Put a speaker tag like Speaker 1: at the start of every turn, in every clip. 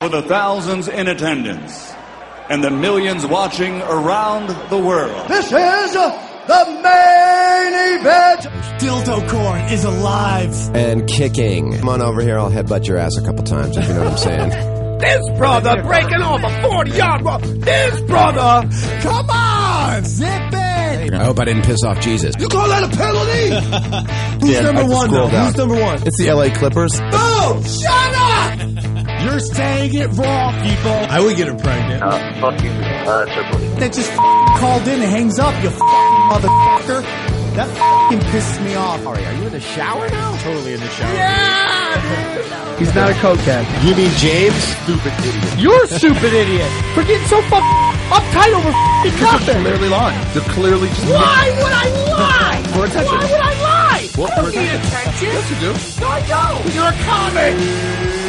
Speaker 1: For the thousands in attendance and the millions watching around the world.
Speaker 2: This is the main event.
Speaker 3: Dildo Corn is alive.
Speaker 4: And kicking. Come on over here, I'll headbutt your ass a couple times, if you know what I'm saying.
Speaker 3: This brother breaking off a 40-yard run. This brother. Come on. Zip it.
Speaker 4: I hope I didn't piss off Jesus.
Speaker 3: You call that a penalty? Who's number one, though? Who's number one?
Speaker 4: It's the LA Clippers.
Speaker 3: Boom! Shut up! You're saying it wrong, people. I would get her pregnant.
Speaker 5: Fuck you, Triple H.
Speaker 3: That just called in and hangs up, you motherfucker. That pisses me off.
Speaker 4: Are you in the shower now?
Speaker 3: Totally in the shower.
Speaker 4: Yeah!
Speaker 2: He's not a cokehead.
Speaker 4: You mean James? Stupid idiot.
Speaker 2: You're a stupid idiot for getting so uptight over nothing.
Speaker 6: They're clearly lying. They're clearly just...
Speaker 3: Why would I lie?
Speaker 6: For attention.
Speaker 3: Why would I lie?
Speaker 6: Well,
Speaker 3: I don't need attention.
Speaker 6: Yes, you do.
Speaker 3: No, I don't. You're a comic.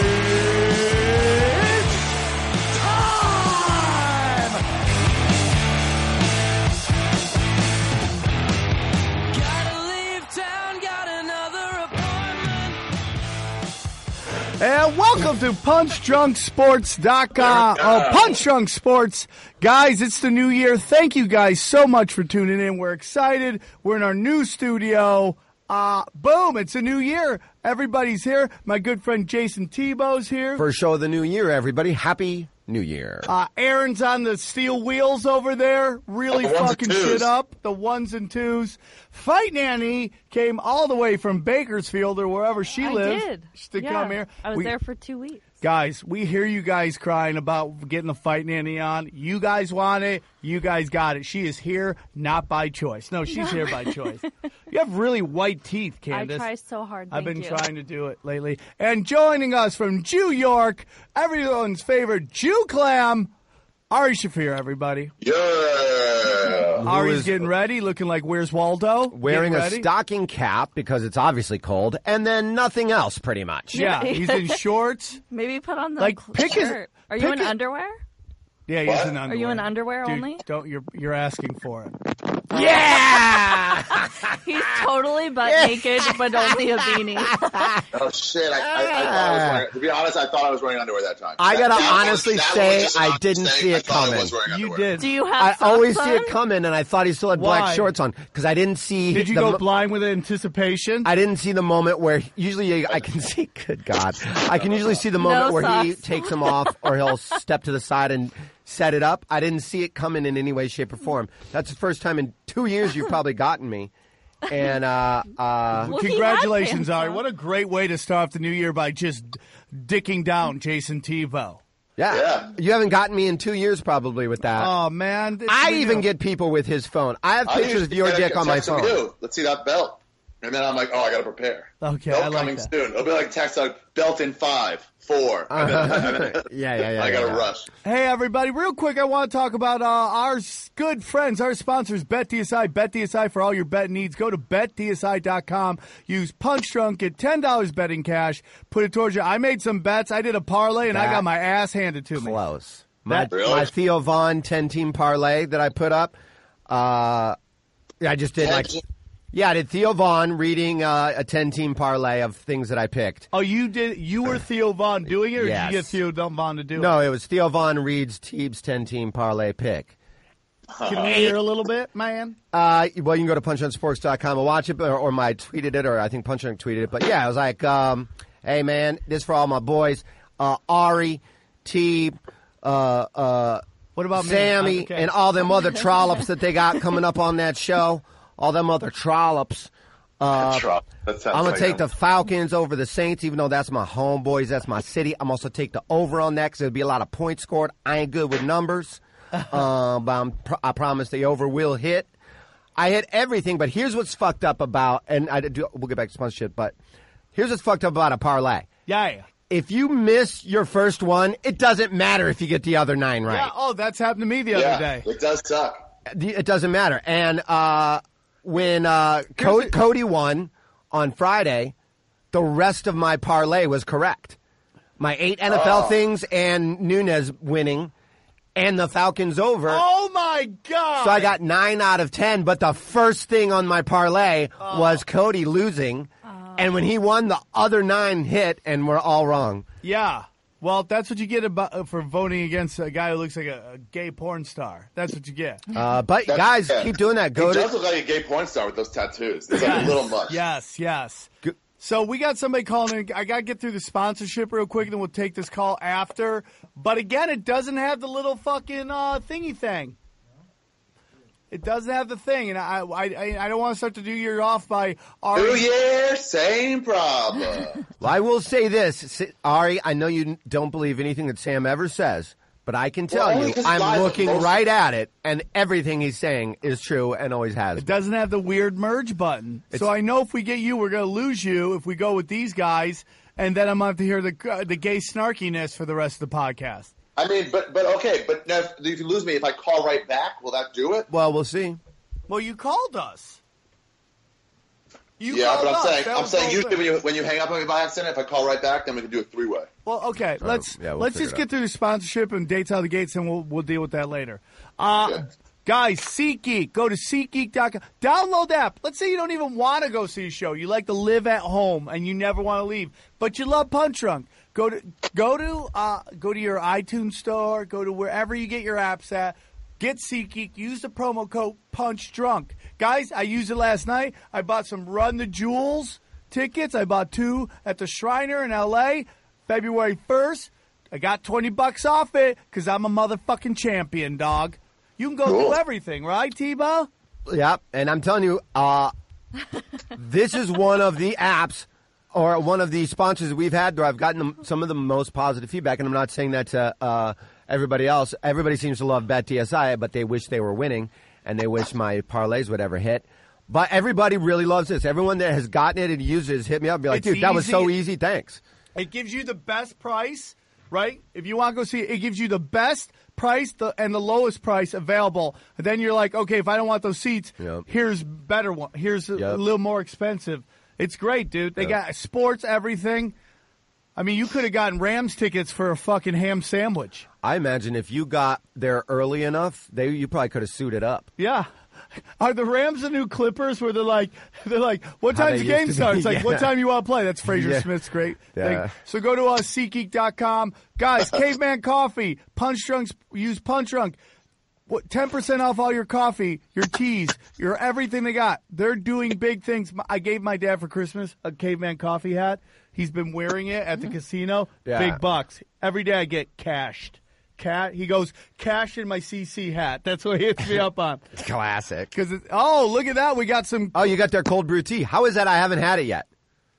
Speaker 2: And welcome to PunchDrunkSports.com. Punch Drunk Sports. Guys, it's the new year. Thank you guys so much for tuning in. We're excited. We're in our new studio. Boom, it's a new year. Everybody's here. My good friend Jason Tebow's here.
Speaker 4: First show of the new year, everybody. Happy New Year.
Speaker 2: Aaron's on the steel wheels over there, really fucking shit up. The ones and twos. Fight Nanny came all the way from Bakersfield or wherever she lives to come here.
Speaker 7: I was there for 2 weeks.
Speaker 2: Guys, we hear you guys crying about getting the Fight Nanny on. You guys want it. You guys got it. She is here, not by choice. No, she's here by choice. You have really white teeth, Candace.
Speaker 7: I try so hard.
Speaker 2: I've been trying to do it lately. And joining us from Jew York, everyone's favorite Jew clam, Ari Shafir, everybody.
Speaker 6: Yeah.
Speaker 2: Ari's getting ready, looking like Where's Waldo?
Speaker 4: Wearing a stocking cap because it's obviously cold, and then nothing else, pretty much.
Speaker 2: Yeah, he's in shorts.
Speaker 7: Maybe put on the
Speaker 2: shirt.
Speaker 7: Are you in underwear?
Speaker 2: Yeah, he's in underwear.
Speaker 7: Are you in underwear
Speaker 2: Dude,
Speaker 7: only?
Speaker 2: You're asking for it.
Speaker 4: Yeah!
Speaker 7: He's totally butt naked, but only a beanie.
Speaker 6: Oh, shit. I thought I was wearing, to be honest, I thought I was wearing underwear that time.
Speaker 4: I gotta honestly say I didn't see it coming.
Speaker 2: You did.
Speaker 7: Do you have
Speaker 4: I
Speaker 7: socks
Speaker 4: always
Speaker 7: on?
Speaker 4: see it coming, and I thought he still had black shorts on because I didn't see.
Speaker 2: Did you go blind with anticipation?
Speaker 4: I didn't see the moment where usually I can see. Good God, I can usually see the moment where he takes them off or he'll step to the side and set it up. I didn't see it coming in any way, shape, or form. That's the first time in 2 years you've probably gotten me. And
Speaker 2: congratulations, Ari. What a great way to start off the new year by just dicking down Jason Tebow.
Speaker 4: Yeah. You haven't gotten me in 2 years probably with that.
Speaker 2: Oh, man.
Speaker 4: I even get people with his phone. I have pictures of your dick on my phone.
Speaker 6: Let's see that belt. And then I'm like, I got to prepare.
Speaker 2: Okay,
Speaker 6: belt
Speaker 2: I like
Speaker 6: coming
Speaker 2: that.
Speaker 6: soon. It'll be like text like belt in 5, 4. And then,
Speaker 4: yeah.
Speaker 6: I got to rush.
Speaker 2: Hey, everybody, real quick, I want to talk about our good friends, our sponsors, BetDSI. BetDSI for all your bet needs. Go to BetDSI.com. Use Punch Drunk. Get $10 betting cash. Put it towards you. I made some bets. I did a parlay, and I got my ass handed to me.
Speaker 4: Close. My Theo Vaughn 10-team parlay that I put up, I just did I did Theo Vaughn reading a 10-team parlay of things that I picked.
Speaker 2: Oh, you did? You were Theo Vaughn doing it, or
Speaker 4: yes.
Speaker 2: did you get Theo Vaughn to do it?
Speaker 4: No, it was Theo Vaughn reads Teeb's 10-team parlay pick.
Speaker 2: Can we hear a little bit, man?
Speaker 4: Well, you can go to punchdrunksports.com and watch it, or I tweeted it, or I think Punchdrunk tweeted it. But yeah, I was like, hey, man, this for all my boys. Ari, Teeb, what
Speaker 2: about
Speaker 4: Sammy,
Speaker 2: me? Okay.
Speaker 4: and all them other trollops that they got coming up on that show. All them other trollops. I'm going to take the Falcons over the Saints, even though that's my homeboys. That's my city. I'm also take the over on that because there'll be a lot of points scored. I ain't good with numbers, but I promise the over will hit. I hit everything, but here's what's fucked up about, and we'll get back to sponsorship, but here's what's fucked up about a parlay.
Speaker 2: Yeah.
Speaker 4: If you miss your first one, it doesn't matter if you get the other 9 right.
Speaker 2: Yeah, that's happened to me the other day.
Speaker 6: It does suck.
Speaker 4: It doesn't matter. And when Cody won on Friday, the rest of my parlay was correct. My 8 NFL things and Nunez winning and the Falcons over.
Speaker 2: Oh, my God.
Speaker 4: So I got 9 out of 10, but the first thing on my parlay was Cody losing. And when he won, the other 9 hit, and we're all wrong.
Speaker 2: Yeah. Well, that's what you get for voting against a guy who looks like a gay porn star. That's what you get.
Speaker 4: But guys, keep doing that.
Speaker 6: He does look like a gay porn star with those tattoos. It's like a little much.
Speaker 2: Yes. So we got somebody calling in. I got to get through the sponsorship real quick, and then we'll take this call after. But again, it doesn't have the little fucking thingy thing. It doesn't have the thing, and I don't want to start to do your off by Ari.
Speaker 6: 2 years, same problem.
Speaker 4: Well, I will say this, Ari, I know you don't believe anything that Sam ever says, but I can tell you, I'm looking right at it, and everything he's saying is true and always has been.
Speaker 2: It doesn't have the weird merge button. So I know if we get you, we're going to lose you if we go with these guys, and then I'm going to have to hear the gay snarkiness for the rest of the podcast.
Speaker 6: I mean, but okay, but now if you lose me, if I call right back, will that do it?
Speaker 4: Well, we'll see.
Speaker 2: Well, you called us.
Speaker 6: I'm saying usually when you hang up on me by accident, if I call right back, then we can do a 3-way.
Speaker 2: Well, okay, let's just get through the sponsorship and dates out of the gates, and we'll deal with that later. Guys, SeatGeek, go to SeatGeek.com. Download the app. Let's say you don't even want to go see a show. You like to live at home and you never want to leave, but you love Punch Drunk. Go to your iTunes store. Go to wherever you get your apps at. Get SeatGeek. Use the promo code PunchDrunk. Guys, I used it last night. I bought some Run the Jewels tickets. I bought 2 at the Shriner in L.A. February 1st. I got $20 off it because I'm a motherfucking champion, dog. You can go do everything, right, T-Bow?
Speaker 4: Yeah, and I'm telling you, this is one of the apps or one of the sponsors that we've had where I've gotten some of the most positive feedback, and I'm not saying that to everybody else. Everybody seems to love BetDSI, but they wish they were winning, and they wish my parlays would ever hit. But everybody really loves this. Everyone that has gotten it and used it has hit me up and be like, dude, that was so easy, thanks.
Speaker 2: It gives you the best price, right? If you want to go see it, it gives you the best price and the lowest price available. And then you're like, okay, if I don't want those seats, here's better one. Here's a little more expensive. It's great, dude. They got sports, everything. I mean, you could have gotten Rams tickets for a fucking ham sandwich.
Speaker 4: I imagine if you got there early enough, you probably could have suited up.
Speaker 2: Yeah. Are the Rams the new Clippers where they're like, what time's the game start? It's like, what time you want to play? That's Fraser Smith's great thing. So go to SeatGeek.com. Guys, Caveman Coffee, Punch Drunks, use Punch Drunk. 10% off all your coffee, your teas, your everything they got. They're doing big things. I gave my dad for Christmas a Caveman Coffee hat. He's been wearing it at the casino. Yeah. Big bucks. Every day I get cashed. He goes, cash in my CC hat. That's what he hits me up on.
Speaker 4: Classic.
Speaker 2: Look at that. We got some.
Speaker 4: Oh, you got their cold brew tea. How is that? I haven't had it yet.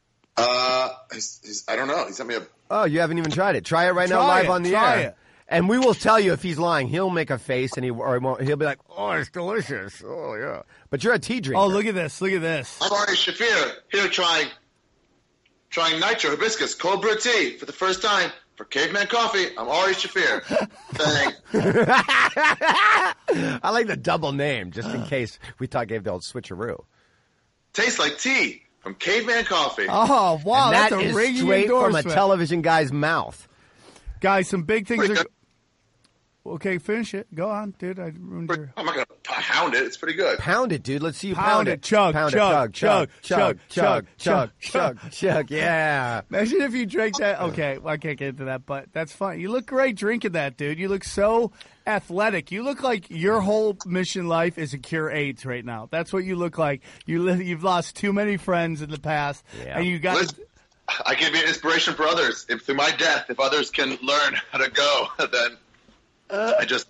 Speaker 6: I don't know. He sent me a.
Speaker 4: Oh, you haven't even tried it. Try it right now live on the air.
Speaker 2: It.
Speaker 4: And we will tell you if he's lying. He'll make a face and he'll be like, oh, it's delicious. Oh, yeah. But you're a tea drinker.
Speaker 2: Oh, look at this. Look at this.
Speaker 6: I'm Ari Shaffir here trying Nitro Hibiscus cold brew tea for the first time. For Caveman Coffee, I'm Ari Shaffir.
Speaker 4: I like the double name, just in case we gave the old switcheroo.
Speaker 6: Tastes like tea from Caveman Coffee.
Speaker 2: Oh, wow,
Speaker 4: and
Speaker 2: that's
Speaker 4: a
Speaker 2: ringing
Speaker 4: straight
Speaker 2: endorsement.
Speaker 4: from a television guy's mouth.
Speaker 2: Guys, some big things are... Okay, finish it. Go on, dude. I ruined your...
Speaker 6: I'm not going to pound it. It's pretty good.
Speaker 4: Pound it, dude. Let's see you pound it.
Speaker 2: Chug,
Speaker 4: pound
Speaker 2: chug,
Speaker 4: it. Chug,
Speaker 2: chug,
Speaker 4: chug, chug, chug, chug. Yeah.
Speaker 2: Imagine if you drank that. Okay, well, I can't get into that, but that's fine. You look great drinking that, dude. You look so athletic. You look like your whole mission life is to cure AIDS right now. That's what you look like. You've lost too many friends in the past, and you got...
Speaker 6: Listen, I can be an inspiration for others. Through my death, if others can learn how to go, then I just...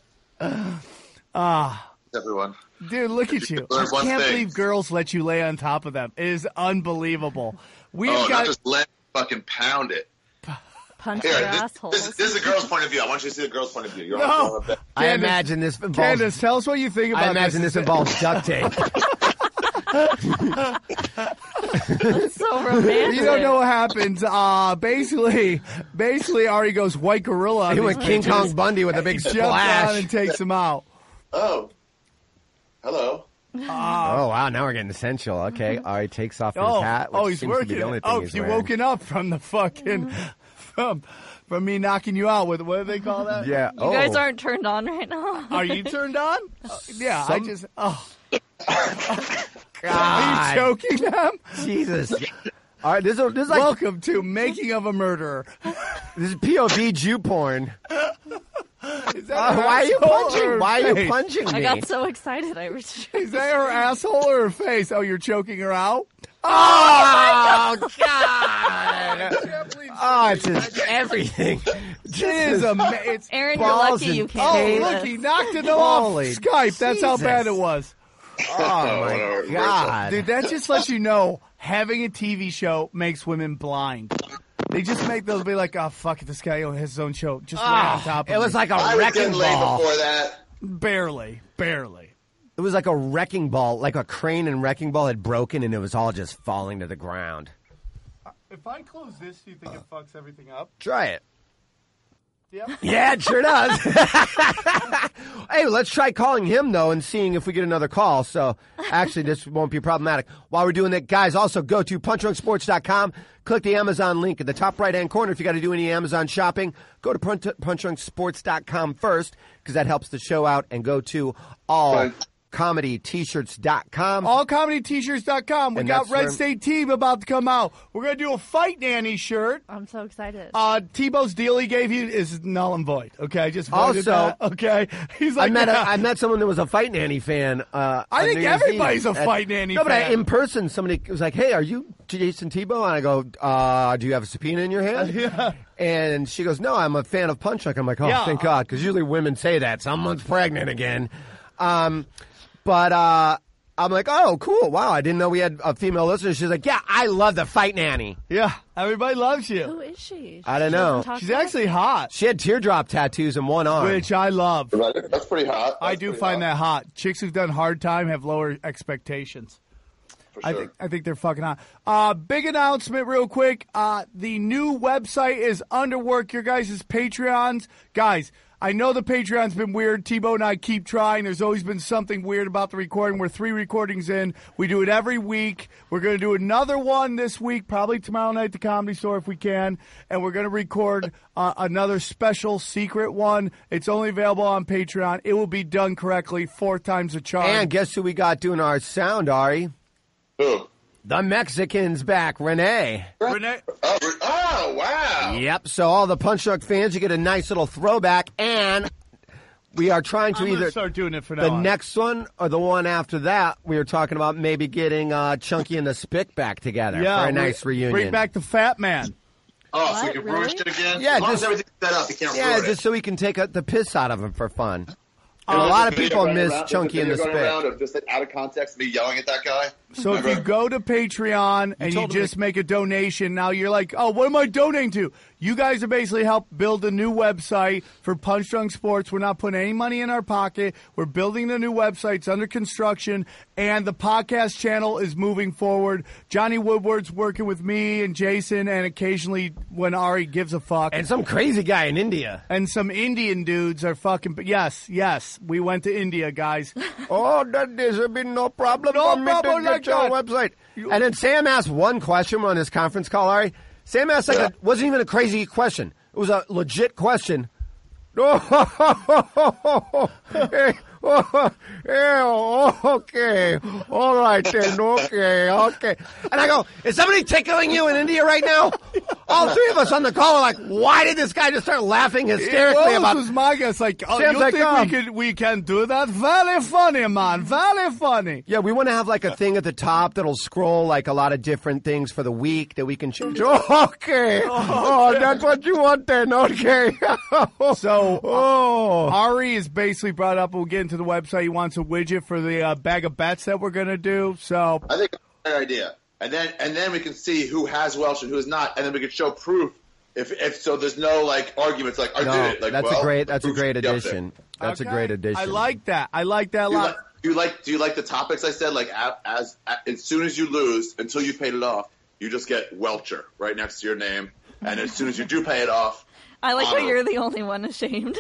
Speaker 6: everyone.
Speaker 2: Dude, look at you. I can't believe girls let you lay on top of them. It is unbelievable.
Speaker 6: Not just let fucking pound it.
Speaker 7: Punch your assholes.
Speaker 6: This is the girl's point of view. I want you to see the girl's point of view.
Speaker 4: I imagine this involves...
Speaker 2: Candace, tell us what you think about this.
Speaker 4: I imagine this involves duct tape.
Speaker 7: That's so romantic.
Speaker 2: You don't know what happens. Basically, Ari goes white gorilla.
Speaker 4: He went King Kong Bundy with a big splash.
Speaker 2: Jumps on and takes him out.
Speaker 6: Oh. Hello.
Speaker 4: Oh, wow. Now we're getting essential. Okay. Ari takes off his hat. Which
Speaker 2: he's working. You've woken up from the fucking... From me knocking you out with, what do they call that?
Speaker 4: Yeah.
Speaker 7: You guys aren't turned on right now.
Speaker 2: Are you turned on? Yeah, I just... Oh.
Speaker 4: God.
Speaker 2: Are you choking them?
Speaker 4: Jesus. All right, this is like...
Speaker 2: Welcome to Making of a Murderer.
Speaker 4: This is POV Jew porn.
Speaker 2: Why are you punching?
Speaker 4: Why are you punching me?
Speaker 7: I got so excited.
Speaker 2: Is that her asshole or her face? Oh, you're choking her out?
Speaker 4: Oh, God. Oh, it's just everything.
Speaker 2: It is amazing.
Speaker 7: Aaron, you're lucky you can't.
Speaker 2: Oh, look, he knocked it off Skype. That's how bad it was.
Speaker 4: Oh, my God.
Speaker 2: Dude, that just lets you know having a TV show makes women blind. They just they'll be like, oh, fuck it, this guy has his own show. Just right on top of
Speaker 4: it. Was like a
Speaker 6: I
Speaker 4: wrecking
Speaker 6: was getting
Speaker 4: ball.
Speaker 6: laid before that.
Speaker 2: Barely.
Speaker 4: It was like a wrecking ball, like a crane and wrecking ball had broken and it was all just falling to the ground.
Speaker 2: If I close this, do you think it fucks everything up?
Speaker 4: Try it.
Speaker 2: Yep.
Speaker 4: Yeah, it sure does. Hey, let's try calling him, though, and seeing if we get another call. So, actually, this won't be problematic. While we're doing that, guys, also go to punchdrunksports.com. Click the Amazon link in the top right-hand corner. If you got to do any Amazon shopping, go to punchdrunksports.com first, because that helps the show out, and go to allcomedyt-shirts.com.
Speaker 2: Allcomedyt-shirts.com. We got Red State Team about to come out. We're going to do a Fight Nanny shirt.
Speaker 7: I'm so excited.
Speaker 2: Tebow's deal he gave you is null and void. Okay, just voided
Speaker 4: also,
Speaker 2: that. Okay, he's like,
Speaker 4: I met someone that was a Fight Nanny fan.
Speaker 2: I think everybody's a Fight Nanny fan.
Speaker 4: No, but in person, somebody was like, "Hey, are you Jason Tebow?" And I go, "Do you have a subpoena in your hand?"
Speaker 2: Yeah.
Speaker 4: And she goes, "No, I'm a fan of Punch Drunk." I'm like, "Oh, thank God," because usually women say that someone's pregnant again. But I'm like, oh, cool. Wow, I didn't know we had a female listener. She's like, yeah, I love the Fight Nanny.
Speaker 2: Yeah, everybody loves you.
Speaker 7: Who is she?
Speaker 4: I don't know.
Speaker 2: She's actually hot.
Speaker 4: She had teardrop tattoos in one arm.
Speaker 2: Which I love.
Speaker 6: That's pretty hot.
Speaker 2: I do find that hot. Chicks who've done Hard Time have lower expectations.
Speaker 6: For sure.
Speaker 2: I think they're fucking hot. Big announcement real quick. The new website is under work. Your guys' Patreons. Guys, I know the Patreon's been weird. Tebow and I keep trying. There's always been something weird about the recording. We're 3 recordings in. We do it every week. We're going to do another one this week, probably tomorrow night at the Comedy Store if we can. And we're going to record another special secret one. It's only available on Patreon. It will be done correctly 4 times the charge.
Speaker 4: And guess who we got doing our sound, Ari?
Speaker 6: Who?
Speaker 4: The Mexican's back, Renee.
Speaker 6: Oh, wow.
Speaker 4: Yep, so all the Punch Drunk fans, you get a nice little throwback, and we are trying to either
Speaker 2: start doing it for now.
Speaker 4: The next one or the one after that, we were talking about maybe getting Chunky and the Spick back together for a nice reunion.
Speaker 2: Bring back the Fat Man.
Speaker 6: Oh, so we can ruin shit again?
Speaker 4: Yeah,
Speaker 6: as long as everything's set up, you can't ruin it.
Speaker 4: Just so we can take the piss out of him for fun. And a lot of people miss Chunky and the Spick.
Speaker 6: Of just like, out of context, me yelling at that guy.
Speaker 2: So if you go to Patreon and you just make a donation, now you're like, oh, what am I donating to? You guys have basically helped build a new website for Punch Drunk Sports. We're not putting any money in our pocket. We're building the new website. It's under construction, and the podcast channel is moving forward. Johnny Woodward's working with me and Jason, and occasionally when Ari gives a fuck.
Speaker 4: And some crazy guy in India.
Speaker 2: And some Indian dudes are fucking... Yes, we went to India, guys.
Speaker 4: Oh, there should be no problem for me to get your website. And then Sam asked one question on his conference call, Ari. Sam asked wasn't even a crazy question. It was a legit question. Okay. All right then. Okay. And I go, is somebody tickling you in India right now? All 3 of us on the call are like, why did this guy just start laughing hysterically about?
Speaker 2: This was my guess. Like, oh, you think we can do that? Very funny, man. Very funny.
Speaker 4: Yeah, we want to have like a thing at the top that'll scroll like a lot of different things for the week that we can change. Okay. Oh, that's what you want then. Okay.
Speaker 2: So, Ari is basically brought up, we'll get into the website. He wants a widget for the bag of bets that we're going to do. So
Speaker 6: I think that's a great idea. And then we can see who has Welsh and who is not, and then we can show proof. If so, there's no like arguments like I did it. Like,
Speaker 4: that's a great addition. That's a great addition.
Speaker 2: I like that. I like that a lot.
Speaker 6: Do you like the topics I said? Like as soon as you lose until you paid it off, you just get Welcher right next to your name, and as soon as you do pay it off,
Speaker 7: I like how you're the only one ashamed.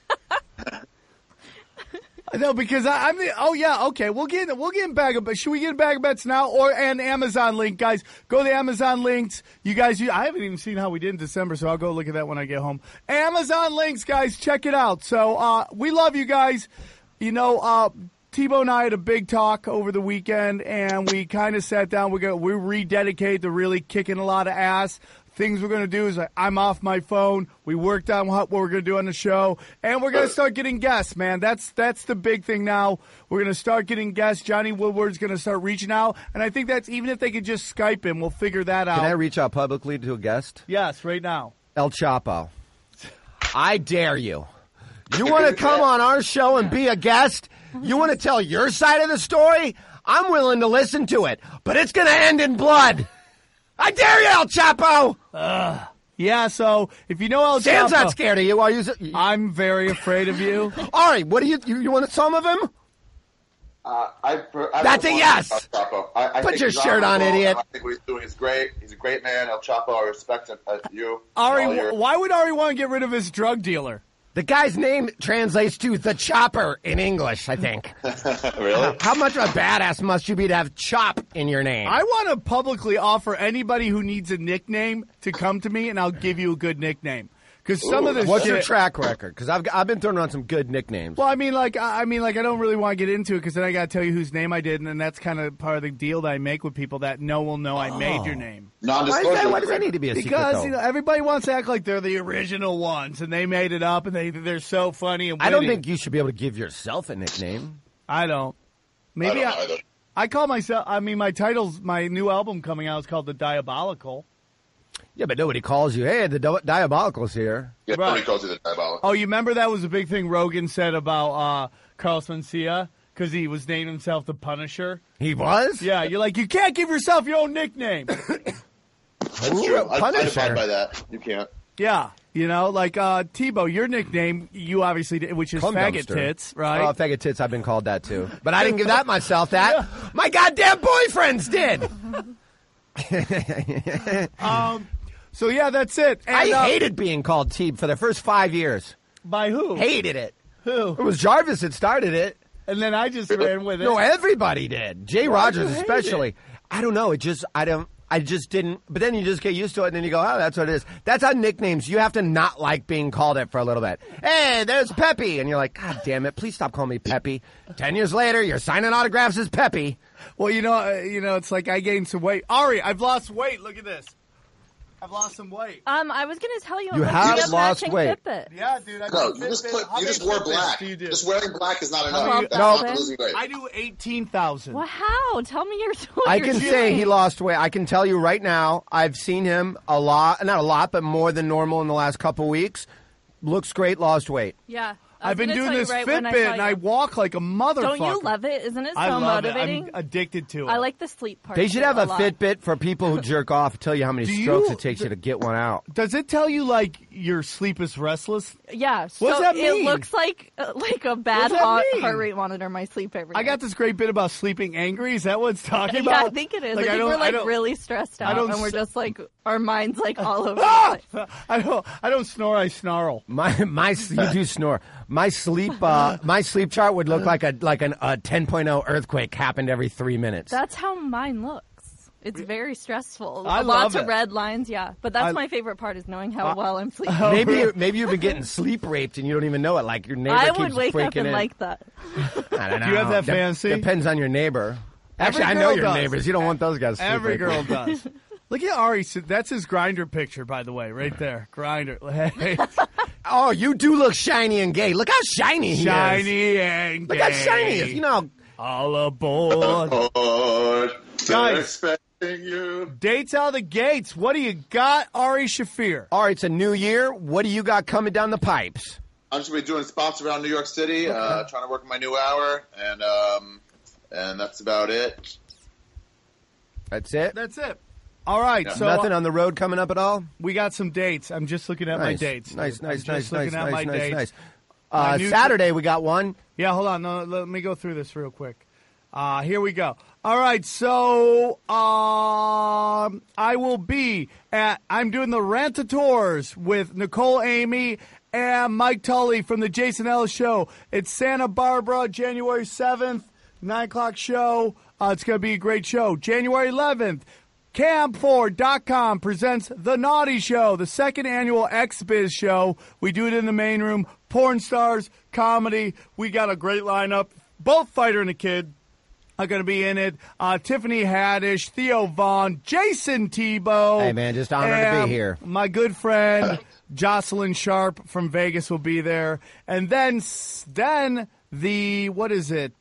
Speaker 2: No, because I'm the. Oh yeah, okay. We'll get in bag of bets. Should we get a bag of bets now or an Amazon link, guys? Go to the Amazon links. You guys, I haven't even seen how we did in December, so I'll go look at that when I get home. Amazon links, guys. Check it out. So we love you guys. You know, Tebow and I had a big talk over the weekend, and we kind of sat down. We rededicate to really kicking a lot of ass. Things we're going to do is I'm off my phone. We worked on what we're going to do on the show, and we're going to start getting guests, man. That's the big thing now. We're going to start getting guests. Johnny Woodward's going to start reaching out, and I think that's even if they could just Skype him, we'll figure that out.
Speaker 4: Can I reach out publicly to a guest?
Speaker 2: Yes, right now.
Speaker 4: El Chapo. I dare you. You want to come on our show and be a guest? You want to tell your side of the story? I'm willing to listen to it, but it's going to end in blood. I dare you, El Chapo!
Speaker 2: Yeah, so if you know El Chapo...
Speaker 4: Sam's not scared of you.
Speaker 2: I'm very afraid of you.
Speaker 4: Ari, what do you want some of him? That's a yes!
Speaker 6: I
Speaker 4: Put your shirt on, idiot.
Speaker 6: I think what he's doing is great. He's a great man. El Chapo, I respect you.
Speaker 2: Ari, why would Ari want to get rid of his drug dealer?
Speaker 4: The guy's name translates to the chopper in English, I think.
Speaker 6: Really?
Speaker 4: How much of a badass must you be to have chop in your name?
Speaker 2: I want to publicly offer anybody who needs a nickname to come to me, and I'll give you a good nickname. Because some of this
Speaker 4: What's
Speaker 2: shit,
Speaker 4: your track record? Because I've been throwing around some good nicknames.
Speaker 2: Well, I mean, I don't really want to get into it because then I got to tell you whose name I did, and then that's kind of part of the deal that I make with people that no will know I made your name.
Speaker 6: Non-disclosure.
Speaker 4: Why does that need to be a secret,
Speaker 2: Because
Speaker 4: though?
Speaker 2: everybody wants to act like they're the original ones, and they made it up, and they're so funny and witty.
Speaker 4: I don't think you should be able to give yourself a nickname.
Speaker 2: I don't. Maybe
Speaker 6: I don't either.
Speaker 2: I call myself. I mean, my title's my new album coming out is called The Diabolical.
Speaker 4: Yeah, but nobody calls you, hey, the Diabolical's here.
Speaker 6: Yeah,
Speaker 2: Right.
Speaker 6: nobody calls you the Diabolical.
Speaker 2: Oh, you remember that was a big thing Rogan said about Carlos Mencia because he was naming himself the Punisher?
Speaker 4: He was?
Speaker 2: Yeah, you're like, you can't give yourself your own nickname.
Speaker 6: That's true. I abide by that. You can't.
Speaker 2: Yeah, Tebow, your nickname, you obviously did, which is
Speaker 4: Cum
Speaker 2: Faggot
Speaker 4: Dumpster.
Speaker 2: Tits, right?
Speaker 4: Oh, Faggot Tits, I've been called that too. But I didn't give that myself that. My goddamn boyfriends did.
Speaker 2: So, yeah, that's it. And,
Speaker 4: I hated being called Teeb for the first 5 years.
Speaker 2: By who?
Speaker 4: Hated it.
Speaker 2: Who?
Speaker 4: It was Jarvis that started it.
Speaker 2: And then I just ran with it.
Speaker 4: No, everybody did. Jay
Speaker 2: Why'd
Speaker 4: Rogers
Speaker 2: you hate
Speaker 4: especially.
Speaker 2: it?
Speaker 4: I don't know. I just didn't. But then you just get used to it, and then you go, oh, that's what it is. That's how nicknames, you have to not like being called it for a little bit. Hey, there's Peppy. And you're like, God damn it, please stop calling me Peppy. 10 years later, you're signing autographs as Peppy.
Speaker 2: Well, it's like I gained some weight. Ari, I've lost weight. Look at this. I've lost some weight.
Speaker 7: I was going to tell you.
Speaker 4: You have lost
Speaker 7: matching
Speaker 4: weight.
Speaker 7: Fitbit.
Speaker 2: Yeah, dude.
Speaker 6: You just wore black. Just wearing black is not enough. That's
Speaker 7: No.
Speaker 6: not losing weight.
Speaker 2: I do 18,000.
Speaker 7: Well, how? Tell me your
Speaker 4: I can say he lost weight. I can tell you right now, I've seen him a lot, not a lot, but more than normal in the last couple weeks. Looks great, lost weight.
Speaker 7: Yeah.
Speaker 2: I've been doing this Fitbit, and I walk like a motherfucker.
Speaker 7: Don't you love it? Isn't it so
Speaker 2: I love
Speaker 7: motivating?
Speaker 2: it. I'm addicted to it.
Speaker 7: I like the sleep part.
Speaker 4: They should have a
Speaker 7: lot.
Speaker 4: Fitbit for people who jerk off. Tell you how many strokes it takes you to get one out.
Speaker 2: Does it tell you, your sleep is restless?
Speaker 7: Yeah.
Speaker 2: What does that mean?
Speaker 7: It looks like a bad heart rate monitor. My sleep every day.
Speaker 2: I got this great bit about sleeping angry. Is that what it's talking about?
Speaker 7: Yeah, I think it is. I think we're really stressed out, and we're just our minds all over. The place.
Speaker 2: I don't snore. I snarl.
Speaker 4: You do snore. My sleep chart would look like a 10.0 earthquake happened every 3 minutes.
Speaker 7: That's how mine looks. It's very stressful.
Speaker 2: I love
Speaker 7: Lots
Speaker 2: it.
Speaker 7: of red lines, yeah. But that's my favorite part is knowing how well I'm sleeping.
Speaker 4: Maybe you've been getting sleep raped and you don't even know it. Like your neighbor
Speaker 7: I
Speaker 4: keeps
Speaker 7: would wake up and
Speaker 4: in.
Speaker 7: like that.
Speaker 4: I don't know.
Speaker 2: Do you have that fancy?
Speaker 4: Depends on your neighbor.
Speaker 2: Every
Speaker 4: Actually, I know
Speaker 2: girl
Speaker 4: your
Speaker 2: does.
Speaker 4: neighbors. You don't want those guys. To sleep
Speaker 2: Every
Speaker 4: rape
Speaker 2: girl
Speaker 4: you.
Speaker 2: does. Look at Ari. That's his Grinder picture, by the way, right there. Grinder. Hey.
Speaker 4: Oh, you do look shiny and gay. Look how shiny he is.
Speaker 2: Shiny and
Speaker 4: Look
Speaker 2: gay.
Speaker 4: how shiny he is. You know.
Speaker 2: All aboard.
Speaker 6: Guys, expecting you.
Speaker 2: Dates out of the gates. What do you got, Ari Shaffir?
Speaker 4: All right, it's a new year. What do you got coming down the pipes?
Speaker 6: I'm just going to be doing spots around New York City, trying to work my new hour, and that's about it.
Speaker 4: That's it?
Speaker 2: That's it. All right.
Speaker 6: Yeah.
Speaker 2: So
Speaker 4: Nothing on the road coming up at all?
Speaker 2: we got some dates. I'm just looking at my dates.
Speaker 4: Nice.
Speaker 2: Dates.
Speaker 4: Saturday we got one.
Speaker 2: Yeah, hold on. No, let me go through this real quick. Here we go. All right, so I will be I'm doing the Rant-A-Tours with Nicole Amy and Mike Tully from the Jason Ellis Show. It's Santa Barbara, January 7th, 9 o'clock show. It's going to be a great show. January 11th, Cam4.com presents The Naughty Show, the second annual X-Biz show. We do it in the main room. Porn stars, comedy. We got a great lineup. both Fighter and the Kid are going to be in it. Tiffany Haddish, Theo Vaughn, Jason Tebow.
Speaker 4: Hey, man, just honored to be here.
Speaker 2: My good friend Jocelyn Sharp from Vegas will be there. And then what is it?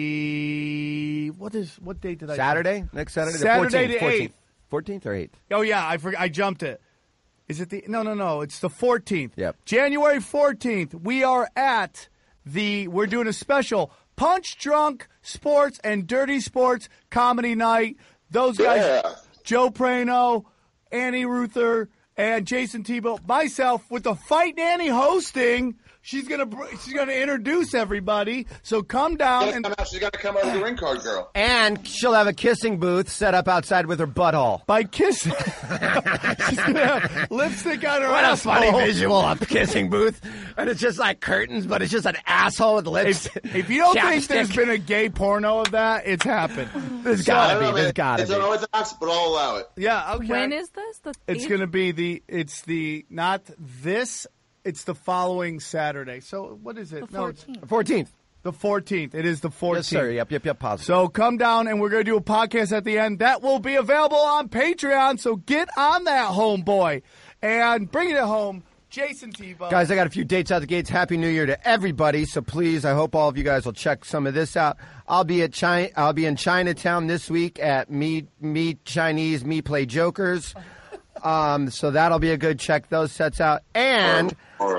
Speaker 2: What date did I
Speaker 4: Saturday? Next Saturday?
Speaker 2: Saturday
Speaker 4: the 14th. 14th or 8th?
Speaker 2: Oh, yeah, I forgot. I jumped it. Is it No, it's the 14th.
Speaker 4: Yep.
Speaker 2: January 14th, we are at we're doing a special Punch Drunk Sports and Dirty Sports Comedy Night. Those guys, Joe Prano, Annie Ruther, and Jason Tebow, myself, with the Fight Nanny hosting. She's gonna introduce everybody. So come down
Speaker 6: she's gonna come out as the ring card girl,
Speaker 4: and she'll have a kissing booth set up outside with her butthole.
Speaker 2: By kissing, she's gonna have lipstick on her.
Speaker 4: What
Speaker 2: asshole.
Speaker 4: a funny visual, a kissing booth, and it's just like curtains, but it's just an asshole with lips.
Speaker 2: If you don't think there's been a gay porno of that, it's happened.
Speaker 4: There's gotta be. There's gotta
Speaker 6: be.
Speaker 4: It's
Speaker 6: always acts, but I'll allow it.
Speaker 2: Yeah. Okay.
Speaker 7: When is this?
Speaker 2: It's gonna be not this. It's the following Saturday. So what is it?
Speaker 7: The 14th.
Speaker 4: 14th.
Speaker 2: The 14th. It is the 14th.
Speaker 4: Yes, sir. Yep. Positive.
Speaker 2: So come down, and we're going to do a podcast at the end. That will be available on Patreon, so get on that, homeboy. And bring it home, Jason Tebow.
Speaker 4: Guys, I got a few dates out the gates. Happy New Year to everybody. So please, I hope all of you guys will check some of this out. I'll be in Chinatown this week at Me Chinese, Me Play Jokers. So that'll be a good check those sets out. And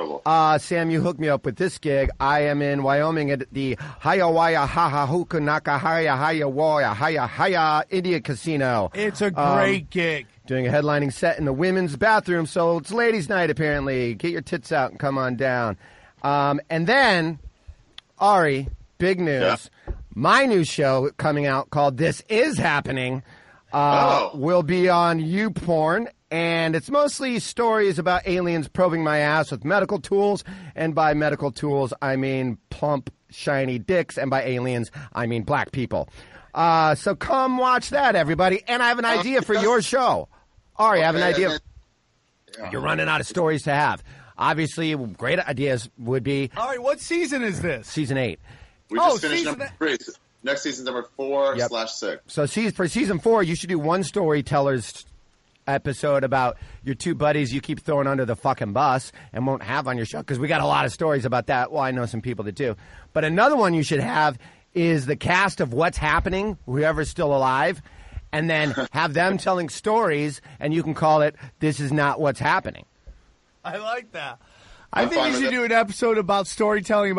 Speaker 4: Sam, you hooked me up with this gig. I am in Wyoming at the Hiawaya Hahahuka Nakahaya Hayawaya Haya India Casino.
Speaker 2: It's a great gig.
Speaker 4: Doing a headlining set in the women's bathroom, so it's ladies' night apparently. Get your tits out and come on down. And then, Ari, big news. Yeah. My new show coming out called This Is Happening will be on YouPorn. And it's mostly stories about aliens probing my ass with medical tools. And by medical tools, I mean plump, shiny dicks. And by aliens, I mean black people. So come watch that, everybody. And I have an idea for your show. Ari, I have an idea. You're running out of stories to have. Obviously, great ideas would be...
Speaker 2: Ari, what season is this?
Speaker 4: Season 8.
Speaker 6: We just finished number 3. Next season's number 4/6.
Speaker 4: So for season 4, you should do one storyteller's episode about your two buddies you keep throwing under the fucking bus and won't have on your show, because we got a lot of stories about that. Well, I know some people that do. But another one you should have is the cast of What's Happening, whoever's still alive, and then have them telling stories, and you can call it This Is Not What's Happening.
Speaker 2: I like that. I think you should do an episode about storytelling.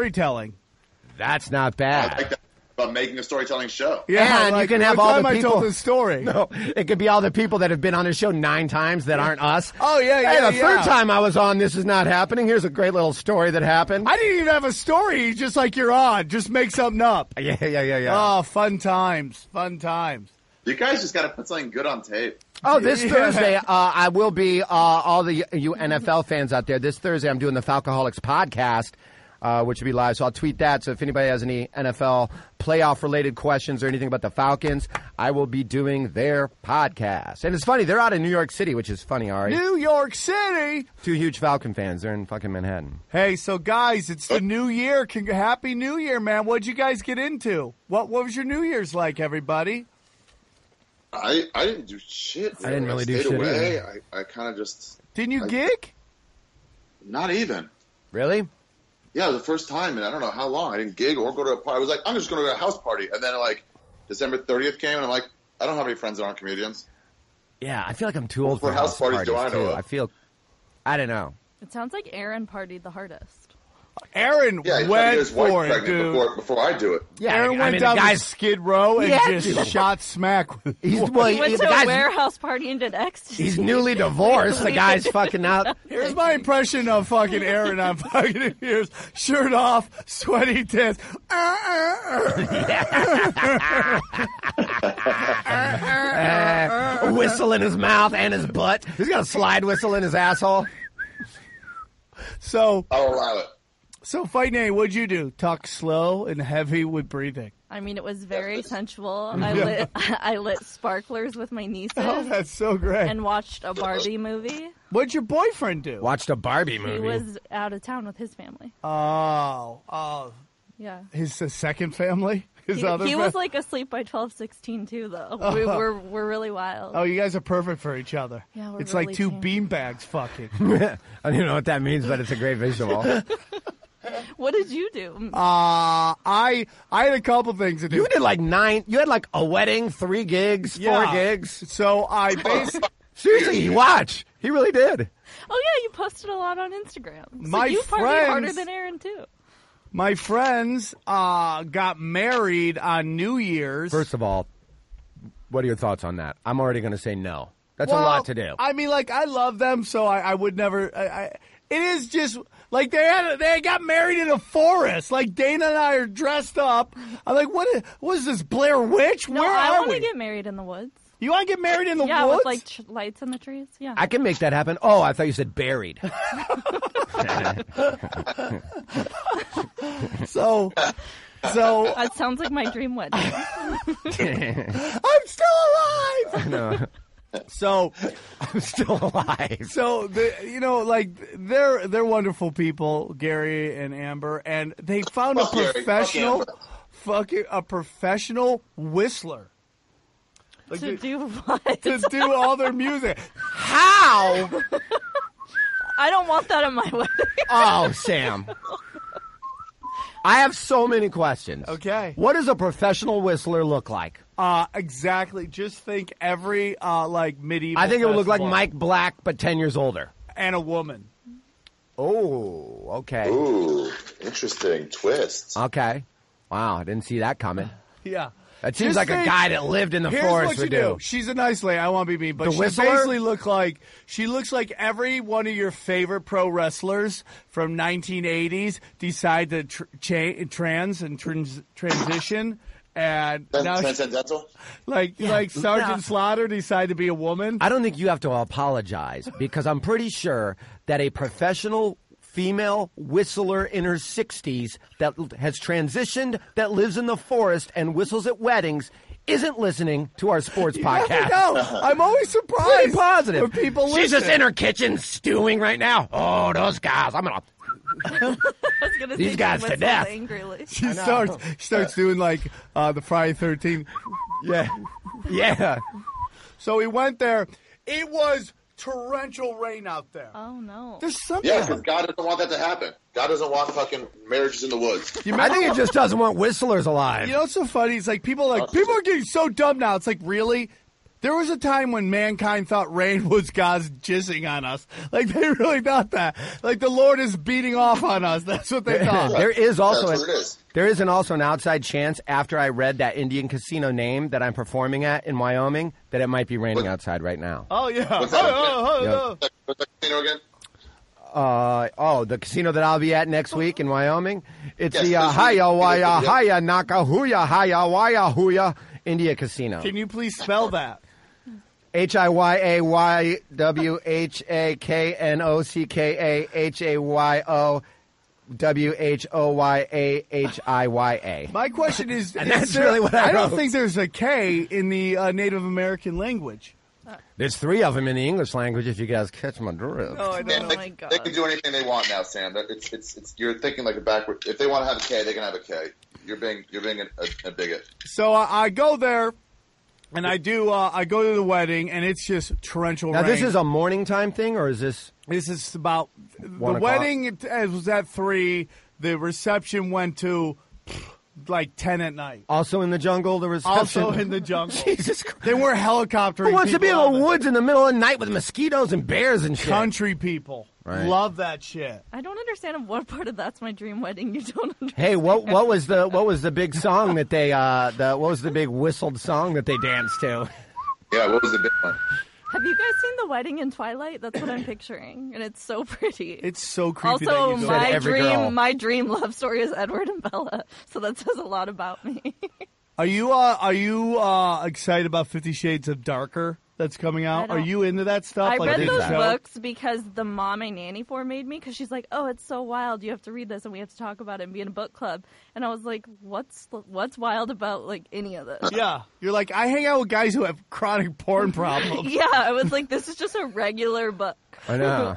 Speaker 4: That's not bad.
Speaker 6: I like that. About making a storytelling show.
Speaker 4: Yeah, and you can have all the people.
Speaker 2: I told this story.
Speaker 4: No, it could be all the people that have been on the show 9 times that aren't us.
Speaker 2: Oh, yeah.
Speaker 4: Hey, the third time I was on This Is Not Happening. Here's a great little story that happened.
Speaker 2: I didn't even have a story. Just like you're on. Just make something up.
Speaker 4: Yeah.
Speaker 2: Oh, fun times.
Speaker 6: You guys just got to put something good on tape.
Speaker 4: Oh, this Thursday, I will be, all the you NFL fans out there, this Thursday I'm doing the Falcoholics podcast, which will be live. So I'll tweet that. So if anybody has any NFL playoff-related questions or anything about the Falcons, I will be doing their podcast. And it's funny, they're out in New York City, which is funny, Ari.
Speaker 2: New York City!
Speaker 4: 2 huge Falcon fans. They're in fucking Manhattan.
Speaker 2: Hey, so guys, it's the new year. Happy New Year, man. What'd you guys get into? What was your New Year's like, everybody?
Speaker 6: I didn't do shit.
Speaker 4: I didn't really do shit
Speaker 6: away. I kind of just...
Speaker 2: Didn't you gig?
Speaker 6: Not even.
Speaker 4: Really?
Speaker 6: Yeah, the first time, and I don't know how long. I didn't gig or go to a party. I was like, I'm just going to go to a house party. And then, December 30th came, and I'm like, I don't have any friends that aren't comedians.
Speaker 4: Yeah, I feel like I'm too old for
Speaker 6: house parties do I know
Speaker 4: too. I don't know.
Speaker 7: It sounds like Aaron partied the hardest.
Speaker 2: Aaron went for it, dude.
Speaker 6: Before I do it.
Speaker 2: Yeah, Aaron went down to Skid Row and just shot smack with
Speaker 7: he went to a warehouse party and did ecstasy.
Speaker 4: He's newly divorced. The guy's fucking out.
Speaker 2: Here's my impression of fucking Aaron on fucking ears. Shirt off, sweaty tits.
Speaker 4: A whistle in his mouth and his butt. He's got a slide whistle in his asshole.
Speaker 2: So
Speaker 6: I'll allow it.
Speaker 2: So, Fight Nanny, what'd you do? Talk slow and heavy with breathing.
Speaker 7: I mean, it was very sensual. I lit sparklers with my nieces.
Speaker 2: Oh, that's so great.
Speaker 7: And watched a Barbie movie.
Speaker 2: What'd your boyfriend do?
Speaker 4: Watched a Barbie movie.
Speaker 7: He was out of town with his family.
Speaker 2: Oh.
Speaker 7: Yeah.
Speaker 2: His second family? His other
Speaker 7: he was like asleep by 12:16 too, though. We're really wild.
Speaker 2: Oh, you guys are perfect for each other.
Speaker 7: Yeah,
Speaker 2: it's
Speaker 7: really
Speaker 2: like two beanbags fucking.
Speaker 4: I don't even know what that means, but it's a great visual.
Speaker 7: What did you do?
Speaker 2: I had a couple things to do.
Speaker 4: You did like 9. You had like a wedding, 3 gigs, 4 gigs.
Speaker 2: So I basically
Speaker 4: seriously, watch. He really did.
Speaker 7: Oh yeah, you posted a lot on Instagram. So
Speaker 2: My
Speaker 7: you partied
Speaker 2: friends,
Speaker 7: harder than Aaron too.
Speaker 2: My friends got married on New Year's.
Speaker 4: First of all, what are your thoughts on that? I'm already going to say no. That's a lot to do.
Speaker 2: I mean, like, I love them, so I would never. It is just like they got married in a forest. Like Dana and I are dressed up. I'm like, what is this, Blair Witch?
Speaker 7: No,
Speaker 2: Where
Speaker 7: I
Speaker 2: are
Speaker 7: want
Speaker 2: we?
Speaker 7: to get married in the woods.
Speaker 2: You want to get married in the
Speaker 7: yeah,
Speaker 2: woods?
Speaker 7: with like lights in the trees. Yeah,
Speaker 4: I can make that happen. Oh, I thought you said buried.
Speaker 2: So
Speaker 7: that sounds like my dream wedding.
Speaker 2: I'm still alive.
Speaker 4: No.
Speaker 2: So
Speaker 4: I'm still alive.
Speaker 2: So they're wonderful people, Gary and Amber, and they found a professional whistler. Like
Speaker 7: to do what?
Speaker 2: To do all their music.
Speaker 4: How?
Speaker 7: I don't want that in my wedding.
Speaker 4: Oh, Sam. I have so many questions.
Speaker 2: Okay.
Speaker 4: What does a professional whistler look like?
Speaker 2: Exactly. Just think every medieval.
Speaker 4: I think it would look like
Speaker 2: festival.
Speaker 4: Mike Black, but 10 years older.
Speaker 2: And a woman.
Speaker 4: Oh, okay.
Speaker 6: Ooh, interesting twists.
Speaker 4: Okay. Wow, I didn't see that coming.
Speaker 2: Yeah.
Speaker 4: That seems like a guy that lived in the forest would do.
Speaker 2: She's a nice lady. I won't be mean, but she basically looks like every one of your favorite pro wrestlers from 1980s decide to transition. And now
Speaker 6: transcendental,
Speaker 2: like Sergeant Slaughter decided to be a woman.
Speaker 4: I don't think you have to apologize because I'm pretty sure that a professional female whistler in her 60s that has transitioned, that lives in the forest and whistles at weddings, isn't listening to our sports podcast.
Speaker 2: No, I'm always surprised.
Speaker 4: Pretty positive.
Speaker 2: When people listen.
Speaker 4: She's just in her kitchen stewing right now. Oh, those guys! I'm gonna. These guys to death.
Speaker 7: Angrily.
Speaker 2: She starts doing like the Friday 13th.
Speaker 4: Yeah.
Speaker 2: So we went there. It was torrential rain out there.
Speaker 7: Oh no.
Speaker 2: There's something.
Speaker 6: Yeah, because God doesn't want that to happen. God doesn't want fucking marriages in the woods.
Speaker 4: I think he just doesn't want whistlers alive.
Speaker 2: You know what's so funny? It's like people are getting so dumb now. It's like, really? There was a time when mankind thought rain was God's jizzing on us. Like, they really thought that. Like, the Lord is beating off on us. That's what they thought.
Speaker 4: There is also an outside chance after I read that Indian casino name that I'm performing at in Wyoming that it might be raining outside right now.
Speaker 2: Oh, yeah.
Speaker 6: What's that casino again?
Speaker 4: The casino that I'll be at next week in Wyoming. It's the Haya Waya Haya Nakahuya Haya Waya Huya India Casino.
Speaker 2: Can you please spell that?
Speaker 4: HIYAWHAKNOCKAHAYWHOYAHIYA.
Speaker 2: My question is,
Speaker 4: and that's really what I wrote.
Speaker 2: don't think there's a K in the Native American language.
Speaker 4: There's 3 of them in the English language, if you guys catch my drift.
Speaker 2: Oh, I don't know.
Speaker 7: My God.
Speaker 6: They can do anything they want now, Sam. It's you're thinking like a backward. If they want to have a K, they can have a K. You're being a bigot.
Speaker 2: So I go there, and I go to the wedding, and it's just torrential rain.
Speaker 4: Now, this is a morning time thing, or is this?
Speaker 2: This is about the wedding. It was at 3. The reception went to like 10 at night.
Speaker 4: Also in the jungle, the reception.
Speaker 2: Also in the jungle.
Speaker 4: Jesus Christ.
Speaker 2: They were helicoptering.
Speaker 4: Who wants to be in the
Speaker 2: people
Speaker 4: woods in the middle of the night with mosquitoes and bears and shit?
Speaker 2: Country people love that shit.
Speaker 7: I don't understand what part of that's my dream wedding you don't understand.
Speaker 4: Hey, what was the big song that they what was the big whistled song that they danced to?
Speaker 6: Yeah, what was the big one?
Speaker 7: Have you guys seen The Wedding in Twilight? That's what I'm picturing, and it's so pretty.
Speaker 2: It's so creepy.
Speaker 7: Also,
Speaker 2: that
Speaker 7: my dream love story is Edward and Bella, so that says a lot about me.
Speaker 2: Are you excited about 50 Shades of Darker that's coming out? Are you into that stuff?
Speaker 7: I read those books because the mom I nanny for made me, because she's like, oh, it's so wild. You have to read this, and we have to talk about it and be in a book club. And I was like, what's wild about like any of this?
Speaker 2: Yeah, you're like, I hang out with guys who have chronic porn problems.
Speaker 7: Yeah, I was like, this is just a regular book.
Speaker 4: I know.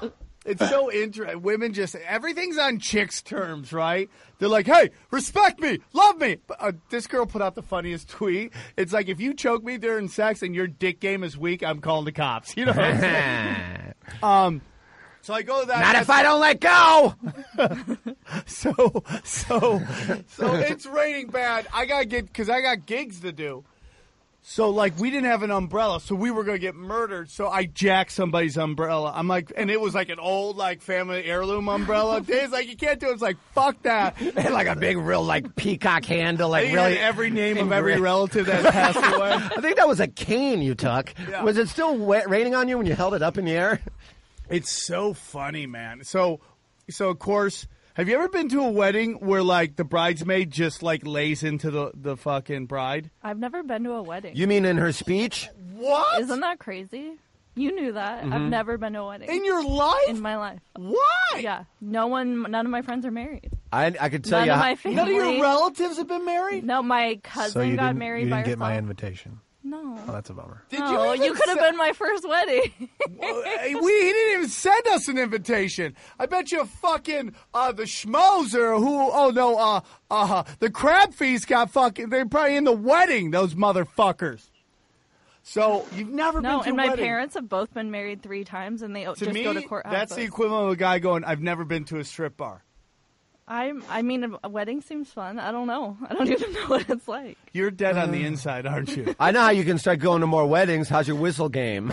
Speaker 2: It's so interesting. Women just, everything's on chicks' terms, right? They're like, hey, respect me, love me. This girl put out the funniest tweet. It's like, if you choke me during sex and your dick game is weak, I'm calling the cops. You know what I'm saying? So I go to that.
Speaker 4: Not if I don't let go.
Speaker 2: So it's raining bad. Because I got gigs to do. So, like, we didn't have an umbrella, so we were going to get murdered. So I jacked somebody's umbrella. I'm like, and it was like an old, like, family heirloom umbrella. Dave's like, you can't do it. It's like, fuck that.
Speaker 4: And like a big, real, like, peacock handle. Like,
Speaker 2: really, had every name of every relative that passed away.
Speaker 4: I think that was a cane you took. Yeah. Was it still raining on you when you held it up in the air?
Speaker 2: It's so funny, man. So of course, have you ever been to a wedding where, like, the bridesmaid just, like, lays into the fucking bride?
Speaker 7: I've never been to a wedding.
Speaker 4: You mean in her speech?
Speaker 2: What?
Speaker 7: Isn't that crazy? You knew that. Mm-hmm. I've never been to a wedding.
Speaker 2: In your life?
Speaker 7: In my life.
Speaker 2: Why?
Speaker 7: Yeah. None of my friends are married.
Speaker 4: I could tell
Speaker 7: none
Speaker 4: you.
Speaker 7: Of my family.
Speaker 2: None of your relatives have been married?
Speaker 7: No, my cousin got married by herself.
Speaker 3: You didn't get my invitation.
Speaker 7: No.
Speaker 3: Oh, that's a bummer.
Speaker 7: You could have been my first wedding.
Speaker 2: He didn't even send us an invitation. I bet you fucking the schmozer the crab feast got fucking, they're probably in the wedding, those motherfuckers. So you've never been to a wedding.
Speaker 7: No, and my parents have both been married 3 times, and they just go to court.
Speaker 2: That's the equivalent of a guy going, I've never been to a strip bar.
Speaker 7: I mean, a wedding seems fun. I don't know. I don't even know what it's like.
Speaker 2: You're dead on the inside, aren't you?
Speaker 4: I know how you can start going to more weddings. How's your whistle game?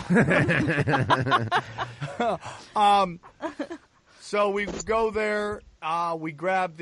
Speaker 2: So we go there. We grab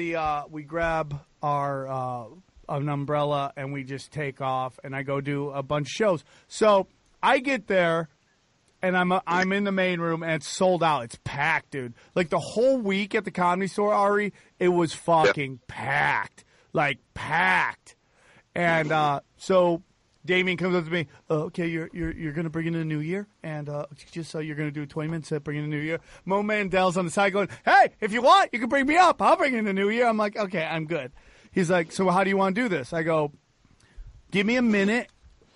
Speaker 2: our an umbrella and we just take off. And I go do a bunch of shows. So I get there. And I'm in the main room, and it's sold out. It's packed, dude. Like, the whole week at the Comedy Store, Ari, it was fucking packed. Like, packed. And so Damien comes up to me, okay, you're going to bring in the new year? And just so you're going to do a 20-minute set, bring in the new year. Mo Mandel's on the side going, hey, if you want, you can bring me up. I'll bring in the new year. I'm like, okay, I'm good. He's like, so how do you want to do this? I go, give me a minute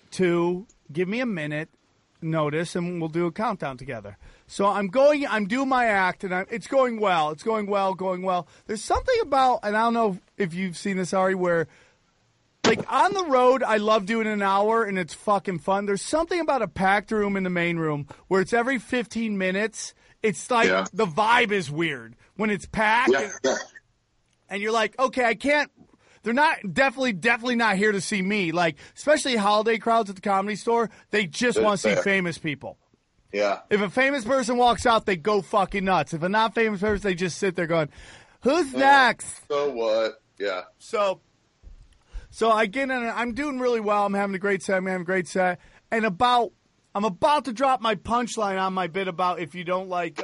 Speaker 2: notice, and we'll do a countdown together. So I'm doing my act, and it's going well. It's going well. There's something about, and I don't know if you've seen this, Ari, where, like, on the road, I love doing an hour, and it's fucking fun. There's something about a packed room in the main room where it's every 15 minutes. It's like the vibe is weird when it's packed, and you're like, okay, I can't. They're not definitely not here to see me. Like, especially holiday crowds at the Comedy Store, they just want to see famous people.
Speaker 6: Yeah.
Speaker 2: If a famous person walks out, they go fucking nuts. If a not famous person, they just sit there going, "Who's next?"
Speaker 6: So what? Yeah.
Speaker 2: So I get in, and I'm doing really well. I'm having a great set. And I'm about to drop my punchline on my bit about if you don't like.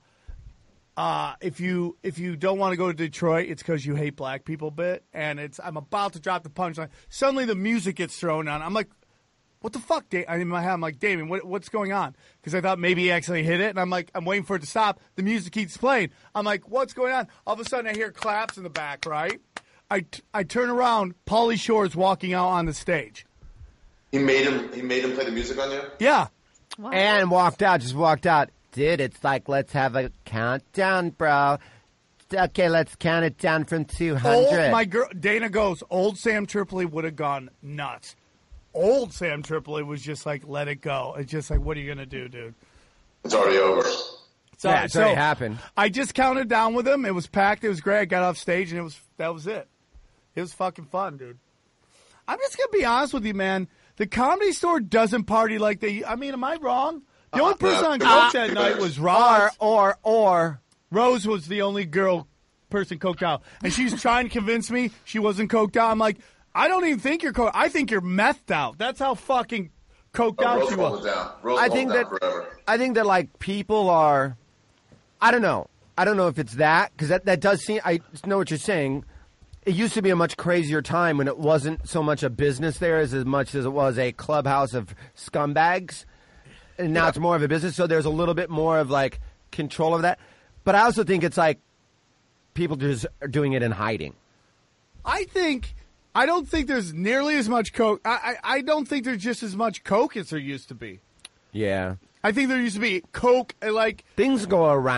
Speaker 2: If you don't want to go to Detroit, it's because you hate black people bit, and I'm about to drop the punchline. Suddenly the music gets thrown on. I'm like, what the fuck, Dave? In my head, I'm like, Damien, what's going on? Because I thought maybe he accidentally hit it, and I'm like, I'm waiting for it to stop. The music keeps playing. I'm like, what's going on? All of a sudden I hear claps in the back, right? I turn around, Pauly Shore's walking out on the stage.
Speaker 6: He made him play the music on you?
Speaker 2: Yeah.
Speaker 7: Wow.
Speaker 4: And just walked out. Dude, it's like, let's have a countdown, bro. Okay, let's count it down from 200.
Speaker 2: My girl, Dana goes, old Sam Tripoli would have gone nuts. Old Sam Tripoli was just like, let it go. It's just like, what are you going to do, dude?
Speaker 6: It's already over.
Speaker 4: It's already happened.
Speaker 2: I just counted down with him. It was packed. It was great. I got off stage, and that was it. It was fucking fun, dude. I'm just going to be honest with you, man. The Comedy Store doesn't party like they... I mean, am I wrong? The only person on coke that night was Roz.
Speaker 4: Or
Speaker 2: Rose was the only person coked out. And she's trying to convince me she wasn't coked out. I'm like, I don't even think you're coked. I think you're methed out. That's how fucking coked out she was.
Speaker 4: I think that like people are, I don't know if it's that, because that does seem, I know what you're saying. It used to be a much crazier time when it wasn't so much a business there as much as it was a clubhouse of scumbags. And now it's more of a business, so there's a little bit more of, like, control of that. But I also think it's, like, people just are doing it in hiding.
Speaker 2: I don't think there's nearly as much coke. I don't think there's just as much coke as there used to be.
Speaker 4: Yeah.
Speaker 2: I think there used to be coke, like...
Speaker 4: Things go around.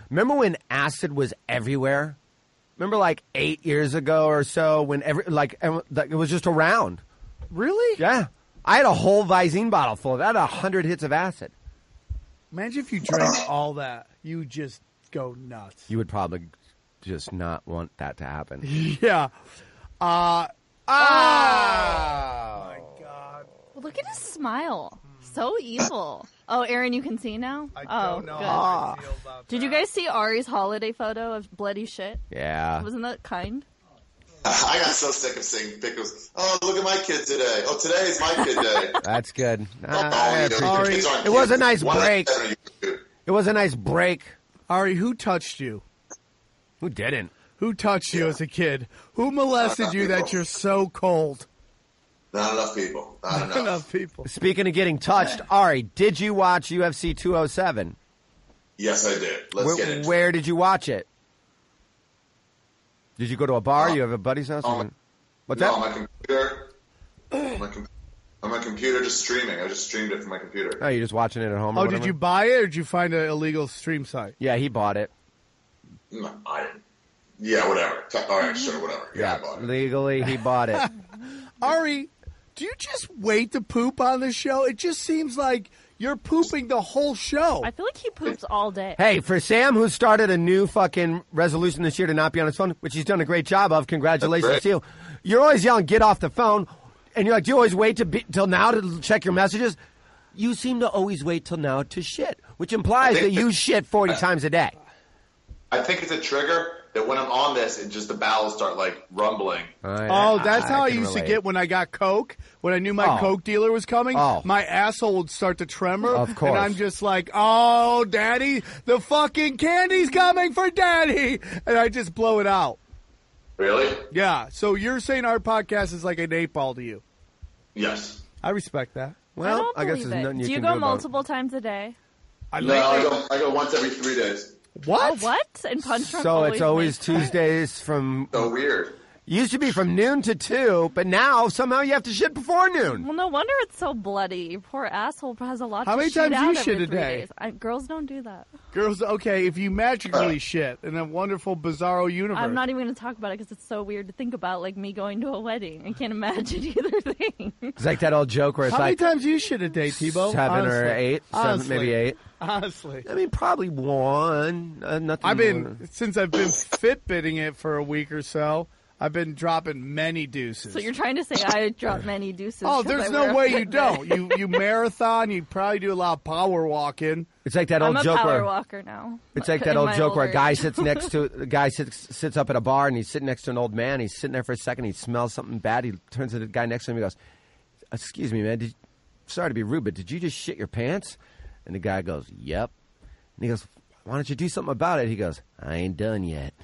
Speaker 4: Remember when acid was everywhere? Remember like 8 years ago or so when it was just around?
Speaker 2: Really?
Speaker 4: Yeah. I had a whole Visine bottle full of that. I had 100 hits of acid.
Speaker 2: Imagine if you drank all that. You would just go nuts.
Speaker 4: You would probably just not want that to happen.
Speaker 2: Yeah. Oh, my God.
Speaker 7: Well, look at his smile. So evil. Oh, Aaron, you can see now?
Speaker 2: I don't know
Speaker 7: good.
Speaker 2: how I feel about
Speaker 7: Did you guys see Ari's holiday photo of bloody shit?
Speaker 4: Yeah.
Speaker 7: Wasn't that kind?
Speaker 6: I got so sick of seeing pictures. Oh, look at my kid today. Oh, today is my kid day.
Speaker 4: That's good.
Speaker 2: Ari,
Speaker 4: it was a nice break. It was a nice break.
Speaker 2: Ari, who touched you?
Speaker 4: Who didn't?
Speaker 2: Who touched you as a kid? Who molested you that you're so cold?
Speaker 6: Not enough people. Not
Speaker 2: enough people.
Speaker 4: Speaking of getting touched, Ari, did you watch UFC 207?
Speaker 6: Yes, I did. Let's get it.
Speaker 4: Where did you watch it? Did you go to a bar? You have a buddy's house? What's that?
Speaker 6: On my computer. On my computer, just streaming. I just streamed it from my computer.
Speaker 4: Oh, you're just watching it at home?
Speaker 2: Oh, did you buy it or did you find an illegal stream site?
Speaker 4: Yeah, he bought it.
Speaker 6: No, I didn't. Yeah, whatever. All right, sure, whatever. Yeah, I bought it.
Speaker 4: Legally, he bought it.
Speaker 2: Ari, do you just wait to poop on the show? It just seems like you're pooping the whole show.
Speaker 7: I feel like he poops all day.
Speaker 4: Hey, for Sam, who started a new fucking resolution this year to not be on his phone, which he's done a great job of, congratulations to you. You're always yelling, get off the phone, and you're like, do you always wait till now to check your messages? You seem to always wait till now to shit, which implies that you shit 40 times a day.
Speaker 6: I think it's a trigger that when I'm on this, it just the bowels start like rumbling.
Speaker 2: That's how I used to get when I got Coke. When I knew my Coke dealer was coming, my asshole would start to tremor.
Speaker 4: Of course.
Speaker 2: And I'm just like, oh, Daddy, the fucking candy's coming for Daddy. And I just blow it out.
Speaker 6: Really?
Speaker 2: Yeah. So you're saying our podcast is like an 8-ball to you?
Speaker 6: Yes.
Speaker 2: I respect that.
Speaker 4: Well,
Speaker 7: I
Speaker 4: guess there's nothing you
Speaker 7: do you
Speaker 4: can
Speaker 7: go
Speaker 4: do
Speaker 7: multiple times a day?
Speaker 6: I go once every 3 days.
Speaker 2: What?
Speaker 7: Oh, what? And Punch Drunk
Speaker 4: So it's always
Speaker 7: makes
Speaker 4: Tuesdays from...
Speaker 6: So weird.
Speaker 4: Used to be from noon to 2, but now somehow you have to shit before noon.
Speaker 7: Well, no wonder it's so bloody. Your poor asshole has a lot
Speaker 2: How
Speaker 7: to
Speaker 2: many
Speaker 7: shit
Speaker 2: times
Speaker 7: out
Speaker 2: you shit
Speaker 7: every
Speaker 2: a
Speaker 7: 3
Speaker 2: day?
Speaker 7: days. Girls don't do that.
Speaker 2: Girls, okay, if you magically shit in a wonderful, bizarro universe.
Speaker 7: I'm not even going to talk about it because it's so weird to think about, like me going to a wedding. I can't imagine either thing.
Speaker 4: It's like that old joke where it's
Speaker 2: How
Speaker 4: like...
Speaker 2: many times do you shit a day, Tebow?
Speaker 4: 7 or 8. Maybe 8.
Speaker 2: Honestly.
Speaker 4: I mean, probably 1. Nothing.
Speaker 2: Since I've been Fitbitting it for a week or so, I've been dropping many deuces.
Speaker 7: So you're trying to say I drop many deuces?
Speaker 2: Oh, there's no way you don't. You marathon. You probably do a lot of power walking.
Speaker 4: It's like that old joke
Speaker 7: I'm a
Speaker 4: where
Speaker 7: power walker now.
Speaker 4: It's like that old joke where a guy sits next to a guy sits up at a bar and he's sitting next to an old man. He's sitting there for a second. He smells something bad. He turns to the guy next to him. He goes, "Excuse me, man. Sorry to be rude, but did you just shit your pants?" And the guy goes, "Yep." And he goes, "Why don't you do something about it?" He goes, "I ain't done yet."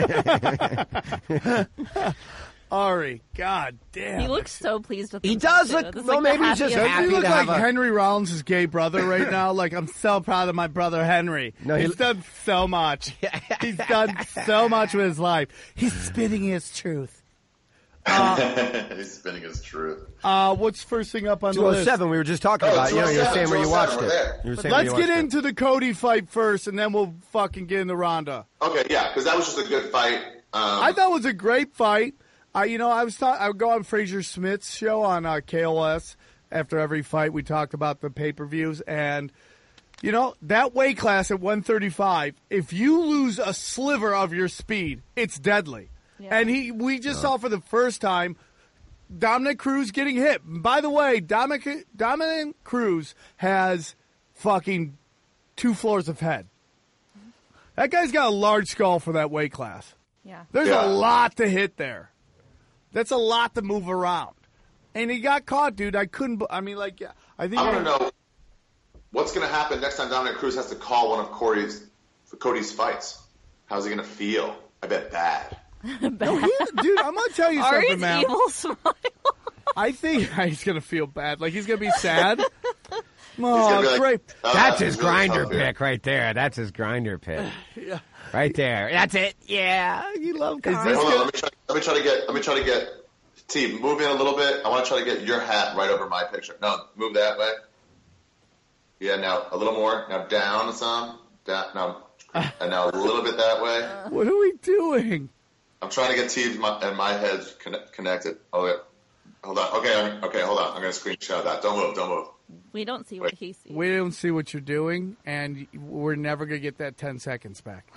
Speaker 2: Ari, god damn.
Speaker 7: He looks so pleased with
Speaker 4: He
Speaker 7: himself,
Speaker 4: does
Speaker 7: too.
Speaker 4: look,
Speaker 7: This is
Speaker 4: well,
Speaker 7: like the
Speaker 4: maybe he's just
Speaker 7: happiest-
Speaker 2: Doesn't
Speaker 4: happy
Speaker 2: he look
Speaker 4: to
Speaker 2: like
Speaker 4: have a...
Speaker 2: Henry Rollins' gay brother right now? Like, I'm so proud of my brother Henry.
Speaker 4: No,
Speaker 2: he's done so much. He's done so much with his life. He's spitting his truth.
Speaker 6: He's spinning his truth.
Speaker 2: What's first thing up on the list?
Speaker 4: 207, we were just talking about. You know, you were saying where you watched it. You were saying where
Speaker 2: Let's
Speaker 4: you
Speaker 2: get
Speaker 4: watched
Speaker 2: into the Cody fight first, and then we'll fucking get into Ronda.
Speaker 6: Okay, yeah, because that was just a good fight.
Speaker 2: I thought it was a great fight. I would go on Fraser Smith's show on KOS after every fight. We talked about the pay-per-views, and you know that weight class at 135. If you lose a sliver of your speed, it's deadly. Yeah. And we just saw for the first time Dominic Cruz getting hit. By the way, Dominic Cruz has fucking 2 floors of head. That guy's got a large skull for that weight class.
Speaker 7: Yeah.
Speaker 2: There's a lot to hit there. That's a lot to move around. And he got caught, dude. I think
Speaker 6: I want to know what's going to happen next time Dominic Cruz has to call one of Cody's fights. How's he going to feel? I bet bad.
Speaker 2: No, dude, I'm going to tell you something, man.
Speaker 7: Evil smile.
Speaker 2: I think he's going to feel bad. Like, he's going to be sad. Oh, great.
Speaker 4: That's his grinder pick right there. That's his grinder pick.
Speaker 2: Yeah.
Speaker 4: Right there. That's it. Yeah. You love
Speaker 6: Hold on, let me try to get T, move in a little bit. I want to try to get your hat right over my picture. No, move that way. Yeah, now a little more. Now down some. Down. Now and now a little bit that way.
Speaker 2: What are we doing?
Speaker 6: I'm trying to get T and my head connected. Oh, yeah. Hold on. Okay, hold on. I'm going to screenshot that. Don't move.
Speaker 7: We don't see what he sees.
Speaker 2: We don't see what you're doing, and we're never going to get that 10 seconds back.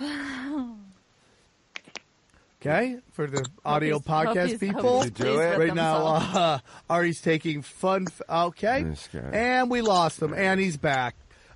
Speaker 2: Okay? For the audio podcast people. Right now, Ari's taking fun. Okay. And we lost him, and he's back.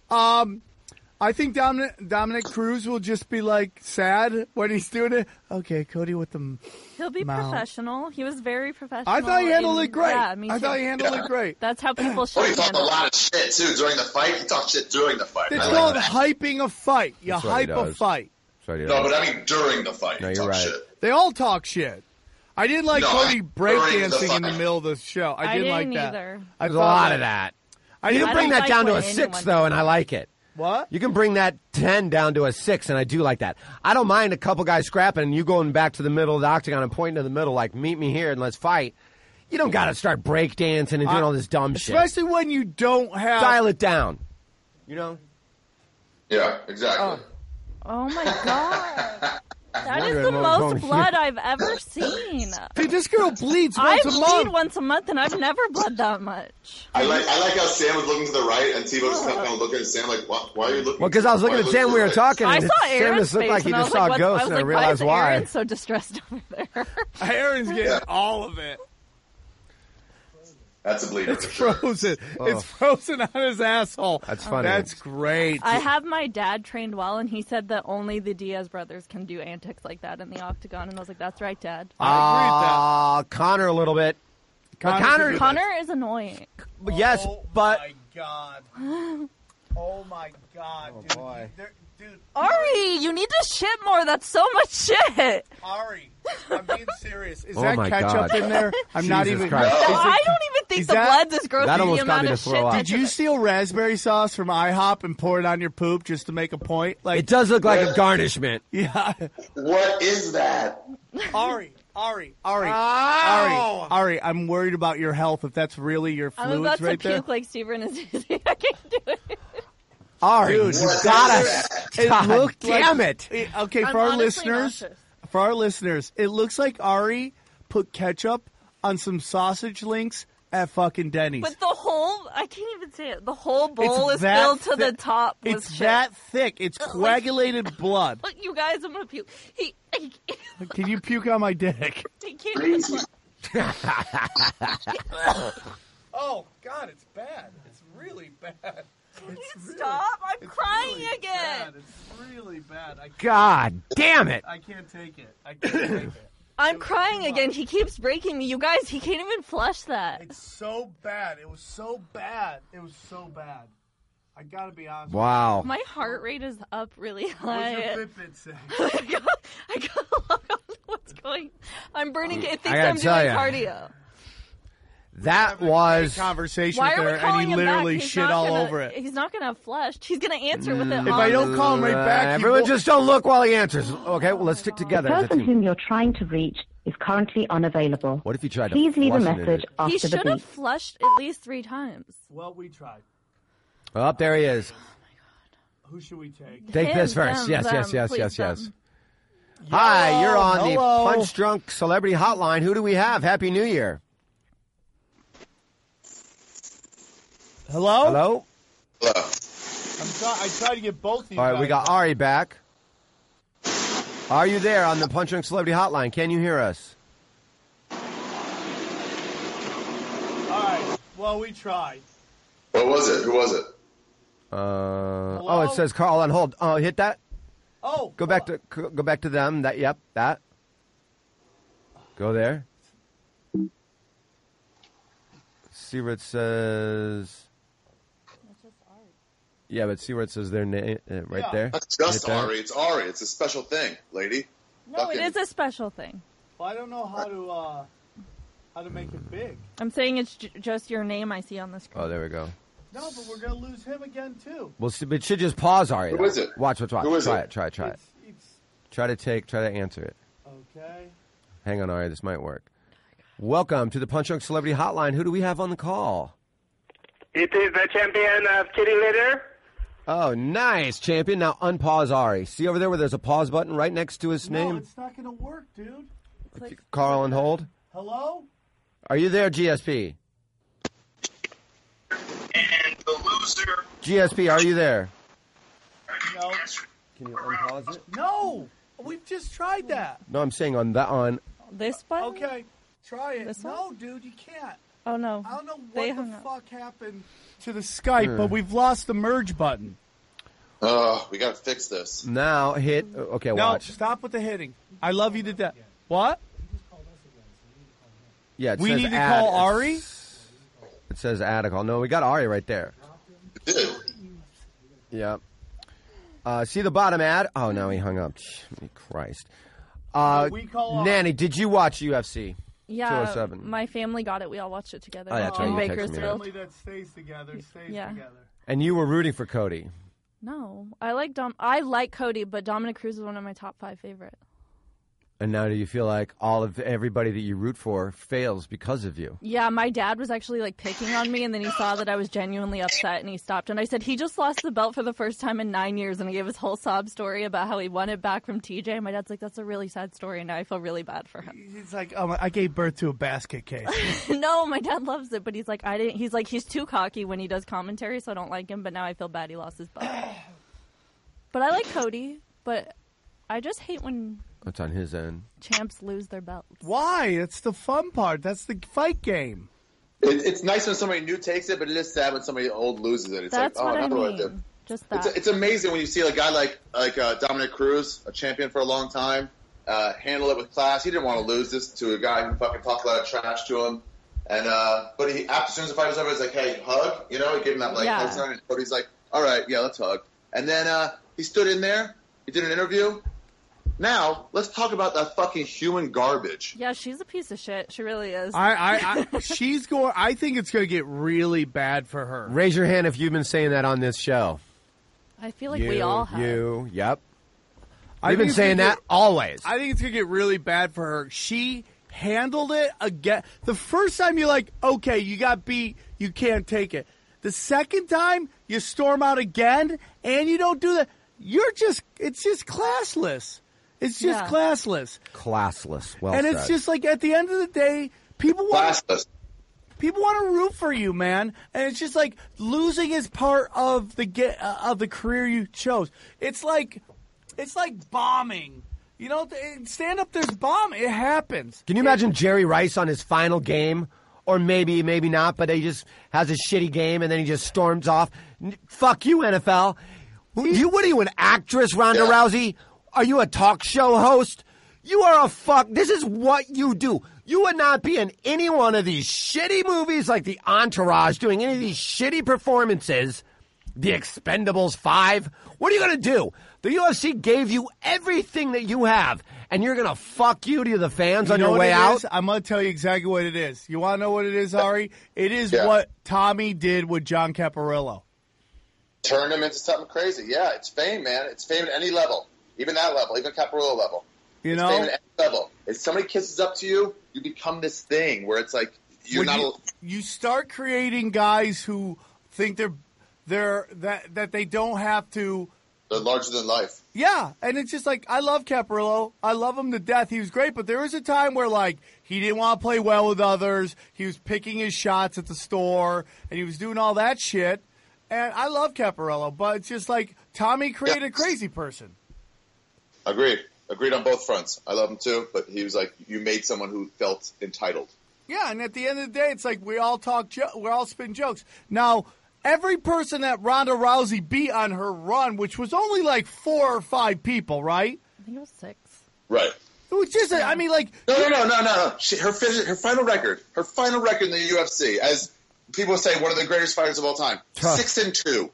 Speaker 2: I think Dominic Cruz will just be like sad when he's doing it. Okay, Cody with the
Speaker 7: He'll be professional. He was very professional.
Speaker 2: I thought he handled it great.
Speaker 7: Yeah, me too.
Speaker 2: I thought he handled it great.
Speaker 7: That's how people should.
Speaker 6: He talked a lot of shit too during the fight. He talked shit during the fight.
Speaker 2: It's called hyping a fight. You hype a fight.
Speaker 6: No, but I mean during the fight.
Speaker 4: No, you're right.
Speaker 6: Shit.
Speaker 2: They all talk shit. I didn't like Cody breakdancing in the middle of the show. I didn't like that.
Speaker 7: Either.
Speaker 4: There's a lot of that. You can bring that down to a 6, though, and I like it.
Speaker 2: What?
Speaker 4: You can bring that 10 down to a 6, and I do like that. I don't mind a couple guys scrapping and you going back to the middle of the octagon and pointing to the middle like, meet me here and let's fight. You don't got to start breakdancing and doing all this dumb shit.
Speaker 2: Especially when you don't have...
Speaker 4: Dial it down. You know?
Speaker 6: Yeah, exactly.
Speaker 7: Oh my God. That is the most blood I've ever seen.
Speaker 2: Dude, this girl bleeds once a month.
Speaker 7: I bleed once a month, and I've never bled that much.
Speaker 6: I like how Sam was looking to the right, and Tebow just kept kind of looking at Sam like, why are you looking?
Speaker 4: Well, because I was looking at Sam, we were talking,
Speaker 7: I
Speaker 4: and
Speaker 7: saw
Speaker 4: Sam just looked like he just saw a ghost, and I realized why.
Speaker 7: Why is Aaron so distressed over there?
Speaker 2: Aaron's getting all of it.
Speaker 6: That's a bleeder.
Speaker 2: It's frozen. Oh. It's frozen on his asshole.
Speaker 4: That's funny.
Speaker 2: That's great.
Speaker 7: I have my dad trained well, and he said that only the Diaz brothers can do antics like that in the octagon. And I was like, "That's right, Dad."
Speaker 2: I agree with that.
Speaker 4: Connor a little bit.
Speaker 7: Connor is annoying.
Speaker 4: Yes, but
Speaker 2: my God. Oh my God,
Speaker 4: oh,
Speaker 2: dude.
Speaker 4: Boy.
Speaker 2: Dude,
Speaker 7: Ari, you need to shit more. That's so much shit.
Speaker 2: Ari, I'm being serious. Is
Speaker 4: Oh
Speaker 2: that
Speaker 4: my
Speaker 2: ketchup
Speaker 4: God.
Speaker 2: in there? I'm not even.
Speaker 4: Christ.
Speaker 7: No, I don't even think the blood's as gross as the amount of shit.
Speaker 2: Did you steal raspberry sauce from IHOP and pour it on your poop just to make a point? Like
Speaker 4: it does look like a garnishment.
Speaker 2: Yeah.
Speaker 6: What is that?
Speaker 2: Ari, I'm worried about your health if that's really your fluids
Speaker 7: I'm about
Speaker 2: right
Speaker 7: to
Speaker 2: there.
Speaker 7: puke like Steven is using. I can't do it.
Speaker 4: Ari, dude, you gotta. God damn it.
Speaker 2: Okay, for our listeners, it looks like Ari put ketchup on some sausage links at fucking Denny's.
Speaker 7: But I can't even say it. The whole bowl is filled to the top with
Speaker 2: It's
Speaker 7: shit.
Speaker 2: that thick. It's coagulated blood.
Speaker 7: Look, you guys, I'm gonna puke.
Speaker 2: Can you puke on my dick?
Speaker 7: He can't even.
Speaker 2: Oh, God, it's bad. It's really bad.
Speaker 7: Stop! I'm crying
Speaker 2: really
Speaker 7: again.
Speaker 2: Bad. It's really bad.
Speaker 4: God damn it!
Speaker 2: I can't take it.
Speaker 7: I'm crying again. He keeps breaking me. You guys, he can't even flush that.
Speaker 2: It's so bad. It was so bad. I gotta be honest.
Speaker 4: Wow.
Speaker 7: My heart rate is up really high.
Speaker 2: What's your Fitbit say?
Speaker 7: I gotta look on what's going. I'm burning. It thinks
Speaker 4: gotta
Speaker 7: I'm
Speaker 4: tell
Speaker 7: doing
Speaker 4: ya.
Speaker 7: cardio.
Speaker 4: That was
Speaker 2: conversation
Speaker 7: Why
Speaker 2: with
Speaker 7: are we
Speaker 2: her,
Speaker 7: calling
Speaker 2: and he
Speaker 7: him
Speaker 2: literally
Speaker 7: back?
Speaker 2: shit all over it.
Speaker 7: He's not gonna have flushed. He's gonna answer with it.
Speaker 2: If I don't call him right back,
Speaker 4: everyone just don't look while he answers. Okay, well, let's stick together.
Speaker 8: The person whom you're trying to reach is currently unavailable.
Speaker 4: What if you tried to
Speaker 8: Please leave a
Speaker 4: flush it
Speaker 8: message after
Speaker 7: He
Speaker 8: the
Speaker 7: should have
Speaker 8: beep.
Speaker 7: flushed at least 3 times.
Speaker 2: Well, we tried.
Speaker 4: Oh, there he is.
Speaker 2: Who should we take?
Speaker 4: Take
Speaker 7: Him,
Speaker 4: this first.
Speaker 7: them,
Speaker 4: Yes.
Speaker 7: them.
Speaker 4: Hi, you're on
Speaker 2: Hello.
Speaker 4: the Punch Drunk Celebrity Hotline. Who do we have? Happy New Year.
Speaker 2: Hello?
Speaker 6: Hello.
Speaker 2: I tried to get both of you.
Speaker 4: All right,
Speaker 2: guys.
Speaker 4: we got Ari back. Are you there on the Punch Drunk Celebrity Hotline? Can you hear us?
Speaker 2: All right. Well, we tried.
Speaker 6: What was it? Who was it?
Speaker 4: Oh, it says Carl on hold. Oh, hit that.
Speaker 2: Oh,
Speaker 4: Go back to them. That. Yep. That. Go there. See where it says. Yeah, but see where it says their name right there.
Speaker 6: That's just Ari. It's Ari. It's a special thing, lady.
Speaker 7: No, it is a special thing.
Speaker 2: Well, I don't know how to make it big.
Speaker 7: I'm saying it's just your name I see on the screen.
Speaker 4: Oh, there we go.
Speaker 2: No, but we're gonna lose him again too.
Speaker 4: Well, it should just pause, Ari.
Speaker 6: Who is it?
Speaker 4: Watch.
Speaker 6: Who is
Speaker 4: Try
Speaker 6: it?
Speaker 4: it. Try it.
Speaker 2: It's
Speaker 4: Try to answer it.
Speaker 2: okay.
Speaker 4: Hang on, Ari. This might work. Welcome to the Punch Drunk Celebrity Hotline. Who do we have on the call?
Speaker 5: It is the champion of Kitty Litter.
Speaker 4: Oh, nice, champion. Now unpause Ari. See over there where there's a pause button right next to his name?
Speaker 2: No, it's not going to work, dude.
Speaker 4: Carl and hold.
Speaker 2: Hello?
Speaker 4: Are you there, GSP?
Speaker 5: And the loser.
Speaker 4: GSP, are you there?
Speaker 2: No.
Speaker 4: Can you unpause it?
Speaker 2: No! We've just tried that.
Speaker 4: No, I'm saying on
Speaker 7: This button?
Speaker 2: Okay, try it.
Speaker 7: This
Speaker 2: No,
Speaker 7: one?
Speaker 2: dude, you can't.
Speaker 7: Oh, no.
Speaker 2: I don't know
Speaker 7: They
Speaker 2: what
Speaker 7: hung
Speaker 2: the
Speaker 7: up.
Speaker 2: fuck happened to the Skype, but we've lost the merge button.
Speaker 6: Oh, we got to fix this.
Speaker 4: Now hit. Okay,
Speaker 2: No,
Speaker 4: watch.
Speaker 2: stop with the hitting. I love you to death. What?
Speaker 4: Yeah, it
Speaker 2: We
Speaker 4: says
Speaker 2: need to
Speaker 4: add.
Speaker 2: call Ari?
Speaker 4: It says add a call. No, we got Ari right there.
Speaker 6: Dude.
Speaker 4: Yeah. See the bottom ad? Oh, no, he hung up. Christ.
Speaker 2: we call
Speaker 4: Nanny, did you watch UFC?
Speaker 7: Yeah,
Speaker 4: 207.
Speaker 7: my family got it. We all watched it together.
Speaker 4: Oh, that's right,
Speaker 7: In
Speaker 4: you texted me that.
Speaker 7: Bakersfield.
Speaker 2: Family that stays together stays
Speaker 7: Yeah.
Speaker 2: together.
Speaker 4: And you were rooting for Cody.
Speaker 7: No, I like Cody, but Dominic Cruz is one of my top 5 favorite.
Speaker 4: And now do you feel like everybody that you root for fails because of you?
Speaker 7: Yeah, my dad was actually like picking on me, and then he saw that I was genuinely upset, and he stopped. And I said, he just lost the belt for the first time in 9 years, and he gave his whole sob story about how he won it back from TJ. And my dad's like, that's a really sad story, and now I feel really bad for him.
Speaker 2: He's like, oh, I gave birth to a basket case.
Speaker 7: No, my dad loves it, but he's like, I didn't. He's like, he's too cocky when he does commentary, so I don't like him. But now I feel bad he lost his belt. But I like Cody, but I just hate when
Speaker 4: That's on his end.
Speaker 7: champs lose their belts.
Speaker 2: Why? It's the fun part. That's the fight game.
Speaker 6: It's nice when somebody new takes it, but it is sad when somebody old loses it. It's
Speaker 7: That's
Speaker 6: like,
Speaker 7: what I
Speaker 6: now what do I do?
Speaker 7: mean. Just that.
Speaker 6: It's amazing when you see a guy like Dominic Cruz, a champion for a long time, handle it with class. He didn't want to lose this to a guy who fucking talked a lot of trash to him. And but he, as soon as the fight was over, he's like, "Hey, hug," you know. He gave him that hug sign, and Cody's like, "All right, yeah, let's hug." And then he stood in there. He did an interview. Now let's talk about that fucking human garbage.
Speaker 7: Yeah, she's a piece of shit. She really is.
Speaker 2: She's going. I think it's going to get really bad for her.
Speaker 4: Raise your hand if you've been saying that on this show.
Speaker 7: I feel like we all have.
Speaker 4: Yep.
Speaker 2: I
Speaker 4: We've been saying that always.
Speaker 2: I think it's going to get really bad for her. She handled it again. The first time you're like, okay, you got beat, you can't take it. The second time you storm out again and you don't do that, it's just classless. It's just classless.
Speaker 4: Classless. Well
Speaker 2: and
Speaker 4: said.
Speaker 2: it's just like at the end of the day, people want to root for you, man. And it's just like losing is part of the career you chose. It's like bombing. You know, stand up, there's bomb. It happens.
Speaker 4: Can you imagine Jerry Rice on his final game? Or maybe not, but he just has a shitty game and then he just storms off. Fuck you, NFL. What are you, an actress, Ronda Rousey? Are you a talk show host? You are this is what you do. You would not be in any one of these shitty movies like The Entourage, doing any of these shitty performances. The Expendables 5. What are you going to do? The UFC gave you everything that you have, and you're going to fuck you to the fans on your way out?
Speaker 2: I'm going to tell you exactly what it is. You want to know what it is, Ari? It is what Tommy did with John Caparillo.
Speaker 6: Turned him into something crazy. Yeah, it's fame, man. It's fame at any level. Even that level. Even Caparillo level.
Speaker 2: You know?
Speaker 6: Fame at any level. If somebody kisses up to you, you become this thing where it's like
Speaker 2: you start creating guys who think that they don't have to.
Speaker 6: They're larger than life.
Speaker 2: Yeah, and it's just like, I love Caparillo. I love him to death. He was great, but there was a time where, like, he didn't want to play well with others. He was picking his shots at the store, and he was doing all that shit. And I love Caparillo, but it's just like Tommy created a crazy person.
Speaker 6: Agreed on both fronts. I love him too, but he was like, you made someone who felt entitled.
Speaker 2: Yeah, and at the end of the day, it's like we all spin jokes. Now, every person that Ronda Rousey beat on her run, which was only like 4 or 5 people, right?
Speaker 7: I think it was 6.
Speaker 6: Right.
Speaker 2: It was just, No.
Speaker 6: Her final record in the UFC, as people say, one of the greatest fighters of all time. 6-2.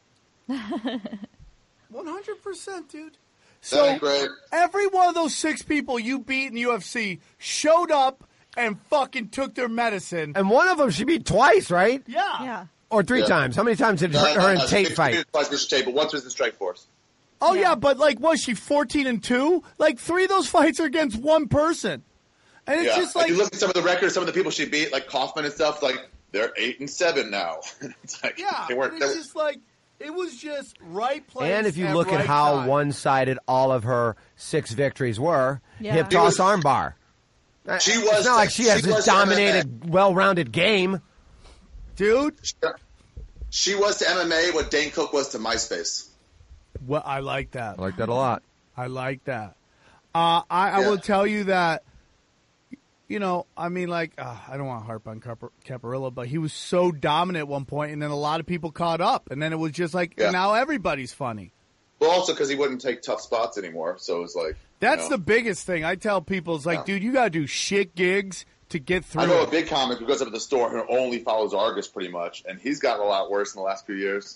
Speaker 2: 100%, dude.
Speaker 6: So great.
Speaker 2: Every one of those 6 people you beat in the UFC showed up and fucking took their medicine.
Speaker 4: And one of them she beat twice, right?
Speaker 7: Yeah.
Speaker 4: Or 3 times. How many times did her and Tate fight?
Speaker 6: Twice versus Tate, but once was the Strikeforce.
Speaker 2: Oh, yeah, but like, was she 14-2? Like, 3 of those fights are against one person. And it's just like...
Speaker 6: you look at some of the records, some of the people she beat, like Kaufman and stuff, like, they're 8-7 now. It's like,
Speaker 2: yeah,
Speaker 6: they weren't...
Speaker 2: it's just like... It was just right place.
Speaker 4: And if you
Speaker 2: at
Speaker 4: look
Speaker 2: right
Speaker 4: at how
Speaker 2: time.
Speaker 4: one-sided all of her 6 victories were,
Speaker 7: Yeah.
Speaker 4: hip toss armbar.
Speaker 6: She
Speaker 4: It's
Speaker 6: was
Speaker 4: not like she has
Speaker 6: was
Speaker 4: a dominated, well-rounded game.
Speaker 2: Dude.
Speaker 6: She was to MMA what Dane Cook was to MySpace.
Speaker 2: Well, I like that.
Speaker 4: I like that a lot.
Speaker 2: I like that. I will tell you that, I don't want to harp on Caparilla, but he was so dominant at one point, and then a lot of people caught up, and then it was just like, now everybody's funny.
Speaker 6: Well, also because he wouldn't take tough spots anymore, so it was like...
Speaker 2: That's the biggest thing. I tell people, it's like, dude, you got to do shit gigs to get through.
Speaker 6: I know a big comic who goes up to the store who only follows Argus pretty much, and he's gotten a lot worse in the last few years.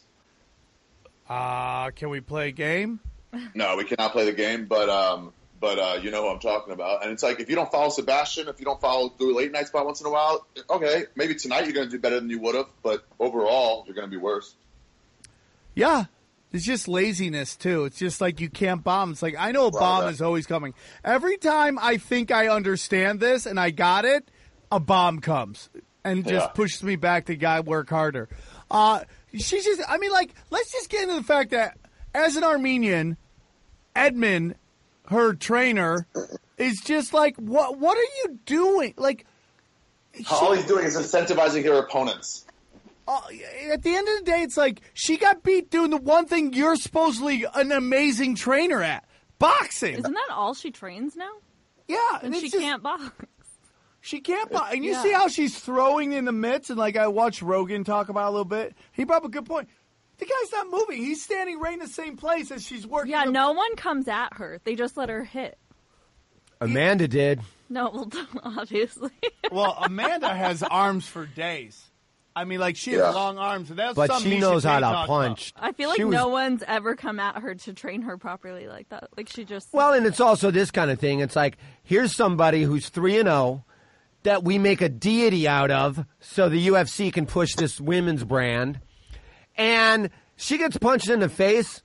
Speaker 2: Can we play a game?
Speaker 6: No, we cannot play the game, but you know who I'm talking about. And it's like, if you don't follow Sebastian, if you don't do a late night spot once in a while, okay, maybe tonight you're going to do better than you would have, but overall, you're going to be worse.
Speaker 2: Yeah. It's just laziness, too. It's just like you can't bomb. It's like, I know a bomb is always coming. Every time I think I understand this and I got it, a bomb comes and just pushes me back to gotta work harder. She's just, let's just get into the fact that as an Armenian, Edmund, her trainer, is just like, what are you doing? Like,
Speaker 6: all he's doing is incentivizing her opponents.
Speaker 2: At the end of the day, it's like she got beat doing the one thing you're supposedly an amazing trainer at, boxing.
Speaker 7: Isn't that all she trains now?
Speaker 2: Yeah.
Speaker 7: And she can't box.
Speaker 2: She can't box. And you see how she's throwing in the mitts, and like I watched Rogan talk about it a little bit. He brought up a good point. The guy's not moving. He's standing right in the same place as she's working.
Speaker 7: Yeah, no one comes at her. They just let her hit.
Speaker 4: Amanda did.
Speaker 7: No, well, obviously.
Speaker 2: Well, Amanda has arms for days. She has long arms. And that's
Speaker 4: but
Speaker 2: something
Speaker 4: she knows how to punch.
Speaker 7: I feel like no one's ever come at her to train her properly like that. Like she just...
Speaker 4: Well, and it's also this kind of thing. It's like, here's somebody who's 3-0 that we make a deity out of so the UFC can push this women's brand. And she gets punched in the face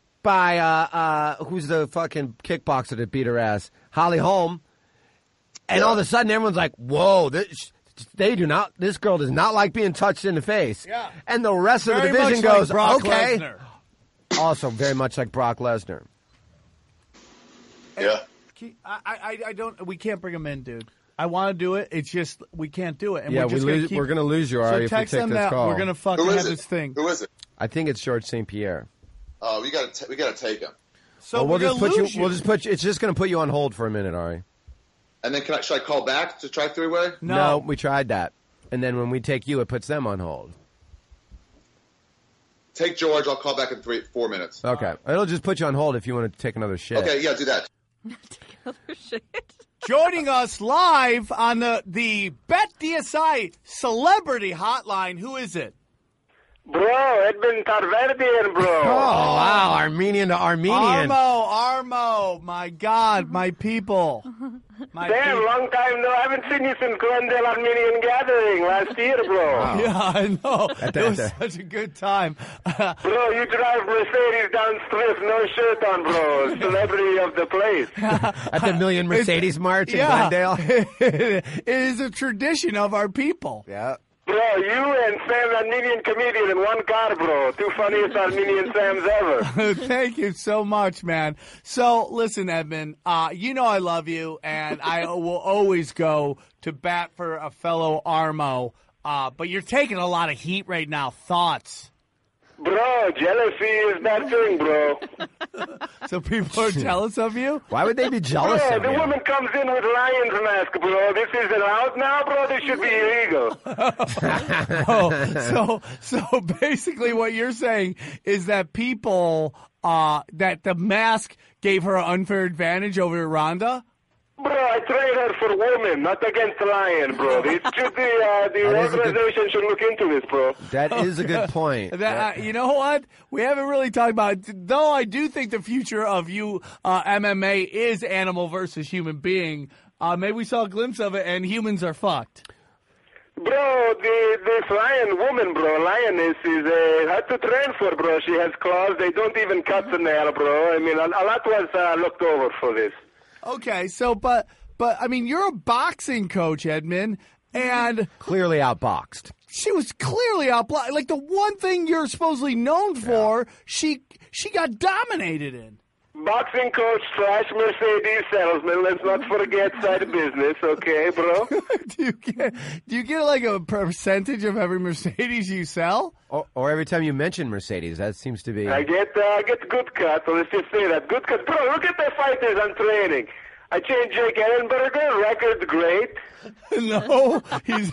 Speaker 4: by, who's the fucking kickboxer that beat her ass? Holly Holm. And all of a sudden everyone's like, whoa, this girl does not like being touched in the face.
Speaker 2: Yeah.
Speaker 4: And the rest of the division goes, okay. Lesnar. Also very much like Brock Lesnar.
Speaker 6: Yeah.
Speaker 2: We can't bring him in, dude. I want to do it. It's just, we can't do it. And
Speaker 4: we're going to lose you, Ari, if we take this call.
Speaker 2: We're going to fucking have this thing.
Speaker 6: Who is it?
Speaker 4: I think it's George St. Pierre.
Speaker 6: Oh, we got to take him.
Speaker 2: So
Speaker 4: we'll just put you, it's just going to put you on hold for a minute, Ari.
Speaker 6: And then should I call back to try three-way?
Speaker 4: No, we tried that. And then when we take you, it puts them on hold.
Speaker 6: Take George. I'll call back in 4 minutes.
Speaker 4: Okay. It'll just put you on hold if you want to take another shit.
Speaker 6: Okay, yeah, do that.
Speaker 7: Take another shit.
Speaker 2: Joining us live on the BetDSI Celebrity Hotline, who is it?
Speaker 9: Bro, Edmund Tarverdian, bro.
Speaker 4: Oh, wow. Armenian to Armenian.
Speaker 2: Armo. My God, my people.
Speaker 9: Long time no. I haven't seen you since Glendale Armenian Gathering last year, bro.
Speaker 2: Wow. Yeah, I know. It was such a good time.
Speaker 9: Bro, you drive Mercedes down strip, no shirt on, bro. Celebrity of the place.
Speaker 4: At the Million Mercedes March in Glendale.
Speaker 2: It is a tradition of our people.
Speaker 4: Yeah.
Speaker 9: Bro, you and Sam, Armenian comedian in one car, bro. Two funniest Armenian Sams ever.
Speaker 2: Thank you so much, man. So, listen, Edmund, you know I love you, and I will always go to bat for a fellow Armo, but you're taking a lot of heat right now. Thoughts?
Speaker 9: Bro, jealousy is that thing, bro.
Speaker 2: So people are jealous of you?
Speaker 4: Why would they be jealous of you?
Speaker 9: The woman comes in with lion's mask, bro. This isn't out now, bro. This should be illegal.
Speaker 2: So basically what you're saying is that people, that the mask gave her an unfair advantage over Ronda?
Speaker 9: Bro, I train her for women, not against the lion, bro. The organization should look into this, bro.
Speaker 4: That is a good point.
Speaker 2: You know what? We haven't really talked about it. Though I do think the future of MMA is animal versus human being. Maybe we saw a glimpse of it, and humans are fucked.
Speaker 9: Bro, this lion woman, bro, lioness is hard to train for, bro. She has claws. They don't even cut the nail, bro. I mean, a lot was looked over for this.
Speaker 2: Okay, so, but I mean, you're a boxing coach, Edmund. and
Speaker 4: clearly outboxed.
Speaker 2: She was clearly outboxed. Like the one thing you're supposedly known for, she got dominated in.
Speaker 9: Boxing coach / Mercedes salesman. Let's not forget side of business, okay, bro?
Speaker 2: Do you get like a percentage of every Mercedes you sell?
Speaker 4: Or every time you mention Mercedes, that seems to be.
Speaker 9: I get good cut. So let's just say that good cut, bro. Look at the fighters I'm training. I changed Jake Ellenberger, record great.
Speaker 2: No, he's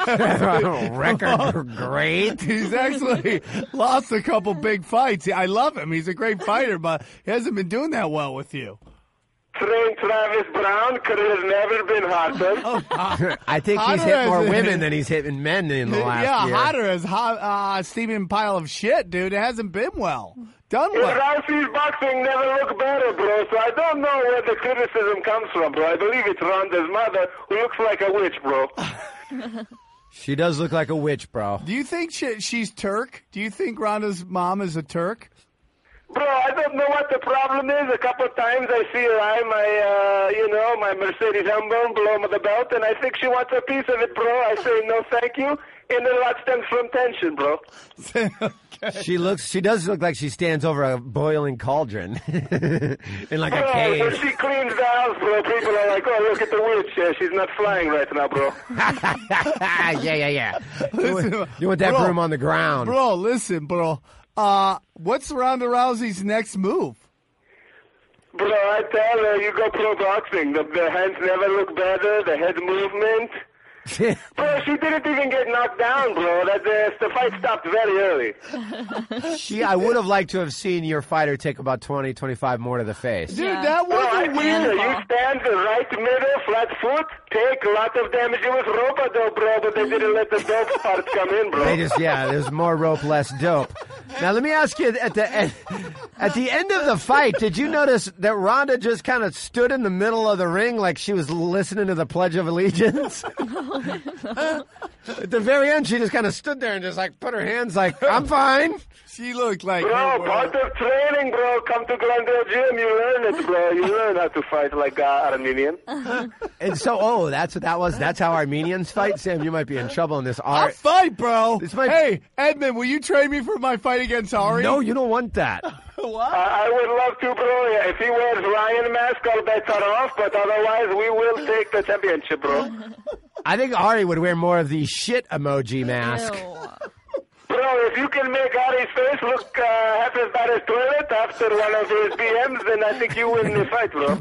Speaker 4: record great.
Speaker 2: He's actually lost a couple big fights. I love him. He's a great fighter, but he hasn't been doing that well with you.
Speaker 9: Trained Travis Brown, career's never been hotter.
Speaker 4: I think he's hit more women than he's hitting men in the last year.
Speaker 2: Yeah, hotter as steaming pile of shit, dude. It hasn't been well. Done well.
Speaker 9: Rousey's boxing never looked better, bro, so I don't know where the criticism comes from, bro. I believe it's Ronda's mother, who looks like a witch, bro.
Speaker 4: She does look like a witch, bro.
Speaker 2: Do you think she's Turk? Do you think Ronda's mom is a Turk?
Speaker 9: Bro, I don't know what the problem is. A couple of times I see her eye my Mercedes Humble below the belt, and I think she wants a piece of it, bro. I say no thank you, and a lot stems from tension, bro.
Speaker 2: Okay.
Speaker 4: She does look like she stands over a boiling cauldron in like a cave.
Speaker 9: When she cleans the house, bro, people are like, oh, look at the witch. She's not flying right now, bro.
Speaker 4: Yeah.
Speaker 2: Listen,
Speaker 4: you want that broom on the ground.
Speaker 2: Bro, listen, bro. What's Ronda Rousey's next move?
Speaker 9: Bro, I tell her, you go pro boxing. The hands never look better, the head movement. Bro, she didn't even get knocked down, bro. The fight stopped very early.
Speaker 4: I would have liked to have seen your fighter take about 20, 25 more to the face.
Speaker 2: Dude, that wasn't weird.
Speaker 9: You stand the right middle, flat foot, take a lot of damage. It was rope-a-dope, bro, but they didn't let the dope parts come in, bro.
Speaker 4: There's more rope, less dope. Now, let me ask you, at the end of the fight, did you notice that Ronda just kind of stood in the middle of the ring like she was listening to the Pledge of Allegiance? At the very end, she just kind of stood there and just like put her hands like, I'm fine.
Speaker 2: She looked like...
Speaker 9: Bro, part of training, bro. Come to Glendale Gym. You learn it, bro. You learn how to fight like Armenian.
Speaker 4: And so, that's what that was? That's how Armenians fight? Sam, you might be in trouble in this
Speaker 2: I'll fight, bro. Hey, Edmund, will you train me for my fight against Ari?
Speaker 4: No, you don't want that.
Speaker 2: What?
Speaker 9: I would love to, bro. Yeah, if he wears Ryan mask, all bets are off. But otherwise, we will take the championship, bro.
Speaker 4: I think Ari would wear more of the shit emoji mask.
Speaker 7: Ew.
Speaker 9: Bro, if you can make Ari's face look half as bad as toilet after one of his BMs, then I think you win the fight, bro.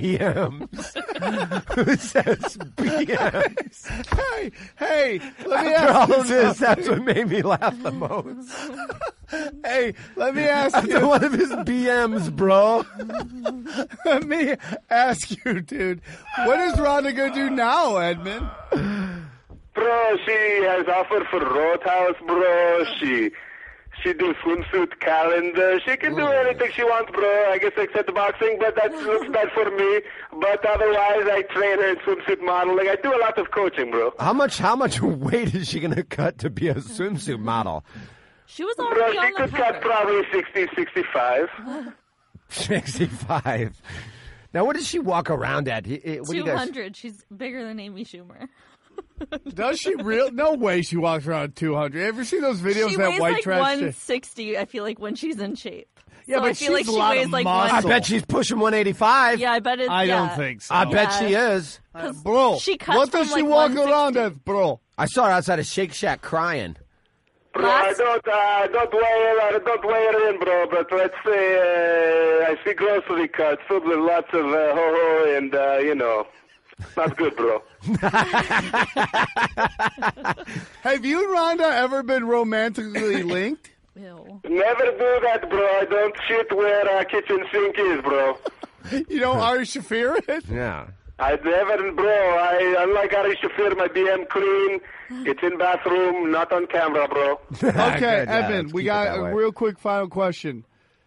Speaker 4: BMs? Who says BMs?
Speaker 2: Hey, let me
Speaker 4: After
Speaker 2: ask
Speaker 4: all of this, that's what made me laugh the most.
Speaker 2: Hey, let me ask
Speaker 4: After
Speaker 2: you.
Speaker 4: one of his BMs, bro.
Speaker 2: Let me ask you, dude. What is Ronda going to do now, Edmund?
Speaker 9: Bro, she has offered for Roadhouse, bro. She do swimsuit calendar. She can do anything she wants, bro. I guess except boxing, but that looks bad for me. But otherwise, I train her in swimsuit modeling. I do a lot of coaching, bro.
Speaker 4: How much weight is she going to cut to be a swimsuit model?
Speaker 7: She was already
Speaker 9: Bro, she
Speaker 7: on the
Speaker 9: could cut probably 60, 65.
Speaker 4: 65. Now, what does she walk around at? What do you guys...
Speaker 7: 200. She's bigger than Amy Schumer.
Speaker 2: Does she real? No way she walks around at 200. Ever see those videos
Speaker 7: She
Speaker 2: of that
Speaker 7: weighs
Speaker 2: white
Speaker 7: like
Speaker 2: trash?
Speaker 7: 160, I feel like, when she's in shape.
Speaker 2: Yeah,
Speaker 7: So
Speaker 2: but
Speaker 7: I feel
Speaker 2: she's
Speaker 7: like she
Speaker 2: a lot
Speaker 7: weighs
Speaker 2: of
Speaker 7: like
Speaker 2: muscle.
Speaker 4: I bet she's pushing 185.
Speaker 7: Yeah, I bet it's...
Speaker 2: I
Speaker 7: yeah.
Speaker 2: don't think so.
Speaker 4: I bet she is.
Speaker 2: Bro,
Speaker 7: she cuts
Speaker 2: what does
Speaker 7: from,
Speaker 2: she
Speaker 7: like,
Speaker 2: walk
Speaker 7: 160.
Speaker 2: around as, bro?
Speaker 4: I saw her outside of Shake Shack crying.
Speaker 9: Bro, I don't weigh her in, bro. But let's say I see grocery carts filled with lots of ho-ho and, not good, bro.
Speaker 2: Have you and Ronda ever been romantically linked?
Speaker 7: Ew.
Speaker 9: Never do that, bro. I don't shit where kitchen sink is, bro.
Speaker 2: You know Ari Shaffir is?
Speaker 4: Yeah.
Speaker 9: I never, bro. Unlike Ari Shaffir, my DM clean. It's in bathroom, not on camera, bro.
Speaker 2: Okay,
Speaker 4: Good,
Speaker 2: Evan, we got a real quick final question.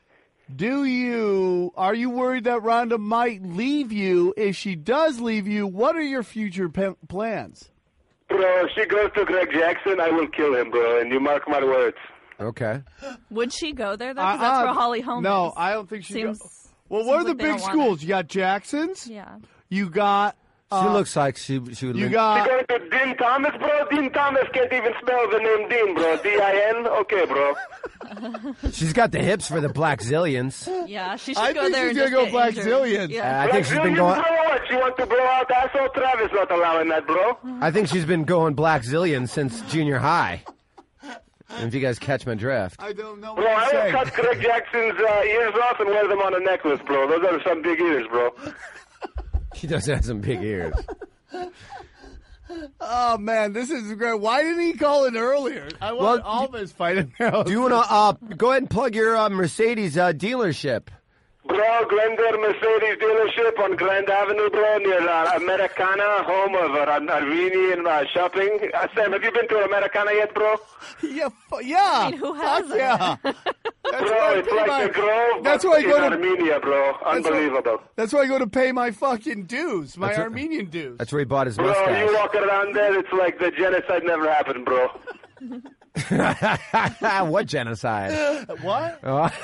Speaker 2: Are you worried that Ronda might leave you? If she does leave you, what are your future plans?
Speaker 9: Bro, if she goes to Greg Jackson, I will kill him, bro. And you mark my words.
Speaker 4: Okay.
Speaker 7: Would she go there, though? Because that's where Holly Holm
Speaker 2: No,
Speaker 7: is.
Speaker 2: I don't think she
Speaker 7: Seems,
Speaker 2: goes. Well, what are
Speaker 7: seems
Speaker 2: the
Speaker 7: like they
Speaker 2: big
Speaker 7: don't want
Speaker 2: schools? You got Jackson's.
Speaker 7: Yeah.
Speaker 2: You got
Speaker 4: She looks like she would.
Speaker 2: You got.
Speaker 9: She going to Dean Thomas, bro. Dean Thomas can't even spell the name Dean, bro. D-I-N. Okay, bro.
Speaker 4: She's got the hips for the Black Zillions.
Speaker 7: Yeah, she should go there.
Speaker 2: She's gonna go Black Zillions.
Speaker 7: Yeah.
Speaker 4: I think she's been going.
Speaker 9: What? She wants to blow out asshole? Travis not allowing that, bro.
Speaker 4: I think she's been going Black Zillions since junior high. If you guys catch my drift.
Speaker 2: I don't know what
Speaker 9: Bro,
Speaker 2: you're
Speaker 9: I
Speaker 2: saying.
Speaker 9: will cut Greg Jackson's ears off and wear them on a necklace, bro. Those are some big ears, bro.
Speaker 4: She does have some big ears.
Speaker 2: Oh man, this is great. Why didn't he call it earlier? I want all of us fighting now.
Speaker 4: Do you want to go ahead and plug your Mercedes dealership?
Speaker 9: Bro, Glendale Mercedes dealership on Grand Avenue, bro, near Americana, home of Armenian shopping. Sam, have you been to Americana yet, bro?
Speaker 2: Yeah.
Speaker 7: I mean, who hasn't?
Speaker 2: Yeah.
Speaker 9: Bro, it's like the Grove,
Speaker 2: that's where I go
Speaker 9: in
Speaker 2: to
Speaker 9: Armenia, bro. Unbelievable.
Speaker 2: That's where I go to pay my fucking dues, my Armenian dues.
Speaker 4: That's where he bought his
Speaker 9: Bro,
Speaker 4: mustache.
Speaker 9: you walk around there, it's like the genocide never happened, bro.
Speaker 4: What genocide?
Speaker 2: What?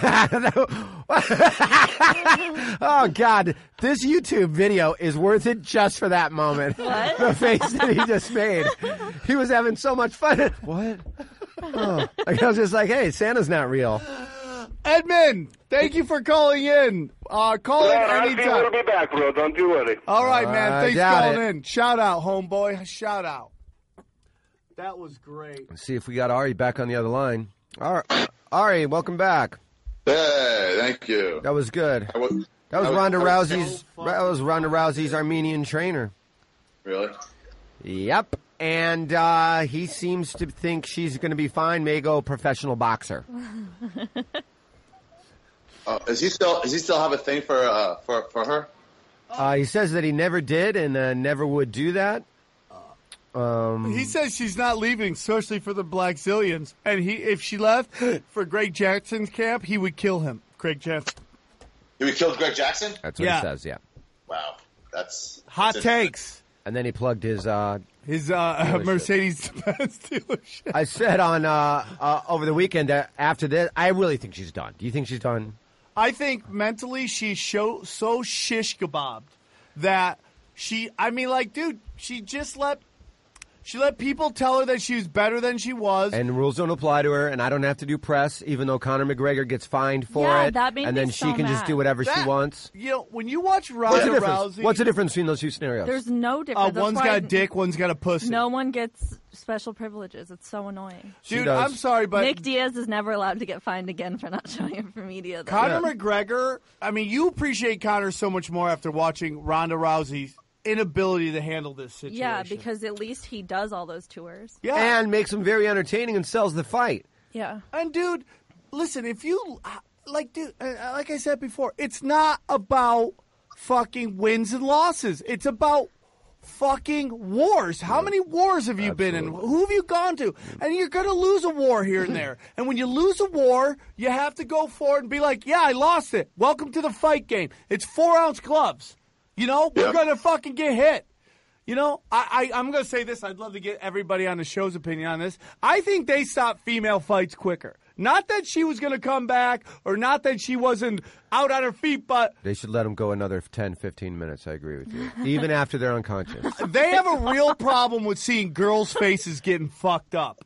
Speaker 4: Oh, God. This YouTube video is worth it just for that moment.
Speaker 7: What?
Speaker 4: The face that he just made. He was having so much fun. What? Oh. Like, I was just like, hey, Santa's not real.
Speaker 2: Edmund, thank you for calling in. Call in anytime.
Speaker 9: We'll be back, bro. Don't you worry.
Speaker 2: All right, man. Thanks for
Speaker 4: got
Speaker 2: calling
Speaker 4: it.
Speaker 2: in. Shout out, homeboy. Shout out. That was great.
Speaker 4: Let's see if we got Ari back on the other line. Ari, welcome back.
Speaker 6: Hey, thank you.
Speaker 4: That was good. That was Ronda Rousey's Armenian trainer.
Speaker 6: Really?
Speaker 4: Yep. And he seems to think she's going to be fine. May go professional boxer.
Speaker 6: Does he still have a thing for her?
Speaker 4: He says that he never did and never would do that.
Speaker 2: He says she's not leaving, especially for the Black Zillions. And if she left for Greg Jackson's camp, he would kill him. Greg Jackson.
Speaker 6: He would kill Greg Jackson?
Speaker 4: That's what he says, yeah.
Speaker 6: Wow. That's
Speaker 2: hot takes.
Speaker 4: And then he plugged his
Speaker 2: Mercedes-Benz dealership.
Speaker 4: I said on over the weekend that after this, I really think she's done. Do you think she's done?
Speaker 2: I think mentally she's so shish kebabbed that she let people tell her that she was better than she was.
Speaker 4: And the rules don't apply to her, and I don't have to do press, even though Conor McGregor gets fined for it.
Speaker 7: That made
Speaker 4: and
Speaker 7: me
Speaker 4: then
Speaker 7: so
Speaker 4: she can just do whatever she wants.
Speaker 2: You know, when you watch Ronda Rousey...
Speaker 4: What's the difference between those two scenarios?
Speaker 7: There's no difference.
Speaker 2: One's got a dick, one's got a pussy.
Speaker 7: No one gets special privileges. It's so annoying.
Speaker 2: Dude, I'm sorry, but...
Speaker 7: Nick Diaz is never allowed to get fined again for not showing up for media. Though.
Speaker 2: Conor McGregor, I mean, you appreciate Conor so much more after watching Ronda Rousey's inability to handle this situation.
Speaker 7: Yeah, because at least he does all those tours.
Speaker 2: Yeah.
Speaker 4: And makes them very entertaining and sells the fight.
Speaker 7: Yeah.
Speaker 2: And, dude, listen, if you... like I said before, it's not about fucking wins and losses. It's about fucking wars. How many wars have you been in? Who have you gone to? And you're going to lose a war here and there. And when you lose a war, you have to go forward and be like, yeah, I lost it. Welcome to the fight game. It's 4-ounce gloves. You know, we're going to fucking get hit. You know, I'm going to say this. I'd love to get everybody on the show's opinion on this. I think they stopped female fights quicker. Not that she was going to come back or not that she wasn't out on her feet, but...
Speaker 4: They should let them go another 10, 15 minutes. I agree with you. Even after they're unconscious.
Speaker 2: They have a real problem with seeing girls' faces getting fucked up.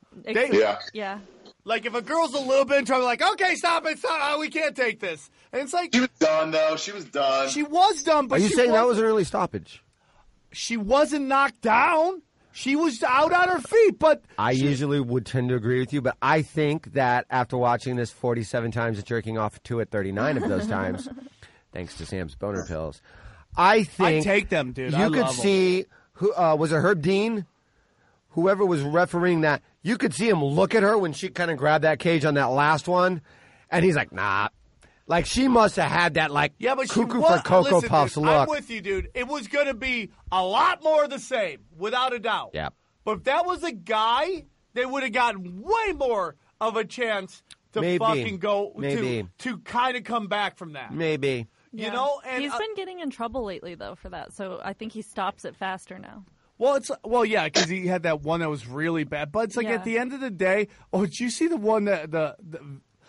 Speaker 7: Yeah.
Speaker 2: Like, if a girl's a little bit in trouble, like, okay, stop it, we can't take this. And it's like...
Speaker 6: She was done, though. She was done.
Speaker 2: She was done, but
Speaker 4: Are you saying that was an early stoppage?
Speaker 2: She wasn't knocked down. She was out on her feet, but...
Speaker 4: I usually would tend to agree with you, but I think that after watching this 47 times and jerking off to it 39 of those times, thanks to Sam's boner pills, I think...
Speaker 2: I take them, dude.
Speaker 4: You could see... was it Herb Dean? Whoever was refereeing that, you could see him look at her when she kind of grabbed that cage on that last one, and he's like, nah. Like, she must have had that, like, cuckoo for Cocoa Puffs
Speaker 2: dude,
Speaker 4: look.
Speaker 2: I'm with you, dude. It was going to be a lot more of the same, without a doubt.
Speaker 4: Yeah.
Speaker 2: But if that was a guy, they would have gotten way more of a chance to fucking go to kind of come back from that.
Speaker 4: Maybe.
Speaker 2: You know? And
Speaker 7: he's been getting in trouble lately, though, for that. So I think he stops it faster now.
Speaker 2: Well, yeah, because he had that one that was really bad. But it's like at the end of the day, did you see the one that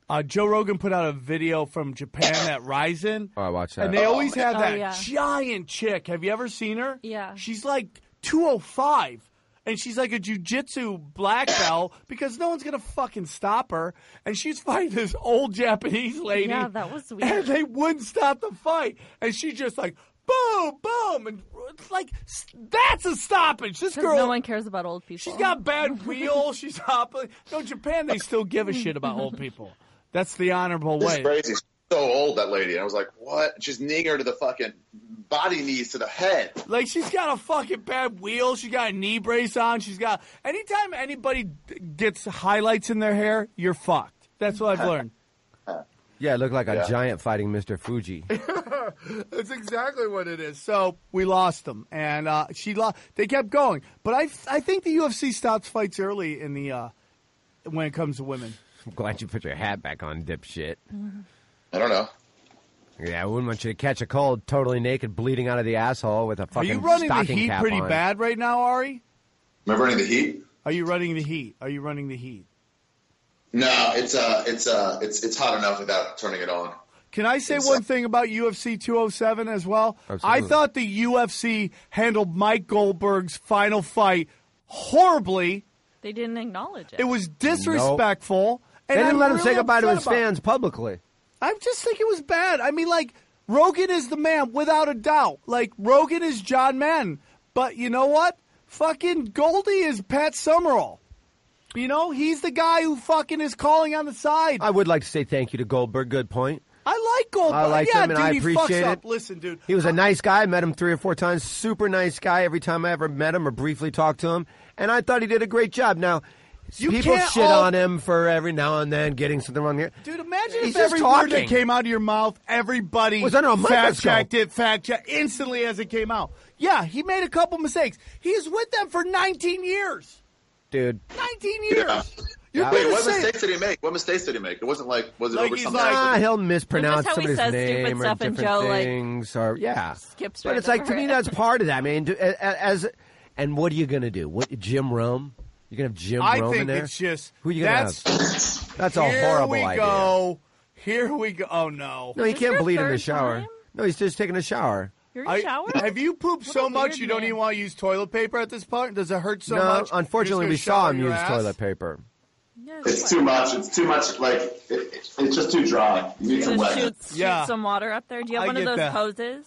Speaker 2: Joe Rogan put out a video from Japan at Ryzen.
Speaker 4: Oh, I watched that.
Speaker 2: And they always have that giant chick. Have you ever seen her?
Speaker 7: Yeah.
Speaker 2: She's like 205. And she's like a jiu-jitsu black belt because no one's going to fucking stop her. And she's fighting this old Japanese lady.
Speaker 7: Yeah, that was weird.
Speaker 2: And they wouldn't stop the fight. And she just like, boom, boom. And it's like, that's a stoppage. This girl.
Speaker 7: No one cares about old people.
Speaker 2: She's got bad wheels. She's hopping. No, Japan, they still give a shit about old people. That's the honorable way.
Speaker 6: It's crazy. She's so old, that lady. And I was like, what? She's kneeing her to the fucking body knees to the head.
Speaker 2: Like, she's got a fucking bad wheel. She's got a knee brace on. She's got... Anytime anybody gets highlights in their hair, you're fucked. That's what I've learned.
Speaker 4: Yeah, it looked like a giant fighting Mr. Fuji.
Speaker 2: That's exactly what it is. So, we lost them. And she lost. They kept going. But I think the UFC stops fights early in the... when it comes to women.
Speaker 4: I'm glad you put your hat back on, dipshit.
Speaker 6: I don't know.
Speaker 4: Yeah, I wouldn't want you to catch a cold totally naked, bleeding out of the asshole with a fucking stocking cap on.
Speaker 2: Are you running the heat pretty bad right now, Ari?
Speaker 6: Am I running the heat?
Speaker 2: Are you running the heat? Are you running the heat?
Speaker 6: No, it's hot enough without turning it on.
Speaker 2: Can I say one thing about UFC 207 as well? Absolutely. I thought the UFC handled Mike Goldberg's final fight horribly.
Speaker 7: They didn't acknowledge it.
Speaker 2: It was disrespectful.
Speaker 4: Nope.
Speaker 2: And
Speaker 4: they didn't let him say goodbye to his
Speaker 2: about
Speaker 4: fans publicly.
Speaker 2: I just think it was bad. I mean, like, Rogan is the man, without a doubt. Like, Rogan is John Madden. But you know what? Fucking Goldie is Pat Summerall. You know, he's the guy who fucking is calling on the side.
Speaker 4: I would like to say thank you to Goldberg. Good point.
Speaker 2: I like Goldberg.
Speaker 4: I like him, and
Speaker 2: dude,
Speaker 4: I appreciate it.
Speaker 2: Listen, dude.
Speaker 4: He was a nice guy. I met him 3 or 4 times. Super nice guy every time I ever met him or briefly talked to him. And I thought he did a great job. Now, people shit on him for every now and then getting something wrong here.
Speaker 2: Dude, imagine if every word that came out of your mouth, everybody
Speaker 4: was under a
Speaker 2: fact-checked instantly as it came out. Yeah, he made a couple mistakes. He's with them for 19 years.
Speaker 4: Dude.
Speaker 2: 19 years.
Speaker 6: Yeah. Wait, what mistakes did he make? What mistakes did he make? It wasn't like, was it over something?
Speaker 4: He'll mispronounce somebody's name or different
Speaker 7: Joe,
Speaker 4: things. Or
Speaker 7: skips
Speaker 4: but it's like, to me, that's part of that, man. And what are you going to do? Jim Rome? You're going to have Jim Rome in there?
Speaker 2: I think it's just...
Speaker 4: Who are you going to have? That's a horrible idea.
Speaker 2: Here we go. Oh, no.
Speaker 4: No, he can't bleed in the shower. No, he's just taking a shower.
Speaker 7: You're in the shower?
Speaker 2: Have you pooped so much you don't even want to use toilet paper at this point? Does it hurt so much?
Speaker 4: No, unfortunately, we saw him use toilet paper.
Speaker 7: Yeah,
Speaker 6: it's too much. It's too much. Like it's just too dry. You need some wet.
Speaker 7: Shoot some water up there. Do you have one of those hoses?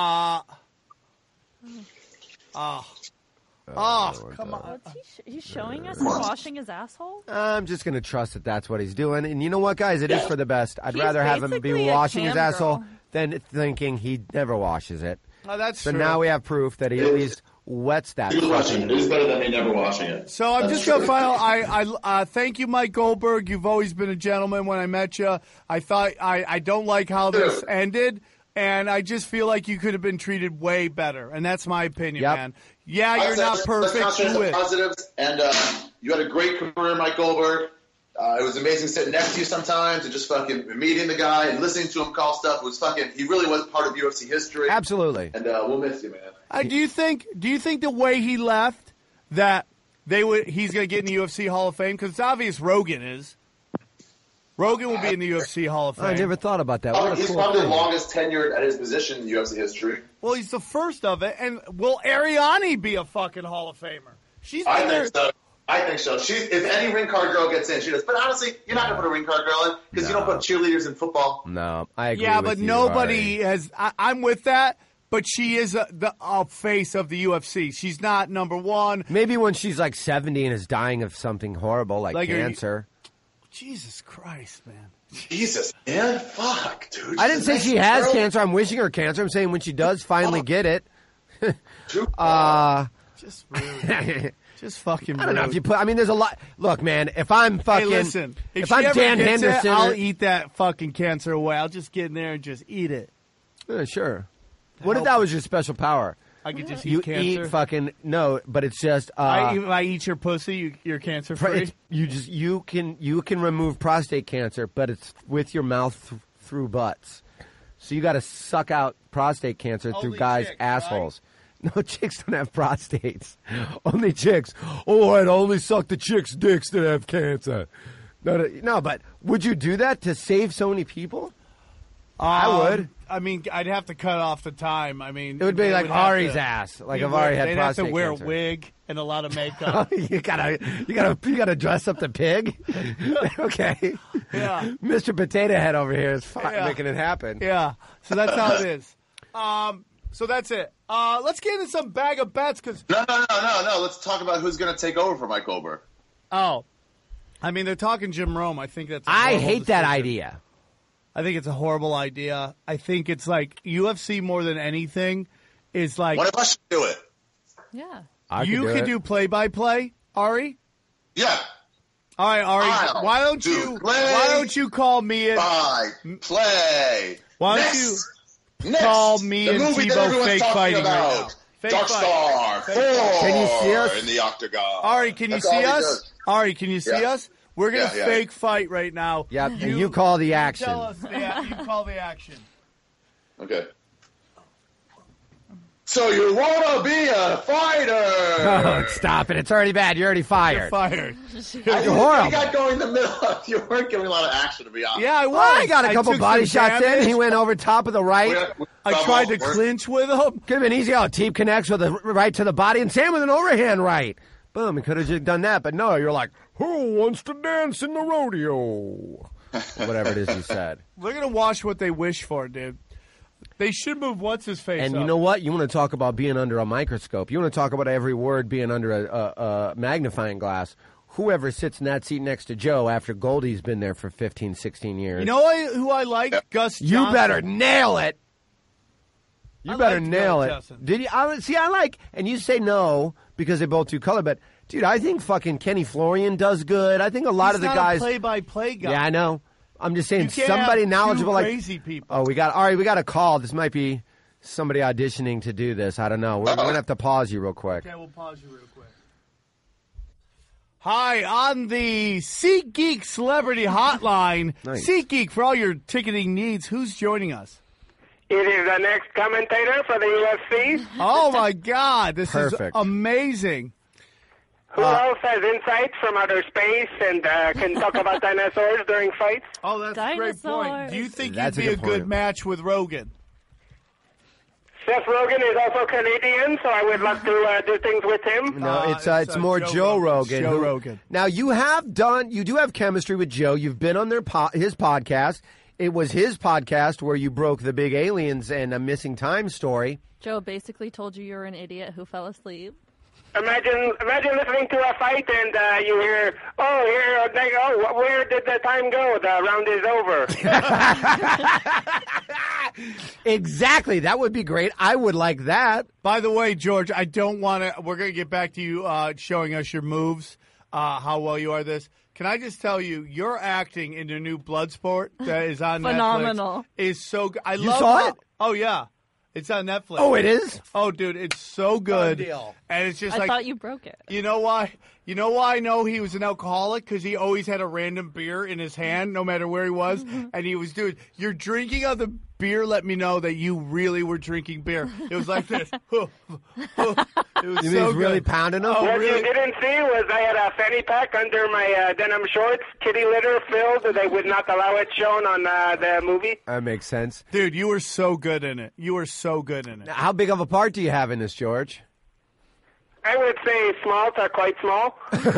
Speaker 2: Come on.
Speaker 7: He's showing us washing his asshole?
Speaker 4: I'm just going to trust that that's what he's doing. And you know what, guys? It is for the best. I'd rather have him be washing his asshole than thinking he never washes it.
Speaker 2: Oh, that's
Speaker 4: so
Speaker 2: true.
Speaker 4: Now we have proof that he at least wets that.
Speaker 6: It is better than me never washing it.
Speaker 2: So I'm just going to I thank you, Mike Goldberg. You've always been a gentleman when I met you. I don't like how this ended. And I just feel like you could have been treated way better. And that's my opinion, man. Yeah, you're not perfect.
Speaker 6: Positives, and you had a great career, Mike Goldberg. It was amazing sitting next to you sometimes and just fucking meeting the guy and listening to him call stuff. It was fucking, he really was part of UFC history.
Speaker 4: Absolutely.
Speaker 6: And we'll miss you, man.
Speaker 2: Do you think the way he left that he's going to get in the UFC Hall of Fame? Because it's obvious Rogan is. Rogan will be in the UFC Hall of Fame.
Speaker 4: I never thought about that.
Speaker 6: He's probably the longest tenured at his position in UFC history.
Speaker 2: Well, he's the first of it. And will Ariane be a fucking Hall of Famer?
Speaker 6: I think so. If any ring card girl gets in, she does. But honestly, you're not going to put a ring card girl in because you don't put cheerleaders in football.
Speaker 4: No, I agree.
Speaker 2: Yeah,
Speaker 4: with
Speaker 2: but
Speaker 4: you,
Speaker 2: nobody has. I'm with that. But she is the face of the UFC. She's not number one.
Speaker 4: Maybe when she's like 70 and is dying of something horrible like cancer.
Speaker 2: Jesus Christ, man.
Speaker 6: Jesus, man. Fuck, dude.
Speaker 4: I didn't say she has cancer. I'm wishing her cancer. I'm saying when she does finally get it.
Speaker 2: Just rude. Just fucking rude.
Speaker 4: I don't know if you put... I mean, there's a lot... Look, man, if I'm fucking...
Speaker 2: Hey, listen.
Speaker 4: If I'm Dan Henderson...
Speaker 2: I'll eat that fucking cancer away. I'll just get in there and just eat it.
Speaker 4: Yeah, sure. What if that was your special power?
Speaker 2: I could just eat cancer.
Speaker 4: You eat fucking... No, but it's just...
Speaker 2: I eat your pussy, you're cancer free?
Speaker 4: You can remove prostate cancer, but it's with your mouth through butts. So you got to suck out prostate cancer through guys' assholes. Right? No, chicks don't have prostates. Only chicks. Oh, I'd only suck the chicks' dicks that have cancer. No, but would you do that to save so many people? I would.
Speaker 2: I mean, I'd have to cut off the time. I mean,
Speaker 4: it would be like Ari's ass. Like if Ari had prostate cancer.
Speaker 2: They'd have to wear a wig and a lot of makeup.
Speaker 4: you gotta dress up the pig. Okay.
Speaker 2: Yeah.
Speaker 4: Mr. Potato Head over here is making it happen.
Speaker 2: Yeah. So that's how it is. So that's it. Let's get into some bag of bets because
Speaker 6: No. Let's talk about who's going to take over for Mike Goldberg.
Speaker 2: Oh, I mean, they're talking Jim Rome. I think that's.
Speaker 4: I hate that idea.
Speaker 2: I think it's a horrible idea. I think it's like UFC more than anything is like.
Speaker 6: What if I should do it?
Speaker 7: Yeah.
Speaker 2: You can do play-by-play, Ari?
Speaker 6: Yeah.
Speaker 2: All right, Ari. Why don't you call me in?
Speaker 6: Play.
Speaker 2: Why don't you call me and Tebow fake fighting right now?
Speaker 6: Dark Star 4
Speaker 4: can you see us?
Speaker 6: In the octagon.
Speaker 2: Ari, can you see us? Ari, can you see us? We're going to fake fight right now.
Speaker 4: Yeah, and you call the action.
Speaker 2: Tell us you call the action.
Speaker 6: Okay. So you want to be a fighter?
Speaker 4: Oh, stop it. It's already bad. You're already fired.
Speaker 2: You're fired.
Speaker 4: You're horrible.
Speaker 6: You got going in the middle. You weren't giving a lot of action, to be honest.
Speaker 2: Yeah, I was.
Speaker 4: I got a couple body shots in. He went over top of the right.
Speaker 2: I tried to clinch with him.
Speaker 4: Could have been easy. Teep connects with the right to the body, and Sam with an overhand right. Boom, he could have just done that, but no, you're like, who wants to dance in the rodeo? Whatever it is you said.
Speaker 2: They're going to watch what they wish for, dude. They should move what's-his-face
Speaker 4: And
Speaker 2: up.
Speaker 4: you know what? You want to talk about being under a microscope. You want to talk about every word being under a magnifying glass. Whoever sits in that seat next to Joe after Goldie's been there for 15, 16 years.
Speaker 2: You know who I like? Gus Johnson.
Speaker 4: You better nail it. You better nail it. Did you? I like, and you say no because they both do color, but dude, I think fucking Kenny Florian does good. I think a lot of the guys.
Speaker 2: He's not a play-by-play guy.
Speaker 4: Yeah, I know. I'm just saying somebody knowledgeable like
Speaker 2: crazy people.
Speaker 4: Oh, we got a call. This might be somebody auditioning to do this. I don't know. We're gonna have to pause you real quick.
Speaker 2: Okay, we'll pause you real quick. Hi, on the SeatGeek Celebrity Hotline.
Speaker 4: Nice.
Speaker 2: SeatGeek, for all your ticketing needs, who's joining us?
Speaker 9: It is the next commentator for the UFC.
Speaker 2: Oh, my God. This is amazing.
Speaker 9: Who else has insights from outer space and can talk about dinosaurs during fights?
Speaker 2: Oh, that's a great point. Do you think you'd be a good match with Rogan?
Speaker 9: Seth Rogen is also Canadian, so I would love to do things with him.
Speaker 4: No, it's more Joe Rogan.
Speaker 2: Joe Rogan.
Speaker 4: Now, you do have chemistry with Joe. You've been on his podcast. It was his podcast where you broke the big aliens and a missing time story.
Speaker 7: Joe basically told you were an idiot who fell asleep.
Speaker 9: Imagine listening to a fight and you hear, where did the time go? The round is over.
Speaker 4: Exactly. That would be great. I would like that.
Speaker 2: By the way, George, I don't want to. We're going to get back to you showing us your moves, how well you are at this. Can I just tell you, your acting in the new Bloodsport that is on
Speaker 7: Phenomenal.
Speaker 2: Netflix is so good.
Speaker 4: You saw it?
Speaker 2: Oh, yeah. It's on Netflix.
Speaker 4: Oh, it is?
Speaker 2: Oh, dude, it's so good.
Speaker 4: Good deal.
Speaker 2: And it's just
Speaker 7: I
Speaker 2: like...
Speaker 7: thought you broke it.
Speaker 2: You know why? You know why I know he was an alcoholic? Because he always had a random beer in his hand, no matter where he was. And he was, dude, your drinking of the beer let me know that you really were drinking beer. It was like this. It was
Speaker 4: You
Speaker 2: so
Speaker 4: mean really
Speaker 2: good.
Speaker 4: pounding them?
Speaker 9: What you didn't see was I had a fanny pack under my denim shorts, kitty litter filled. They would not allow it shown on the movie.
Speaker 4: That makes sense.
Speaker 2: Dude, you were so good in it. You were so good in it.
Speaker 4: How big of a part do you have in this, George?
Speaker 9: I would say small to quite small.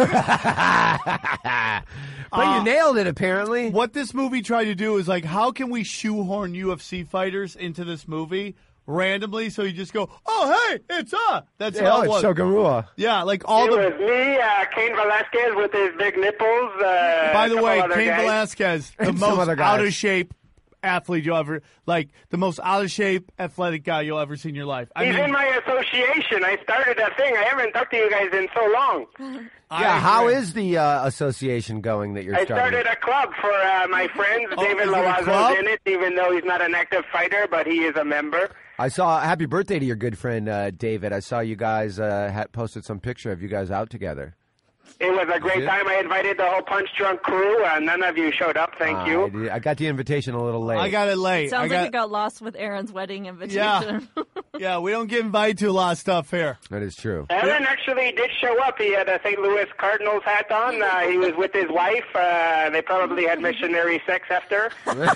Speaker 4: But you nailed it, apparently.
Speaker 2: What this movie tried to do is like, how can we shoehorn UFC fighters into this movie randomly? So you just go, oh, hey, it's That's how it was.
Speaker 4: Shogunrua.
Speaker 2: Yeah, like all
Speaker 9: it was me, Cain Velasquez with his big nipples.
Speaker 2: By the way, Cain
Speaker 9: guys.
Speaker 2: Velasquez, the
Speaker 4: And some
Speaker 2: most
Speaker 4: other guys.
Speaker 2: out of shape athlete you'll ever, like the most out of shape athletic guy you'll ever see in your life.
Speaker 9: He's in my association. I started a thing. I haven't talked to you guys in so long.
Speaker 4: Yeah, how is the association going that you're
Speaker 9: I
Speaker 4: starting?
Speaker 9: started a club for my friends. David
Speaker 2: is it a
Speaker 9: Lawazo's
Speaker 2: club?
Speaker 9: in it, even though he's not an active fighter, but he is a member.
Speaker 4: I saw happy birthday to your good friend David. I saw you guys had posted some picture of you guys out together.
Speaker 9: It was a great time. I invited the whole Punch Drunk crew, and none of you showed up. Thank you.
Speaker 4: I got the invitation a little late.
Speaker 2: I got it late.
Speaker 7: Sounds like it got lost with Aaron's wedding invitation.
Speaker 2: Yeah, we don't get invited to a lot of stuff here.
Speaker 4: That is true.
Speaker 9: Aaron actually did show up. He had a St. Louis Cardinals hat on. He was with his wife. They probably had missionary sex after.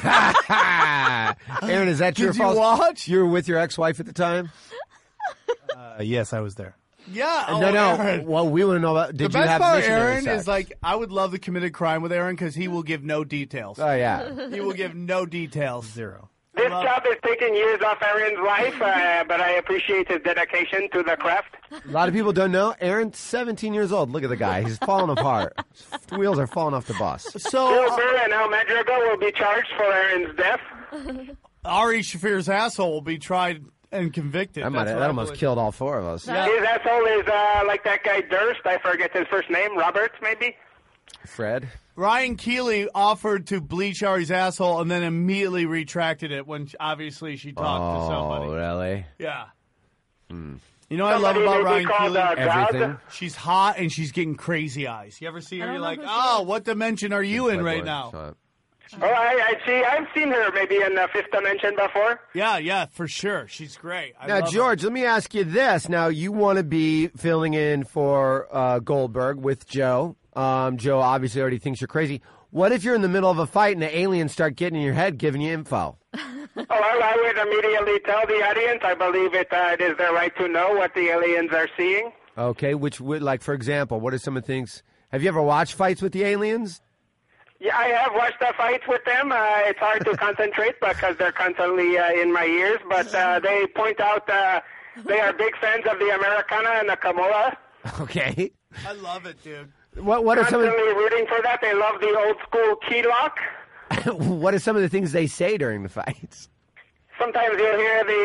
Speaker 4: Aaron, is that your fault?
Speaker 2: Did you watch?
Speaker 4: You were with your ex-wife at the time?
Speaker 3: Yes, I was there.
Speaker 2: Yeah.
Speaker 4: No.
Speaker 2: Aaron.
Speaker 4: Well, we want to know about. Did
Speaker 2: the
Speaker 4: you
Speaker 2: best
Speaker 4: have
Speaker 2: part,
Speaker 4: missionary
Speaker 2: Aaron,
Speaker 4: sex?
Speaker 2: is like I would love to commit a crime with Aaron because he will give no details.
Speaker 4: Oh yeah.
Speaker 2: He will give no details.
Speaker 3: Zero.
Speaker 9: This job is taking years off Aaron's life, but I appreciate his dedication to the craft.
Speaker 4: A lot of people don't know. Aaron's 17 years old. Look at the guy. He's falling apart. The wheels are falling off the bus.
Speaker 2: So
Speaker 9: Bill Burr and Al Madrigal will be charged for Aaron's death.
Speaker 2: Ari Shafir's asshole will be tried and convicted.
Speaker 4: That almost killed all four of us.
Speaker 2: Yeah.
Speaker 9: His asshole is like that guy Durst. I forget his first name. Roberts, maybe?
Speaker 4: Fred?
Speaker 2: Ryan Keeley offered to bleach Ari's asshole and then immediately retracted it when obviously she talked to somebody.
Speaker 4: Oh, really?
Speaker 2: Yeah. You know what I love about Ryan Keeley?
Speaker 4: Everything.
Speaker 2: She's hot and she's getting crazy eyes. You ever see her? You're like, oh, what dimension are you in right now?
Speaker 9: Oh, I see. I've seen her maybe in the Fifth Dimension before.
Speaker 2: Yeah, for sure. She's great.
Speaker 4: Now, George, let me ask you this. Now, you want to be filling in for Goldberg with Joe. Joe obviously already thinks you're crazy. What if you're in the middle of a fight and the aliens start getting in your head, giving you info?
Speaker 9: I would immediately tell the audience. I believe it is their right to know what the aliens are seeing.
Speaker 4: Okay, which would, like, for example, what are some of the things? Have you ever watched fights with the aliens?
Speaker 9: Yeah, I have watched the fights with them. It's hard to concentrate because they're constantly in my ears. But they point out they are big fans of the Americana and the Kamoa.
Speaker 4: Okay.
Speaker 2: I love it, dude.
Speaker 4: What are some of
Speaker 9: Constantly rooting for that. They love the old school key lock.
Speaker 4: What are some of the things they say during the fights?
Speaker 9: Sometimes you'll hear the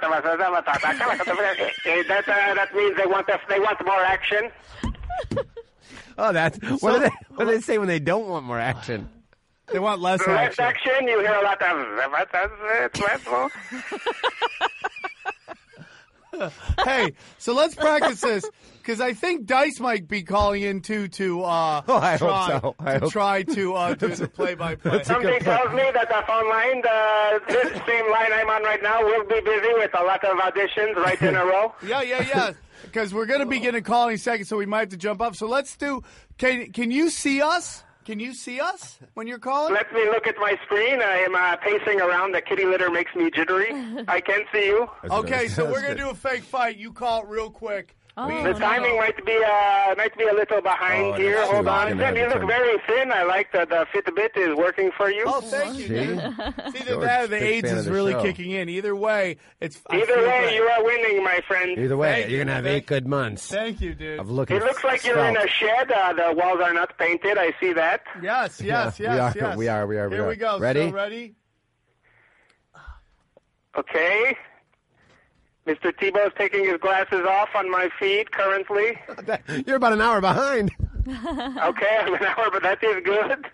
Speaker 9: that means they want more action.
Speaker 4: Oh, what do they say when they don't want more action?
Speaker 2: They want less
Speaker 9: Less
Speaker 2: action.
Speaker 9: action. You hear a lot of.
Speaker 2: Hey, so let's practice this because I think Dice might be calling in too to
Speaker 4: I hope so.
Speaker 2: try to do the play-by-play.
Speaker 9: Something tells me that the phone line, this same line I'm on right now, will be busy with a lot of auditions right in a row.
Speaker 2: Yeah. Because we're going to be getting a call in a second, so we might have to jump up. So let's do. Can you see us? Can you see us when you're calling?
Speaker 9: Let me look at my screen. I am pacing around. The kitty litter makes me jittery. I can see you.
Speaker 2: Okay, so we're going to do a fake fight. You call it real quick.
Speaker 9: The timing might be a little behind here. Hold on. Tim, you look very thin. I like that the Fitbit is working for you.
Speaker 2: Oh, thank you.
Speaker 4: See?
Speaker 2: See the AIDS is really kicking in. Either way,
Speaker 9: Either way, you are winning, my friend.
Speaker 4: Either way, you're going to have 8 good months.
Speaker 2: Thank you, dude.
Speaker 4: Of looking.
Speaker 9: It looks like you're in a shed. The walls are not painted. I see that.
Speaker 2: Yes.
Speaker 4: We are.
Speaker 2: Here we go.
Speaker 4: Ready?
Speaker 2: So ready?
Speaker 9: Okay. Mr. Tebow's taking his glasses off on my feed currently.
Speaker 4: You're about an hour behind.
Speaker 9: Okay, I'm an hour, but that is good.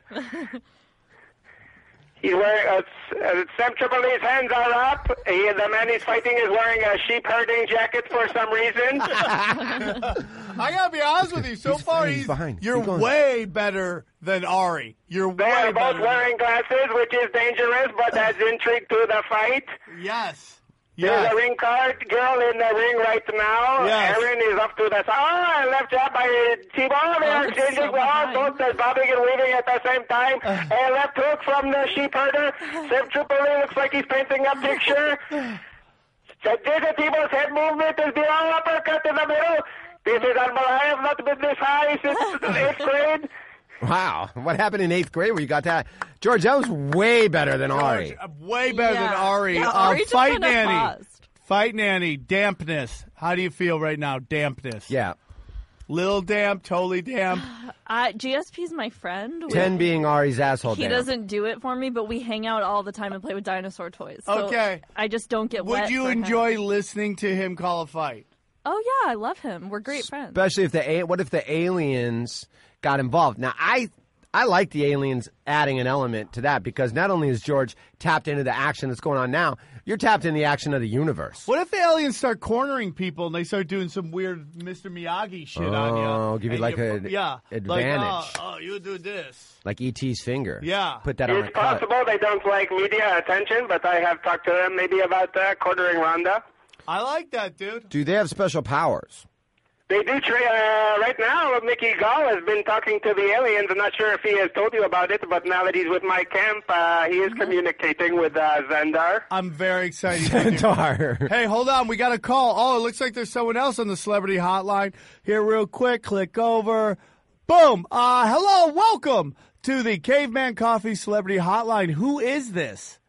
Speaker 9: He's wearing Sam Tripoli's hands are up. The man he's fighting is wearing a sheep herding jacket for some reason.
Speaker 2: I gotta be honest with you. So far, you're way better than Ari. They
Speaker 9: are both wearing glasses, which is dangerous, but adds intrigue to the fight.
Speaker 2: Yes.
Speaker 9: There's a ring card girl in the ring right now.
Speaker 2: Yes.
Speaker 9: Aaron is up to the side. Left jab by Tebow. They are exchanging both bobbing and weaving at the same time. A left hook from the sheep herder. Sam Tripoli looks like he's painting a picture. Jason Tebow's head movement is beyond uppercut in the middle. This is unbelievable. I have not been this high since 8th grade.
Speaker 4: Wow. What happened in 8th grade where you got that? George, that was way better than Ari.
Speaker 2: Way better than Ari.
Speaker 7: Yeah, Ari just
Speaker 2: Fight
Speaker 7: went up
Speaker 2: Nanny.
Speaker 7: fast.
Speaker 2: Fight Nanny. Dampness. How do you feel right now? Dampness.
Speaker 4: Yeah.
Speaker 2: Little damp, totally damp.
Speaker 7: GSP's my friend.
Speaker 4: 10 being Ari's asshole
Speaker 7: He
Speaker 4: damp.
Speaker 7: doesn't do it for me, but we hang out all the time and play with dinosaur toys. So
Speaker 2: Okay.
Speaker 7: I just don't get wet.
Speaker 2: Would you
Speaker 7: for him.
Speaker 2: enjoy listening to him call a fight?
Speaker 7: Oh, yeah, I love him. We're great friends.
Speaker 4: Especially what if the aliens got involved? Now, I like the aliens adding an element to that because not only is George tapped into the action that's going on now, You're tapped in the action of the universe.
Speaker 2: What if the aliens start cornering people and they start doing some weird Mr. Miyagi shit on you?
Speaker 4: Oh, give you like an advantage.
Speaker 2: Like, you do this.
Speaker 4: Like E.T.'s finger.
Speaker 2: Yeah.
Speaker 4: Put that on a
Speaker 9: It's possible they don't like media attention, but I have talked to them maybe about cornering Rhonda.
Speaker 2: I like that, dude.
Speaker 4: Do they have special powers?
Speaker 9: They do. Right now, Mickey Gall has been talking to the aliens. I'm not sure if he has told you about it, but now that he's with Mike Kemp, he is communicating with Xandar.
Speaker 2: I'm very excited.
Speaker 4: Xandar.
Speaker 2: Hey, hold on. We got a call. Oh, it looks like there's someone else on the celebrity hotline. Here real quick. Click over. Boom. Hello. Welcome to the Caveman Coffee Celebrity Hotline. Who is this?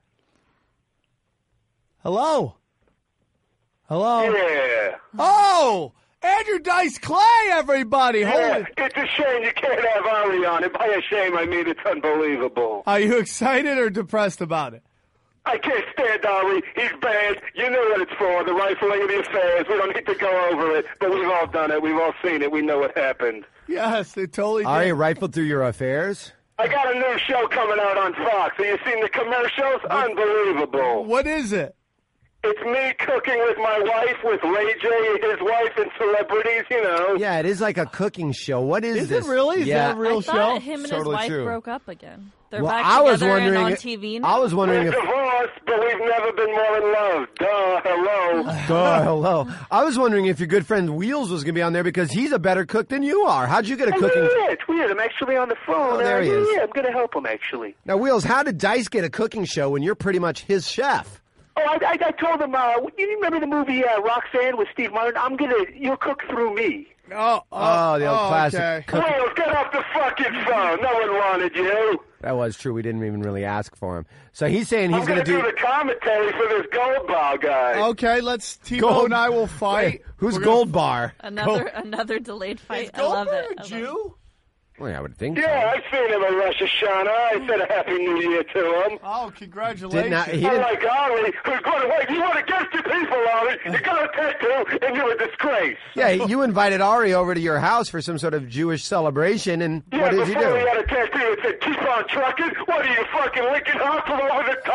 Speaker 2: Hello. Hello.
Speaker 9: Yeah.
Speaker 2: Oh! Andrew Dice Clay, everybody!
Speaker 9: Yeah, it's a shame you can't have Ari on it. By a shame, I mean it's unbelievable.
Speaker 2: Are you excited or depressed about it?
Speaker 9: I can't stand Ari. He's bad. You know what it's for, the rifling of the affairs. We don't need to go over it, but we've all done it. We've all seen it. We know what happened.
Speaker 2: Yes, it totally did.
Speaker 4: Ari rifled through your affairs?
Speaker 9: I got a new show coming out on Fox. Have you seen the commercials? Unbelievable.
Speaker 2: What is it?
Speaker 9: It's me cooking with my wife, with Ray J, his wife, and celebrities, you know.
Speaker 4: Yeah, it is like a cooking show. What is this?
Speaker 2: Is it really? Is that a real show?
Speaker 7: I thought him and
Speaker 4: Totally
Speaker 7: his wife
Speaker 4: true.
Speaker 7: broke up again. They're
Speaker 4: Well,
Speaker 7: back
Speaker 4: I was
Speaker 7: together and
Speaker 4: wondering
Speaker 7: on
Speaker 4: if-
Speaker 7: TV now.
Speaker 4: I was wondering
Speaker 9: We're
Speaker 4: if...
Speaker 9: divorced, but we've never been more in love. Duh, hello.
Speaker 4: Hello. I was wondering if your good friend Wheels was going to be on there because he's a better cook than you are. How'd you get a cooking...
Speaker 9: It's weird. I'm actually on the phone.
Speaker 4: Oh, there he is.
Speaker 9: Yeah, I'm going to help him, actually.
Speaker 4: Now, Wheels, how did Dice get a cooking show when you're pretty much his chef?
Speaker 9: Oh, I told him, you remember the movie Roxanne with Steve Martin? You'll cook through me.
Speaker 4: Oh, the old classic.
Speaker 2: Okay.
Speaker 4: Cooking.
Speaker 9: Wales, get off the fucking phone. No one wanted you.
Speaker 4: That was true. We didn't even really ask for him. So he's saying he's
Speaker 9: I'm
Speaker 4: going to
Speaker 9: do the commentary for this Goldbar guy.
Speaker 2: Okay, T-Bone and I will fight.
Speaker 4: Wait, who's Gold Bar?
Speaker 7: Another delayed fight.
Speaker 2: Is
Speaker 7: I love
Speaker 2: Goldberg
Speaker 7: it.
Speaker 2: a Jew?
Speaker 4: Well, I would think
Speaker 9: Yeah, I've seen him at Rosh Hashanah. I said a Happy New Year to him.
Speaker 2: Oh, congratulations.
Speaker 9: Unlike Ari, who's going to wait. You want to get your people, Ari. You got a tattoo, and you're a disgrace.
Speaker 4: Yeah, you invited Ari over to your house for some sort of Jewish celebration, and what did he
Speaker 9: before he
Speaker 4: do?
Speaker 9: had a tattoo that said, keep on trucking. What are you, fucking Lincoln Hospital over the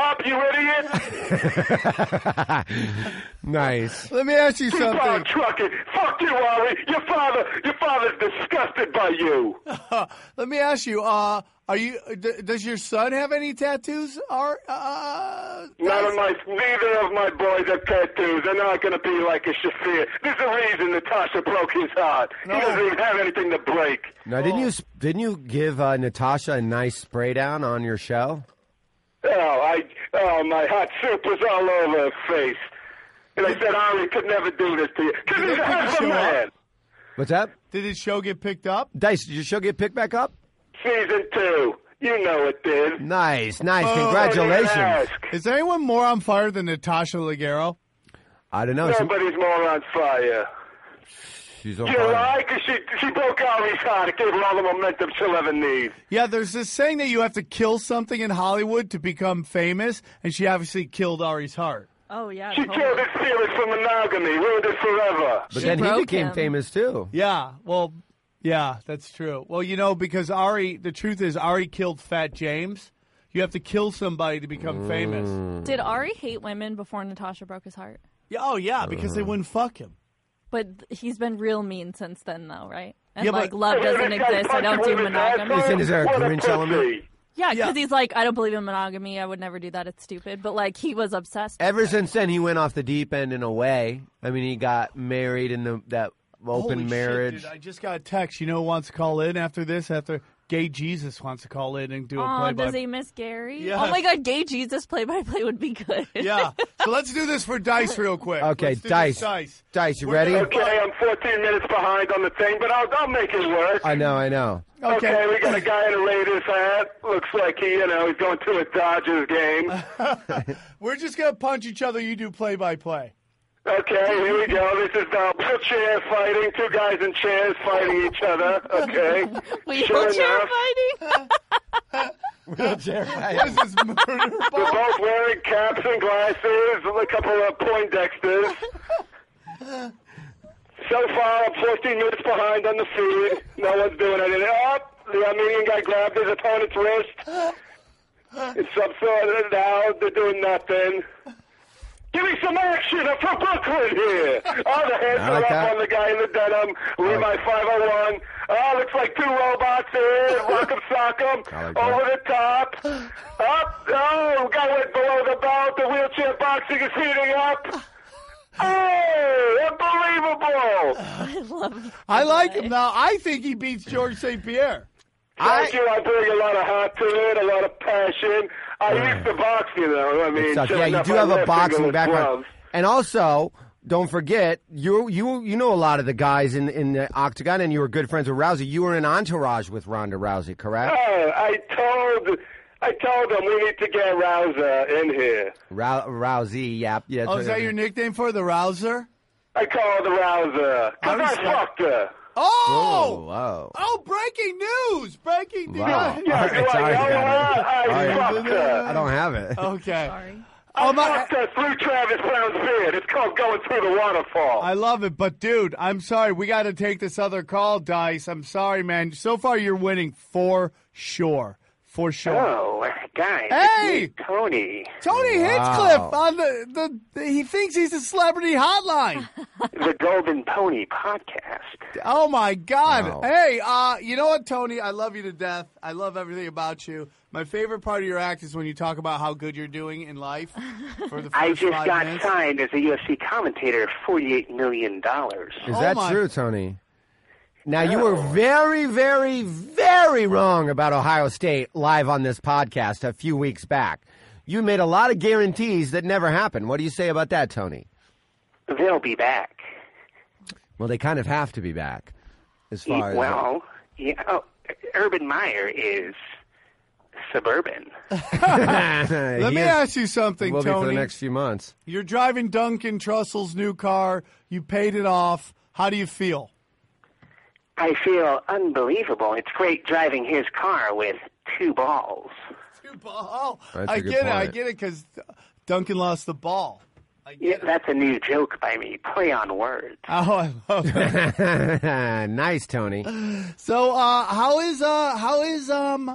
Speaker 9: top, you idiot?
Speaker 4: Nice.
Speaker 2: Let me ask you
Speaker 9: Keep
Speaker 2: something.
Speaker 9: on trucking. Fuck you, Ari. Your father's disgusted by you.
Speaker 2: Let me ask you. Does your son have any tattoos?
Speaker 9: Neither of my boys have tattoos. They're not going to be like a Shafir. There's a reason Natasha broke his heart.
Speaker 2: No.
Speaker 9: He doesn't even have anything to break.
Speaker 4: Now, didn't you give Natasha a nice spray down on your show?
Speaker 9: My hot soup was all over her face. And I said, Ari could never do this to you. Because he's half a man.
Speaker 4: What's that?
Speaker 2: Did his show get picked up?
Speaker 4: Dice, did your show get picked back up?
Speaker 9: Season 2. You know it did.
Speaker 4: Nice. Congratulations.
Speaker 2: Is anyone more on fire than Natasha Leggero?
Speaker 4: I don't know.
Speaker 9: Nobody's more on fire.
Speaker 4: She's on
Speaker 9: You
Speaker 4: fire.
Speaker 9: lie? Because she broke Ari's heart. It gave her all the momentum she'll ever need.
Speaker 2: Yeah, there's this saying that you have to kill something in Hollywood to become famous, and she obviously killed Ari's heart.
Speaker 7: Oh, yeah.
Speaker 9: She killed his feelings for monogamy, ruined it forever.
Speaker 4: But then he became famous, too.
Speaker 2: Yeah, well, yeah, that's true. Well, because the truth is Ari killed Fat James. You have to kill somebody to become famous.
Speaker 7: Did Ari hate women before Natasha broke his heart?
Speaker 2: Yeah, oh, yeah, because they wouldn't fuck him.
Speaker 7: But he's been real mean since then, though, right? And,
Speaker 2: Yeah, but-
Speaker 7: love doesn't exist. I don't do monogamy.
Speaker 4: Is there a Grinch element?
Speaker 7: Yeah, because he's like, I don't believe in monogamy. I would never do that. It's stupid. But, he was obsessed with
Speaker 4: Ever
Speaker 7: it.
Speaker 4: since then, he went off the deep end in a way. I mean, he got married in that open
Speaker 2: Holy
Speaker 4: marriage.
Speaker 2: Shit, dude, I just got a text. You know who wants to call in after this? After Gay Jesus wants to call in and do a
Speaker 7: Oh,
Speaker 2: play-by-play.
Speaker 7: does he miss Gary?
Speaker 2: Yes.
Speaker 7: Oh, my God, Gay Jesus play-by-play would be good.
Speaker 2: Yeah. So let's do this for Dice real quick.
Speaker 4: Okay,
Speaker 2: Let's do
Speaker 4: Dice.
Speaker 2: this,
Speaker 4: Dice, you
Speaker 2: We're
Speaker 4: ready?
Speaker 2: gonna-
Speaker 9: Okay, I'm 14 minutes behind on the thing, but I'll make it work.
Speaker 4: I know.
Speaker 9: Okay, we got a guy in a Raiders hat. Looks like he's going to a Dodgers game.
Speaker 2: We're just going to punch each other. You do play-by-play.
Speaker 9: Okay, here we go. This is wheelchair fighting. Two guys in chairs fighting each other. Okay.
Speaker 7: Wheelchair fighting?
Speaker 4: Wheelchair
Speaker 2: What is this, murder
Speaker 9: They're
Speaker 2: ball?
Speaker 9: both wearing caps and glasses, a couple of Poindexters. So far, I'm 14 minutes behind on the feed. No one's doing anything. The Armenian guy grabbed his opponent's wrist. It's some sort of now they're doing nothing. Give me some action. I'm from Brooklyn here. Oh, the hands are up on the guy in the denim. Levi 501. Oh, looks like 2 robots here. Rock 'em, sock 'em. Over the top. Up. Oh, guy went below the belt. The wheelchair boxing is heating up. Oh, unbelievable.
Speaker 2: I like him now. I think he beats George St. Pierre.
Speaker 9: Thank you. I bring a lot of heart to it, a lot of passion. I used to box, you know. I mean,
Speaker 4: yeah, you do have a boxing background. And also, don't forget, you know a lot of the guys in the octagon, and you were good friends with Rousey. You were in Entourage with Ronda Rousey, correct?
Speaker 9: Oh, I told them we need to get Rouser in here.
Speaker 4: Rousey, yeah.
Speaker 2: Oh, is that your nickname for the Rouser?
Speaker 9: I call her the Rouser. Because I fucked her.
Speaker 2: Oh!
Speaker 4: Whoa.
Speaker 2: Oh, breaking news! Breaking news!
Speaker 4: Wow.
Speaker 9: Yeah, I fucked her.
Speaker 4: I don't have it.
Speaker 2: Okay.
Speaker 7: Sorry.
Speaker 9: I fucked her through Travis Brown's beard. It's called going through the waterfall.
Speaker 2: I love it, but dude, I'm sorry. We got to take this other call, Dice. I'm sorry, man. So far, you're winning for sure. For sure.
Speaker 9: Oh, guys.
Speaker 2: Hey!
Speaker 9: Tony.
Speaker 2: Tony Hinchcliffe on the he thinks he's a celebrity hotline.
Speaker 9: The Golden Pony podcast.
Speaker 2: Oh, my God.
Speaker 4: Wow.
Speaker 2: Hey, you know what, Tony? I love you to death. I love everything about you. My favorite part of your act is when you talk about how good you're doing in life for the first
Speaker 9: I just
Speaker 2: 5
Speaker 9: got
Speaker 2: minutes.
Speaker 9: signed as a UFC commentator, $48 million.
Speaker 4: Is that true, Tony? Now, you were very, very, very wrong about Ohio State live on this podcast a few weeks back. You made a lot of guarantees that never happened. What do you say about that, Tony?
Speaker 9: They'll be back.
Speaker 4: Well, they kind of have to be back, as far as...
Speaker 9: Well, Urban Meyer is suburban.
Speaker 2: Let me ask you something,
Speaker 4: will
Speaker 2: Tony.
Speaker 4: be for the next few months.
Speaker 2: You're driving Duncan Trussell's new car. You paid it off. How do you feel?
Speaker 9: I feel unbelievable. It's great driving his car with 2 balls.
Speaker 2: 2 balls.
Speaker 4: That's
Speaker 2: I
Speaker 4: a good
Speaker 2: get it. I
Speaker 4: point.
Speaker 2: get it because Duncan lost the ball.
Speaker 9: Yeah, that's a new joke by me. Play on words.
Speaker 2: Oh, I love it.
Speaker 4: Nice, Tony.
Speaker 2: So, how is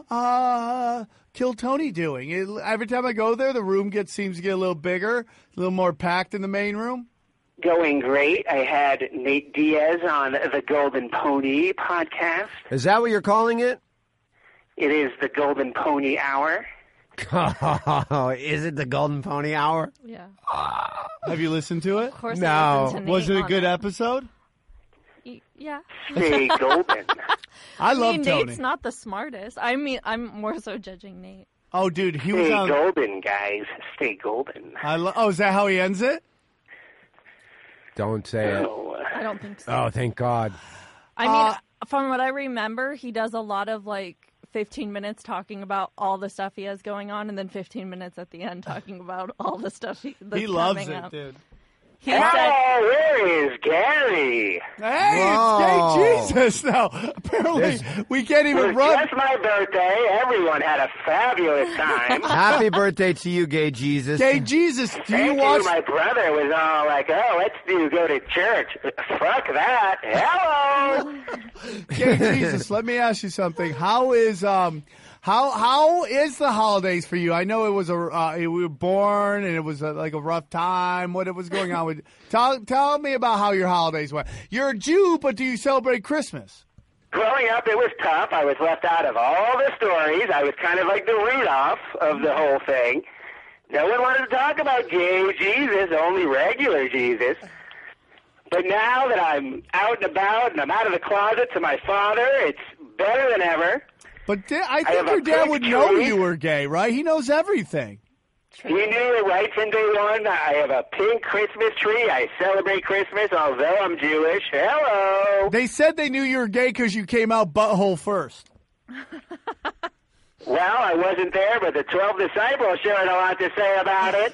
Speaker 2: Kill Tony doing? Every time I go there, the room seems to get a little bigger, a little more packed in the main room.
Speaker 9: Going great. I had Nate Diaz on the Golden Pony podcast.
Speaker 4: Is that what you're calling it?
Speaker 9: It is the Golden Pony Hour.
Speaker 4: Oh, is it the Golden Pony Hour?
Speaker 7: Yeah.
Speaker 2: Have you listened to it?
Speaker 7: Of course.
Speaker 4: No.
Speaker 7: I listened to Nate
Speaker 2: Was it a
Speaker 7: on
Speaker 2: good episode?
Speaker 7: Yeah.
Speaker 9: Stay golden.
Speaker 2: I love Tony.
Speaker 7: Nate's not the smartest. I mean, I'm more so judging Nate.
Speaker 2: Oh, dude, he was
Speaker 9: Stay
Speaker 2: on.
Speaker 9: golden, guys. Stay golden.
Speaker 2: Is that how he ends it?
Speaker 4: Don't say it.
Speaker 9: Oh,
Speaker 7: I don't think so.
Speaker 4: Oh, thank God.
Speaker 7: I mean, from what I remember, he does a lot of 15 minutes talking about all the stuff he has going on, and then 15 minutes at the end talking about all the stuff that's
Speaker 2: He loves
Speaker 7: coming
Speaker 2: it,
Speaker 7: up.
Speaker 2: dude.
Speaker 7: He said,
Speaker 9: where is Gary?
Speaker 2: Hey,
Speaker 4: Whoa.
Speaker 2: it's Gay Jesus now. Apparently, we can't
Speaker 9: It
Speaker 2: even
Speaker 9: was
Speaker 2: run.
Speaker 9: just my birthday. Everyone had a fabulous time.
Speaker 4: Happy birthday to you, Gay Jesus.
Speaker 2: Gay Jesus, do you
Speaker 9: Thank
Speaker 2: watch?
Speaker 9: you. My brother was all like, let's go to church. Fuck that. Hello.
Speaker 2: Gay Jesus, let me ask you something. How is How is the holidays for you? I know it was we were born and it was a rough time. What was going on with? Tell me about how your holidays went. You're a Jew, but do you celebrate Christmas?
Speaker 9: Growing up, it was tough. I was left out of all the stories. I was kind of like the Rudolph of the whole thing. No one wanted to talk about gay Jesus, only regular Jesus. But now that I'm out and about and I'm out of the closet to my father, it's better than ever.
Speaker 2: But I think your dad would know you were gay, right? He knows everything.
Speaker 9: He knew it right from day one. I have a pink Christmas tree. I celebrate Christmas, although I'm Jewish. Hello.
Speaker 2: They said they knew you were gay because you came out butthole first.
Speaker 9: Well, I wasn't there, but the 12 disciples sure had a lot to say about it.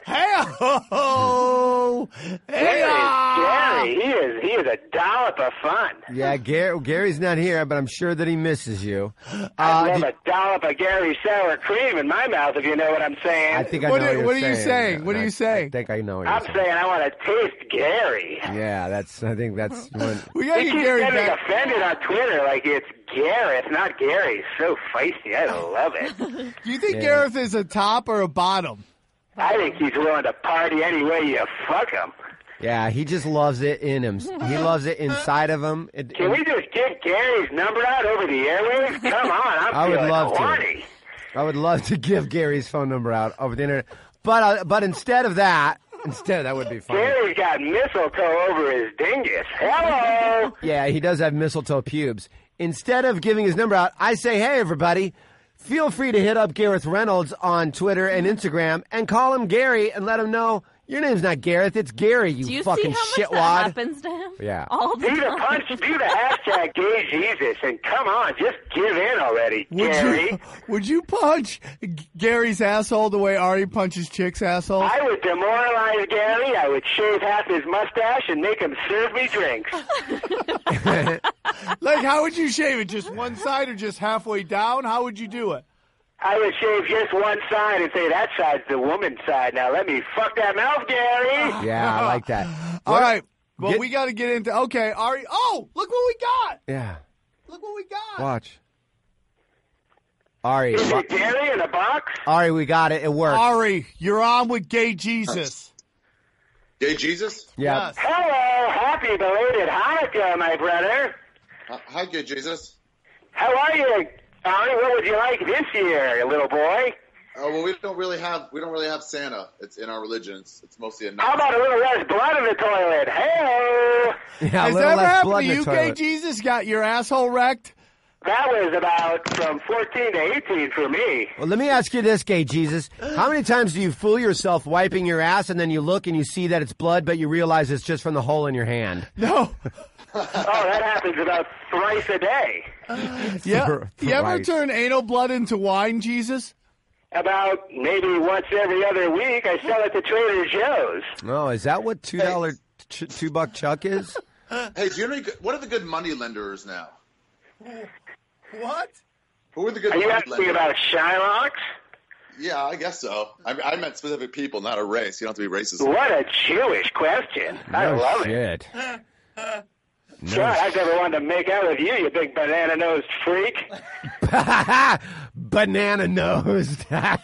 Speaker 2: Hey-oh!
Speaker 9: Gary, he is a dollop of fun.
Speaker 4: Yeah, Gary's not here, but I'm sure that he misses you.
Speaker 9: I love a dollop of Gary sour cream in my mouth, if you know what I'm saying.
Speaker 4: I think I know
Speaker 2: what are you saying? What are you saying?
Speaker 4: I think I know what
Speaker 9: I'm
Speaker 4: you're
Speaker 9: saying I want to taste Gary.
Speaker 4: Yeah, I think that's one.
Speaker 2: We gotta
Speaker 9: He
Speaker 2: get
Speaker 9: keeps
Speaker 2: Gary
Speaker 9: getting
Speaker 2: back.
Speaker 9: offended on Twitter like it's Gareth, not Gary. So feisty. I love it.
Speaker 2: Do you think Gareth is a top or a bottom?
Speaker 9: I think he's willing to party any way you fuck him.
Speaker 4: Yeah, he just loves it in him. He loves it inside of him.
Speaker 9: Can we just give Gary's number out over the airwaves? Come on, I'm feeling horny.
Speaker 4: I would love to give Gary's phone number out over the internet. But instead of that would be fun.
Speaker 9: Gary's got mistletoe over his dingus. Hello!
Speaker 4: Yeah, he does have mistletoe pubes. Instead of giving his number out, I say, hey, everybody, feel free to hit up Gareth Reynolds on Twitter and Instagram and call him Gary and let him know your name's not Gareth, it's Gary, you fucking shitwad.
Speaker 7: Do you see how much that happens to him?
Speaker 4: Yeah.
Speaker 7: All the time.
Speaker 9: Do the hashtag Gay Jesus and come on, just give in already, Gary.
Speaker 2: Would you punch Gary's asshole the way Ari punches chicks' assholes?
Speaker 9: I would demoralize Gary. I would shave half his mustache and make him serve me drinks.
Speaker 2: Like, how would you shave it? Just one side or just halfway down? How would you do it?
Speaker 9: I would shave just one side and say, that side's the woman's side. Now let me fuck that mouth, Gary.
Speaker 4: Yeah, I like that.
Speaker 2: All right. Well, we got to get into... Okay, Ari... Oh, look what we got.
Speaker 4: Yeah.
Speaker 2: Look what we got.
Speaker 4: Watch. Ari.
Speaker 9: Is it Gary in a box?
Speaker 4: Ari, we got it. It worked.
Speaker 2: Ari, you're on with Gay Jesus.
Speaker 6: Gay Jesus?
Speaker 4: Yeah.
Speaker 2: Yes.
Speaker 9: Hello. Happy belated Hanukkah, my brother.
Speaker 6: Hi, Gay Jesus.
Speaker 9: How are you, Ari? What would you like this year, little boy?
Speaker 6: Oh well, we don't really have Santa. It's in our religion. It's mostly a.
Speaker 9: How about a little less blood in the toilet? Hey!
Speaker 4: Yeah,
Speaker 2: Has that ever happened to you, Gay Jesus? Got your asshole wrecked?
Speaker 9: That was about from 14 to 18 for me.
Speaker 4: Well, let me ask you this, Gay Jesus. How many times do you fool yourself wiping your ass and then you look and you see that it's blood, but you realize it's just from the hole in your hand?
Speaker 2: No.
Speaker 9: Oh, that happens about thrice a day.
Speaker 2: Yeah. You ever turn anal blood into wine, Jesus?
Speaker 9: About maybe once every other week. I sell it to Trader Joe's.
Speaker 4: Oh, is that what $2 $2 Chuck is?
Speaker 6: Hey, do you know what are the good money lenders now?
Speaker 2: What?
Speaker 6: Who are the good
Speaker 9: money lenders? Are you asking about Shylocks?
Speaker 6: Yeah, I guess so. I meant specific people, not a race. You don't have to be racist.
Speaker 9: What a Jewish question. I love
Speaker 4: it.
Speaker 9: No. God, I've never wanted to make out with you, you big banana-nosed freak.
Speaker 4: Banana-nosed.
Speaker 2: Hey,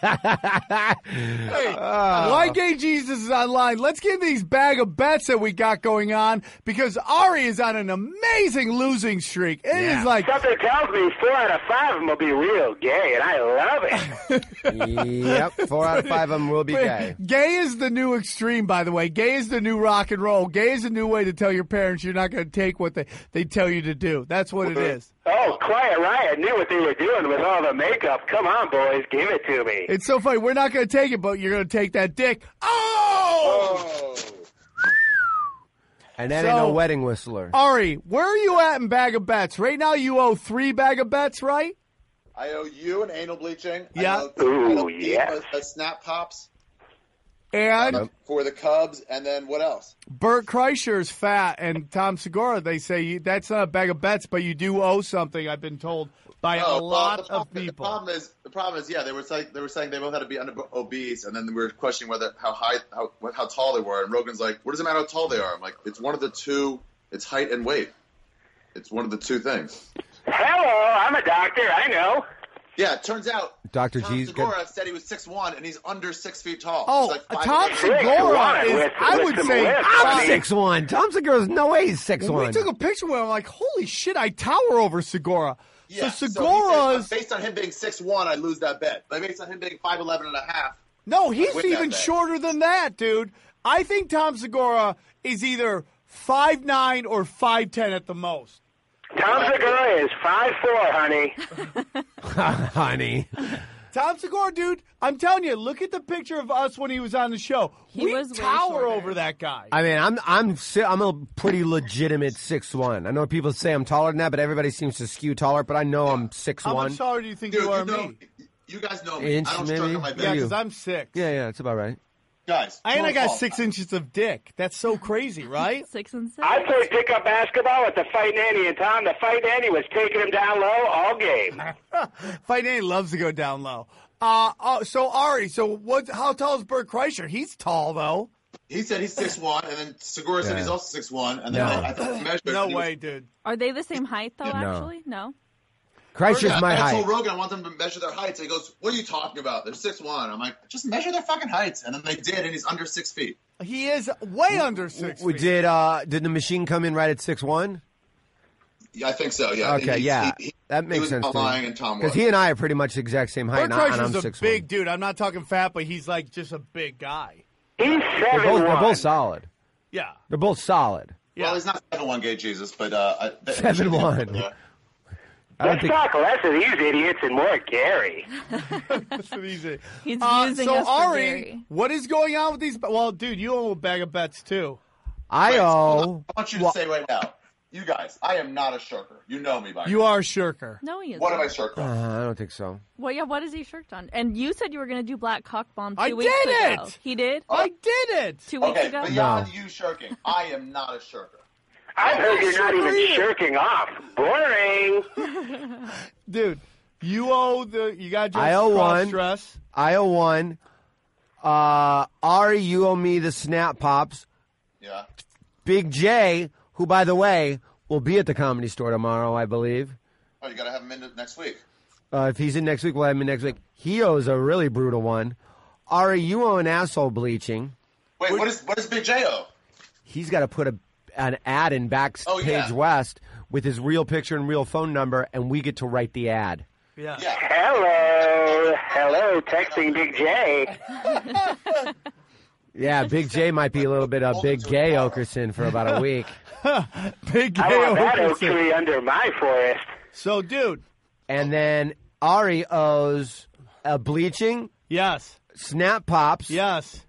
Speaker 2: why Gay Jesus is online? Let's get these bag of bets that we got going on because Ari is on an amazing losing streak. It is like...
Speaker 9: Something tells me 4 out of 5 of them will be real gay, and I love
Speaker 4: it. Yep, 4 out of 5 of them will be gay.
Speaker 2: Gay is the new extreme, by the way. Gay is the new rock and roll. Gay is a new way to tell your parents you're not going to take what they tell you to do. That's what it is.
Speaker 9: Oh, Quiet Riot knew what they were doing with all the makeup. Come on, boys, give it to me.
Speaker 2: It's so funny. We're not going to take it, but you're going to take that dick. Oh!
Speaker 4: And that ain't no wedding whistler.
Speaker 2: Ari, where are you at in bag of bets? Right now you owe 3 bag of bets, right?
Speaker 6: I owe you an anal bleaching.
Speaker 2: Yeah.
Speaker 9: Ooh, yeah.
Speaker 6: Snap Pops.
Speaker 2: And
Speaker 6: for the Cubs, and then what else?
Speaker 2: Bert Kreischer's fat, and Tom Segura. They say that's not a bag of bets, but you do owe something. I've been told by a lot of people.
Speaker 6: The problem is, yeah, they were saying they both had to be obese, and then we were questioning how tall they were. And Rogan's like, "What does it matter how tall they are?" I'm like, "It's one of the two. It's height and weight. It's one of the two things."
Speaker 9: Hello, I'm a doctor. I know.
Speaker 6: Yeah, it turns out
Speaker 4: Dr.
Speaker 6: Tom Segura said he was 6'1", and he's under 6 feet tall.
Speaker 2: Oh,
Speaker 6: like
Speaker 2: Tom Segura is, I would say,
Speaker 4: I'm 6'1". Tom Segura's no way he's 6'1".
Speaker 2: We took a picture with him. I'm like, holy shit, I tower over Segura.
Speaker 6: Yeah,
Speaker 2: so Segura's...
Speaker 6: based on him being 6'1", I lose that bet. But based on him being 5'11 and a half...
Speaker 2: No, he's even shorter than that, dude. I think Tom Segura is either 5'9" or 5'10" at the most.
Speaker 9: Tom Segura is 5'4", honey.
Speaker 4: Honey.
Speaker 2: Tom Segura, dude, I'm telling you, look at the picture of us when he was on the show. We tower over that guy.
Speaker 4: I mean, I'm a pretty legitimate 6'1". I know people say I'm taller than that, but everybody seems to skew taller. But I know I'm 6'1".
Speaker 2: How much taller do you think you are me?
Speaker 6: You guys know me.
Speaker 4: Inch,
Speaker 6: I don't
Speaker 4: maybe?
Speaker 6: struggle my bed.
Speaker 2: Yeah, because I'm 6.
Speaker 4: Yeah, it's about right.
Speaker 6: Guys,
Speaker 2: I got 6 inches of dick. That's so crazy, right?
Speaker 7: 6 and 6.
Speaker 9: I played pickup basketball with the Fight Nanny and Tom. The Fight Nanny was taking him down low all game.
Speaker 2: Fight Nanny loves to go down low. So Ari, how tall is Bert Kreischer? He's tall though.
Speaker 6: He said he's 6'1", and then Segura said he's also 6'1", and then I measured.
Speaker 2: No way, dude.
Speaker 7: Are they the same height though? Actually, no.
Speaker 4: Kreischer's my
Speaker 6: I
Speaker 4: height.
Speaker 6: told Rogan I want them to measure their heights. He goes, "What are you talking about? They're 6'1". I'm like, just measure their fucking heights, and then they did, and he's under 6 feet.
Speaker 2: He is way under 6 feet.
Speaker 4: Did the machine come in right at 6'1"?
Speaker 6: Yeah, I think so. Yeah.
Speaker 4: Okay, that makes sense. Because he and I are pretty much the exact same height, and I'm 6'1".
Speaker 2: Kreischer's a big dude. I'm not talking fat, but he's like just a big guy.
Speaker 9: He's 7'1".
Speaker 4: They're both solid.
Speaker 2: Yeah.
Speaker 4: They're both solid.
Speaker 6: Yeah. Well, he's not 7'1", gay Jesus, but
Speaker 4: 7'1".
Speaker 6: Yeah.
Speaker 9: Let's talk less of these idiots and more Gary.
Speaker 7: He's using
Speaker 2: so
Speaker 7: us for
Speaker 2: Ari,
Speaker 7: Gary.
Speaker 2: what is going on with these? Well, dude, you owe a bag of bets too.
Speaker 6: I want you to say right now, you guys, I am not a shirker. You know me by now.
Speaker 2: You are a shirker.
Speaker 7: No, he isn't.
Speaker 6: What have I shirked on?
Speaker 4: I don't think so.
Speaker 7: Well, yeah, what is he shirked on? And you said you were going to do Black Cock Bomb 2
Speaker 2: I
Speaker 7: weeks
Speaker 2: did
Speaker 7: ago.
Speaker 2: it!
Speaker 7: He did?
Speaker 2: I did it!
Speaker 7: 2 weeks
Speaker 6: Okay,
Speaker 7: ago?
Speaker 6: beyond you shirking, I am not a shirker.
Speaker 9: I heard you're not even shirking off. Boring.
Speaker 2: Dude, you got just
Speaker 4: I owe one.
Speaker 2: Stress.
Speaker 4: I owe one. Ari, you owe me the Snap Pops.
Speaker 6: Yeah.
Speaker 4: Big J, who, by the way, will be at the Comedy Store tomorrow, I believe.
Speaker 6: Oh, you got to have him in next week.
Speaker 4: If he's in next week, we'll have him in next week. He owes a really brutal one. Ari, you owe an asshole bleaching.
Speaker 6: Wait, what does Big J owe?
Speaker 4: He's got to put an ad in Backstage West with his real picture and real phone number, and we get to write the ad.
Speaker 2: Yeah.
Speaker 9: Hello, texting Big J.
Speaker 4: Yeah, Big J might be a little bit of Big Gay Okerson for about a week.
Speaker 2: Big Gay
Speaker 9: I want that
Speaker 2: Okerson.
Speaker 9: oak tree under my forest.
Speaker 2: So, dude.
Speaker 4: And then Ari owes a bleaching.
Speaker 2: Yes.
Speaker 4: Snap Pops.
Speaker 2: Yes.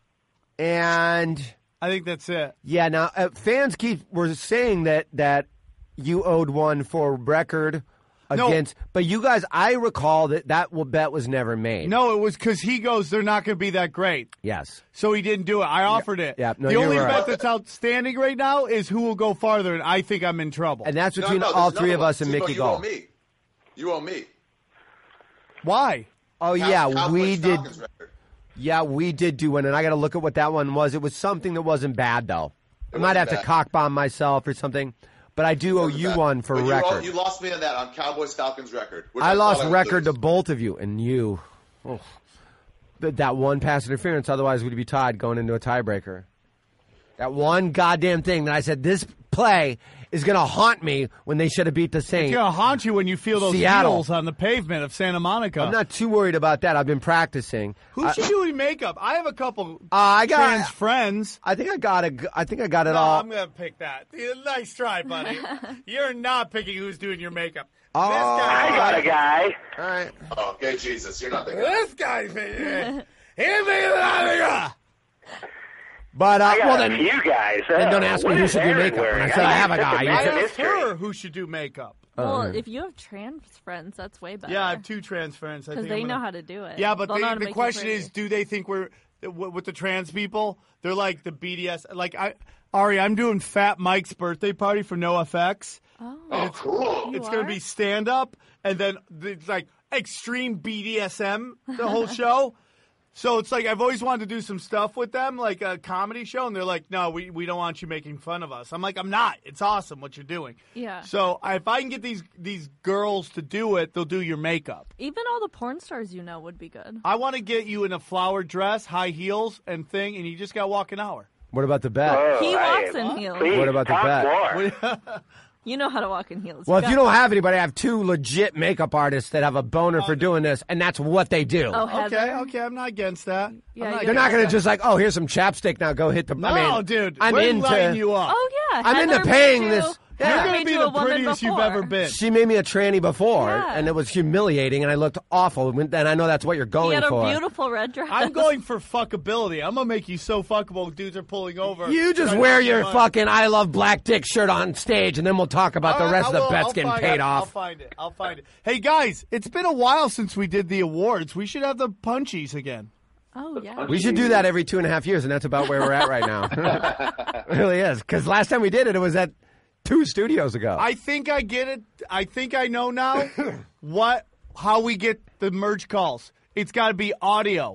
Speaker 4: And
Speaker 2: I think that's it.
Speaker 4: Yeah, now fans were saying that you owed one for record against, but you guys, I recall that bet was never made.
Speaker 2: No, it was because he goes, they're not going to be that great.
Speaker 4: Yes.
Speaker 2: So he didn't do it. I offered it.
Speaker 4: Yeah, no,
Speaker 2: the only
Speaker 4: you're right.
Speaker 2: bet that's outstanding right now is who will go farther, and I think I'm in trouble.
Speaker 4: And that's between all three of us and Mickey Gall.
Speaker 6: You owe me.
Speaker 2: Why?
Speaker 4: Oh, we did. Yeah, we did do one, and I got to look at what that one was. It was something that wasn't bad, though. I might have to cock bomb myself or something, but I do owe you one for record.
Speaker 6: You lost me on that on Cowboys-Falcons record.
Speaker 4: I lost record to both of you, and you. Oh, that one pass interference, otherwise we'd be tied going into a tiebreaker. That one goddamn thing that I said, this play is going to haunt me when they should have beat the Saints.
Speaker 2: It's going to haunt you when you feel those heels on the pavement of Santa Monica.
Speaker 4: I'm not too worried about that. I've been practicing.
Speaker 2: Who should do makeup? I have a couple trans friends.
Speaker 4: I think I got it all.
Speaker 2: I'm going to pick that. Nice try, buddy. You're not picking who's doing your makeup.
Speaker 4: Oh,
Speaker 2: this guy,
Speaker 9: I got a guy.
Speaker 4: All right.
Speaker 6: Oh, okay, Jesus, you're not the guy.
Speaker 2: This guy's picking it.
Speaker 4: But
Speaker 9: I got a few guys.
Speaker 4: Then don't ask me who should do makeup. When I said I have a guy.
Speaker 2: I asked her who should do makeup.
Speaker 7: Well, if you have trans friends, that's way better.
Speaker 2: Yeah, I have two trans friends.
Speaker 7: Because they know how to do it.
Speaker 2: Yeah, but
Speaker 7: the
Speaker 2: question is, do they think we're with the trans people? They're like the BDS. Like Ari, I'm doing Fat Mike's birthday party for NoFX.
Speaker 7: Oh,
Speaker 6: cool!
Speaker 2: It's going to be stand up, and then it's like extreme BDSM the whole show. So it's like I've always wanted to do some stuff with them, like a comedy show, and they're like, no, we don't want you making fun of us. I'm like, I'm not. It's awesome what you're doing.
Speaker 7: Yeah.
Speaker 2: So if I can get these girls to do it, they'll do your makeup.
Speaker 7: Even all the porn stars you know would be good.
Speaker 2: I want to get you in a flower dress, high heels, and you just got to walk an hour.
Speaker 4: What about the bet?
Speaker 7: He walks in heels.
Speaker 9: Please,
Speaker 4: what about the
Speaker 9: bet?
Speaker 7: You know how to walk in heels.
Speaker 4: Well, if you don't have anybody, I have two legit makeup artists that have a boner for doing this, and that's what they do.
Speaker 7: Oh,
Speaker 2: okay, I'm not against that.
Speaker 7: Yeah,
Speaker 4: they're not going to just like, oh, here's some chapstick, now go hit the...
Speaker 2: No, dude,
Speaker 4: I'm
Speaker 2: we're
Speaker 4: into...
Speaker 2: lighting you up.
Speaker 7: Oh, yeah.
Speaker 4: I'm
Speaker 7: Heather
Speaker 4: into paying
Speaker 7: made
Speaker 4: this...
Speaker 2: You're
Speaker 4: Yeah.
Speaker 2: going to be the prettiest you've ever been.
Speaker 4: She made me a tranny before,
Speaker 7: Yeah.
Speaker 4: and it was humiliating, and I looked awful, and I know that's what you're going
Speaker 7: He had
Speaker 4: for.
Speaker 7: a beautiful red dress.
Speaker 2: I'm going for fuckability. I'm going to make you so fuckable dudes are pulling over.
Speaker 4: You just wear your fucking I Love Black Dick shirt on stage, and then we'll talk about the rest of the bets getting paid off.
Speaker 2: I'll find it. Hey, guys, it's been a while since we did the awards. We should have the punchies again.
Speaker 7: Oh, yeah.
Speaker 4: We should do that every 2.5 years, and that's about where we're at right now. It really is. Because last time we did it, it was at 2 studios ago.
Speaker 2: I think I get it. I think I know now how we get the merge calls. It's got to be audio.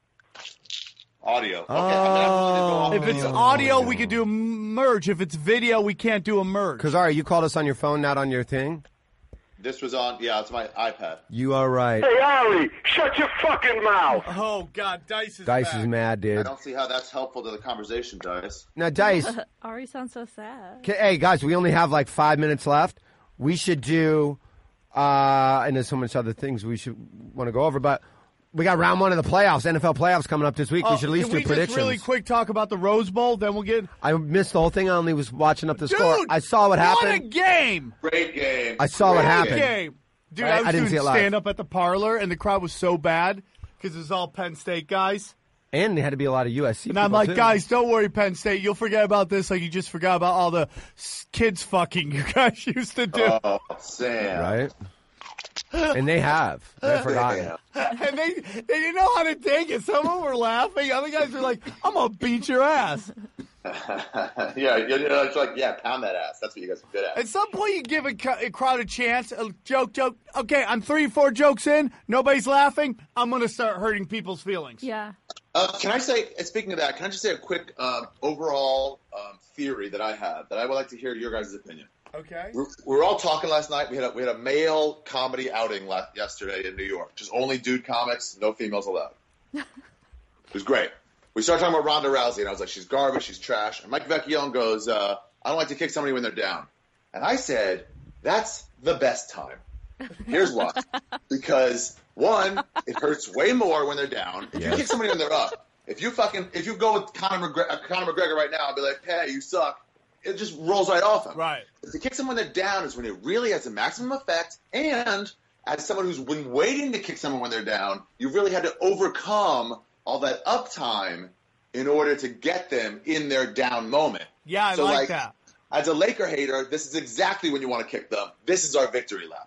Speaker 6: Audio. Okay.
Speaker 2: If it's audio, we could do a merge. If it's video, we can't do a merge.
Speaker 4: Because, Ari, you called us on your phone, not on your thing?
Speaker 6: This was on, it's my iPad.
Speaker 4: You are right.
Speaker 9: Hey, Ari, shut your fucking mouth.
Speaker 2: Oh, God, Dice is
Speaker 4: Dice
Speaker 2: back.
Speaker 4: is mad, dude.
Speaker 6: I don't see how that's helpful to the conversation, Dice.
Speaker 4: Now, Dice.
Speaker 7: Ari sounds so sad.
Speaker 4: Hey, guys, we only have like 5 minutes left. We should do, and there's so much other things we should want to go over, but we got round 1 of the playoffs, NFL playoffs coming up this week. We should at least do predictions.
Speaker 2: Just really quick talk about the Rose Bowl, then we'll get...
Speaker 4: I missed the whole thing. I only was watching up the score. I saw what happened.
Speaker 2: What a game!
Speaker 6: Great game.
Speaker 4: I saw what happened.
Speaker 2: Game. Dude, I was
Speaker 4: didn't see it
Speaker 2: doing
Speaker 4: live.
Speaker 2: stand-up at the parlor, and the crowd was so bad because it was all Penn State guys.
Speaker 4: And there had to be a lot of USC
Speaker 2: And I'm
Speaker 4: people,
Speaker 2: like,
Speaker 4: too.
Speaker 2: guys, don't worry, Penn State. You'll forget about this like you just forgot about all the kids fucking you guys used to do.
Speaker 6: Oh, Sam.
Speaker 4: Right? And they have. They've forgotten.
Speaker 2: And they didn't know how to take it. Some of them were laughing. Other guys were like, I'm going to beat your ass.
Speaker 6: It's like, pound that ass. That's what you guys are good at.
Speaker 2: At some point, you give a crowd a chance. A joke. Okay, I'm 3 or 4 jokes in. Nobody's laughing. I'm going to start hurting people's feelings.
Speaker 7: Yeah.
Speaker 6: Can I say, speaking of that, can I just say a quick overall theory that I have that I would like to hear your guys' opinion?
Speaker 2: Okay.
Speaker 6: We were all talking last night. We had a male comedy outing yesterday in New York. Just only dude comics, no females allowed. It was great. We started talking about Ronda Rousey, and I was like, she's garbage, she's trash. And Mike Vecchione goes, I don't like to kick somebody when they're down. And I said, that's the best time. Here's why. Because, one, it hurts way more when they're down. If you kick somebody when they're up, if you go with Conor McGregor right now and be like, hey, you suck, it just rolls right off him.
Speaker 2: Right.
Speaker 6: If you kick someone when they're down is when it really has a maximum effect, and as someone who's been waiting to kick someone when they're down, you really had to overcome all that uptime in order to get them in their down moment.
Speaker 2: Yeah, I like that.
Speaker 6: As a Laker hater, this is exactly when you want to kick them. This is our victory lap.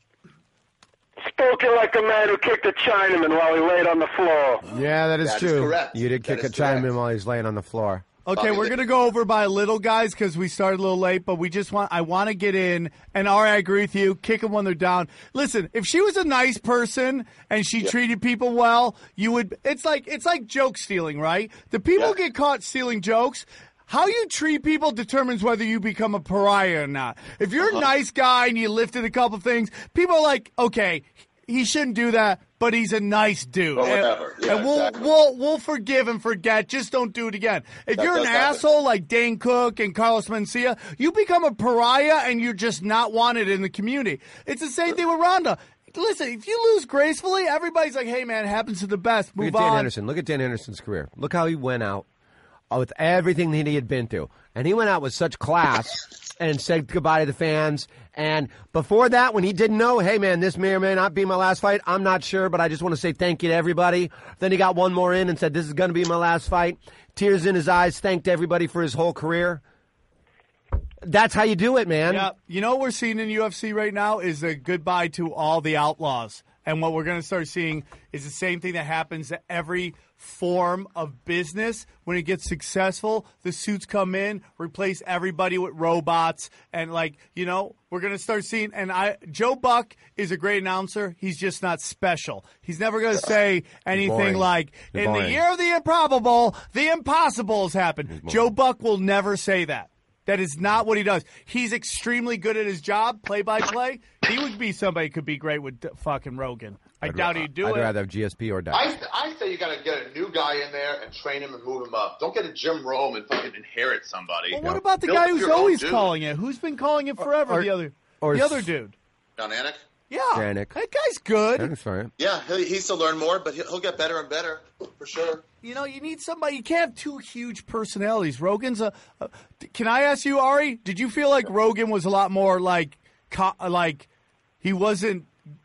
Speaker 9: Spoken like a man who kicked a Chinaman while he laid on the floor.
Speaker 4: Yeah, that is true.
Speaker 6: Correct.
Speaker 4: You did kick a Chinaman while he's laying on the floor.
Speaker 2: Okay, we're going to go over by a little, guys, because we started a little late, but I want to get in, and Ari, I agree with you, kick them when they're down. Listen, if she was a nice person and she treated people well, it's like joke stealing, right? The people get caught stealing jokes. How you treat people determines whether you become a pariah or not. If you're a nice guy and you lifted a couple things, people are like, okay, he shouldn't do that, but he's a nice dude.
Speaker 6: Or whatever.
Speaker 2: And we'll forgive and forget. Just don't do it again. If you're an asshole like Dane Cook and Carlos Mencia, you become a pariah and you're just not wanted in the community. It's the same thing with Ronda. Listen, if you lose gracefully, everybody's like, hey, man, it happens to the best. Move
Speaker 4: Look at Dan
Speaker 2: on.
Speaker 4: Henderson. Look at Dan Henderson's career. Look how he went out with everything that he had been through. And he went out with such class and said goodbye to the fans. And before that, when he didn't know, hey, man, this may or may not be my last fight, I'm not sure, but I just want to say thank you to everybody. Then he got one more in and said, this is going to be my last fight. Tears in his eyes, thanked everybody for his whole career. That's how you do it, man.
Speaker 2: Yeah. You know what we're seeing in UFC right now is a goodbye to all the outlaws. And what we're going to start seeing is the same thing that happens to every form of business. When it gets successful, the suits come in, replace everybody with robots. And, we're going to start seeing. And Joe Buck is a great announcer. He's just not special. He's never going to say anything like, in the year of the improbable, the impossible has happened. Joe Buck will never say that. That is not what he does. He's extremely good at his job, play-by-play. He would be somebody who could be great with fucking Rogan. I doubt he'd do it.
Speaker 4: I'd rather have GSP or die.
Speaker 6: I say you got to get a new guy in there and train him and move him up. Don't get a Jim Rome and fucking inherit somebody.
Speaker 2: Well, what about the guy who's always calling it? Who's been calling it forever? The other dude.
Speaker 6: John Anik?
Speaker 2: Yeah.
Speaker 4: Janik.
Speaker 2: That guy's good.
Speaker 4: That's fine.
Speaker 6: Yeah, he needs to learn more, but he'll get better and better, for sure.
Speaker 2: You need somebody. You can't have two huge personalities. Rogan's can I ask you, Ari? Did you feel like Rogan was a lot more like he wasn't?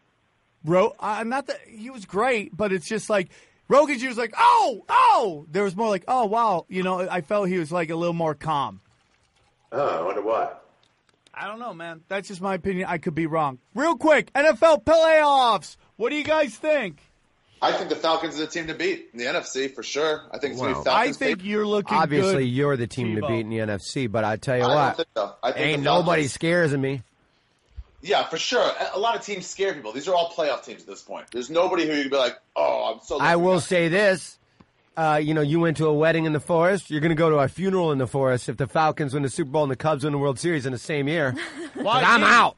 Speaker 2: Not that he was great, but it's just like Rogan's. He was like, oh. There was more like, oh wow. I felt he was like a little more calm.
Speaker 6: Oh, I wonder why.
Speaker 2: I don't know, man. That's just my opinion. I could be wrong. Real quick, NFL playoffs. What do you guys think?
Speaker 6: I think the Falcons are the team to beat in the NFC for sure. I think it's going to be
Speaker 2: I
Speaker 6: Falcons.
Speaker 2: think you're looking
Speaker 4: Obviously,
Speaker 2: good.
Speaker 4: you're the team to beat in the NFC, but I tell you
Speaker 6: I
Speaker 4: what,
Speaker 6: don't think so. I think
Speaker 4: ain't
Speaker 6: the Falcons-
Speaker 4: nobody scares me.
Speaker 6: Yeah, for sure. A lot of teams scare people. These are all playoff teams at this point. There's nobody who you can be like, oh, I'm so.
Speaker 4: I will say this. You went to a wedding in the forest. You're going to go to a funeral in the forest if the Falcons win the Super Bowl and the Cubs win the World Series in the same year. I'm out.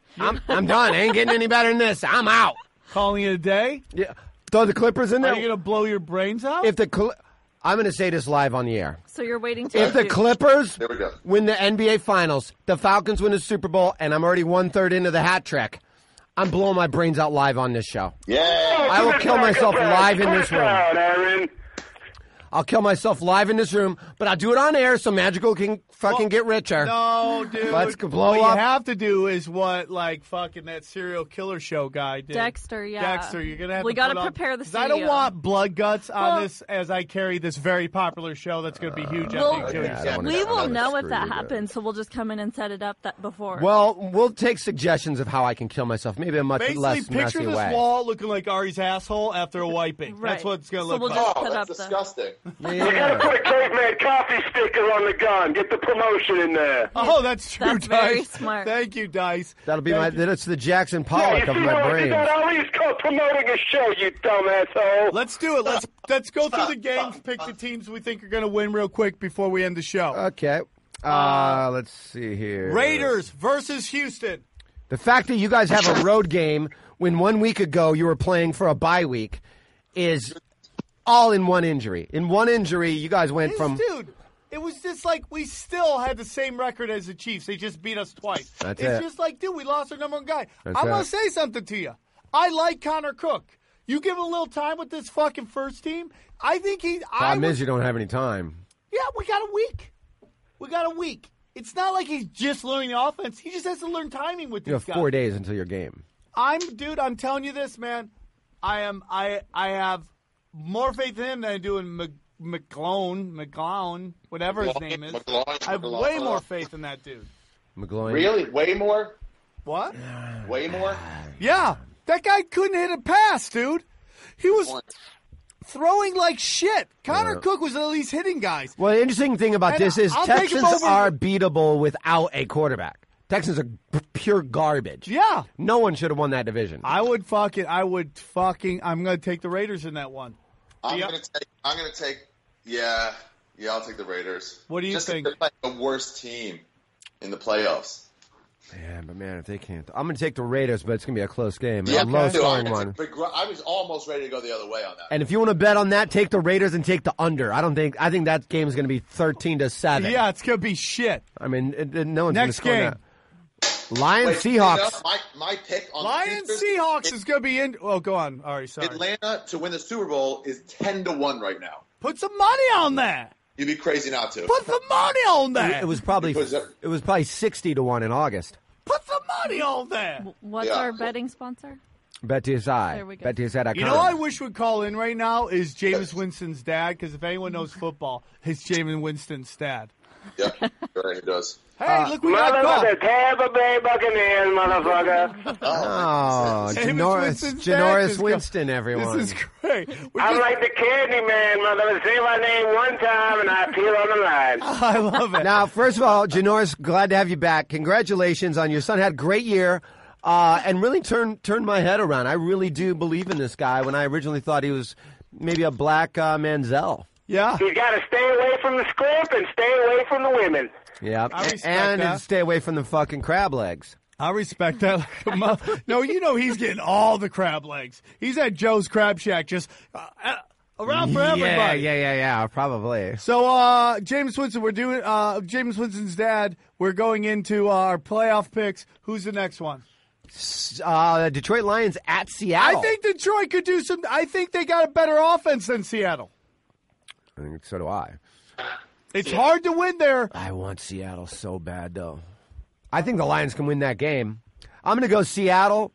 Speaker 4: I'm done. Ain't getting any better than this. I'm out.
Speaker 2: Calling it a day?
Speaker 4: Yeah. Throw the Clippers in there.
Speaker 2: Are you going to blow your brains out?
Speaker 4: If I'm going to say this live on the air.
Speaker 7: So you're waiting to...
Speaker 4: If the Clippers win the NBA Finals, the Falcons win the Super Bowl, and I'm already 1/3 into the hat trick, I'm blowing my brains out live on this show.
Speaker 6: Yeah.
Speaker 4: I will kill myself live in this room. I'll kill myself live in this room, but I'll do it on air so Magical can fucking get richer.
Speaker 2: No, dude.
Speaker 4: Let's blow
Speaker 2: what
Speaker 4: up.
Speaker 2: you have to do is what, like, fucking that serial killer show guy did.
Speaker 7: Dexter, yeah.
Speaker 2: Dexter, you're going to have
Speaker 7: we
Speaker 2: to
Speaker 7: gotta prepare the studio.
Speaker 2: I don't want blood guts on this as I carry this very popular show that's going to be huge.
Speaker 7: We will know if that happens, so we'll just come in and set it up that before.
Speaker 4: Well, we'll take suggestions of how I can kill myself. Maybe a much less messy way.
Speaker 2: Picture this wall looking like Ari's asshole after a wiping.
Speaker 7: Right.
Speaker 2: That's what it's going to look
Speaker 7: we'll
Speaker 2: like.
Speaker 7: Just put
Speaker 6: that's disgusting.
Speaker 9: You gotta put a caveman coffee sticker on the gun. Get the promotion in there.
Speaker 2: Oh, that's true,
Speaker 7: That's
Speaker 2: Dice.
Speaker 7: very smart.
Speaker 2: Thank you, Dice.
Speaker 4: That'll be that's the Jackson Pollock of my brain.
Speaker 9: Ali's promoting a show, you dumb asshole.
Speaker 2: Let's do it. Let's go through the games, pick the teams we think are going to win real quick before we end the show.
Speaker 4: Okay. Let's see here.
Speaker 2: Raiders versus Houston.
Speaker 4: The fact that you guys have a road game when 1 week ago you were playing for a bye week is all in one injury. In one injury, you guys went from...
Speaker 2: Dude, it was just like we still had the same record as the Chiefs. They just beat us twice.
Speaker 4: It's
Speaker 2: just like, dude, we lost our number one guy.
Speaker 4: I'm
Speaker 2: going to say something to you. I like Connor Cook. You give him a little time with this fucking first team, I think he...
Speaker 4: Problem is you don't have any time.
Speaker 2: Yeah, we got a week. It's not like he's just learning the offense. He just has to learn timing with these guys.
Speaker 4: You have 4 days until your game.
Speaker 2: I'm telling you this, man. I have more faith in him than I do in McGlown, whatever his name is. I have way more faith in that dude.
Speaker 4: McGloin.
Speaker 6: Really? Way more?
Speaker 2: What?
Speaker 6: Way more?
Speaker 2: Yeah. That guy couldn't hit a pass, dude. He was throwing like shit. Connor Cook was at least hitting guys.
Speaker 4: Well, the interesting thing about this is Texans are beatable without a quarterback. Texans are pure garbage.
Speaker 2: Yeah.
Speaker 4: No one should have won that division.
Speaker 2: I'm going to take the Raiders in that one.
Speaker 6: I'll take the Raiders.
Speaker 2: What do you think?
Speaker 6: They're like the worst team in the playoffs.
Speaker 4: Yeah, but man, if they can't, I'm going to take the Raiders, but it's going to be a close game.
Speaker 6: Yeah,
Speaker 4: a low-scoring one.
Speaker 6: I was almost ready to go the other way on that.
Speaker 4: And if you want to bet on that, take the Raiders and take the under. I think that game is going to be 13-7.
Speaker 2: Yeah, it's going to be shit.
Speaker 4: I mean, no one's going to score
Speaker 2: game.
Speaker 4: that. Lions Seahawks.
Speaker 6: My pick on
Speaker 2: Lions Seahawks is going to be in. Oh, go on. All right, sorry.
Speaker 6: Atlanta to win the Super Bowl is 10-1 right now.
Speaker 2: Put some money on that.
Speaker 6: You'd be crazy not to.
Speaker 2: Put some money on that.
Speaker 4: It was probably 60-1 in August.
Speaker 2: Put some money on that.
Speaker 7: What's our betting sponsor?
Speaker 4: BetDSI.
Speaker 7: There we go.
Speaker 4: BetDSI.com.
Speaker 2: You know what I wish would call in right now is Jameis Winston's dad, because if anyone knows football, it's Jameis Winston's dad.
Speaker 6: Yeah, sure he does.
Speaker 2: Hey, look, we got
Speaker 9: Motherfucker, Tampa Bay Buccaneers, motherfucker.
Speaker 4: Oh, Janoris Winston, everyone.
Speaker 2: This is great.
Speaker 9: I'm like the candy man, motherfucker. Say my name one time and I appear on the line.
Speaker 2: I love it.
Speaker 4: Now, first of all, Janoris, glad to have you back. Congratulations on your son. Had a great year and really turned my head around. I really do believe in this guy when I originally thought he was maybe a black Manziel.
Speaker 2: Yeah.
Speaker 9: He's got to stay away from the script and stay away from the women.
Speaker 4: Yeah, and stay away from the fucking crab legs.
Speaker 2: I respect that. No, he's getting all the crab legs. He's at Joe's Crab Shack just around for everybody.
Speaker 4: Yeah, probably.
Speaker 2: So, Jameis Winston, we're doing Jameis Winston's dad. We're going into our playoff picks. Who's the next one?
Speaker 4: Detroit Lions at Seattle.
Speaker 2: I think Detroit could do some. I think they got a better offense than Seattle.
Speaker 4: I think so do I.
Speaker 2: It's hard to win there.
Speaker 4: I want Seattle so bad, though. I think the Lions can win that game. I'm going to go Seattle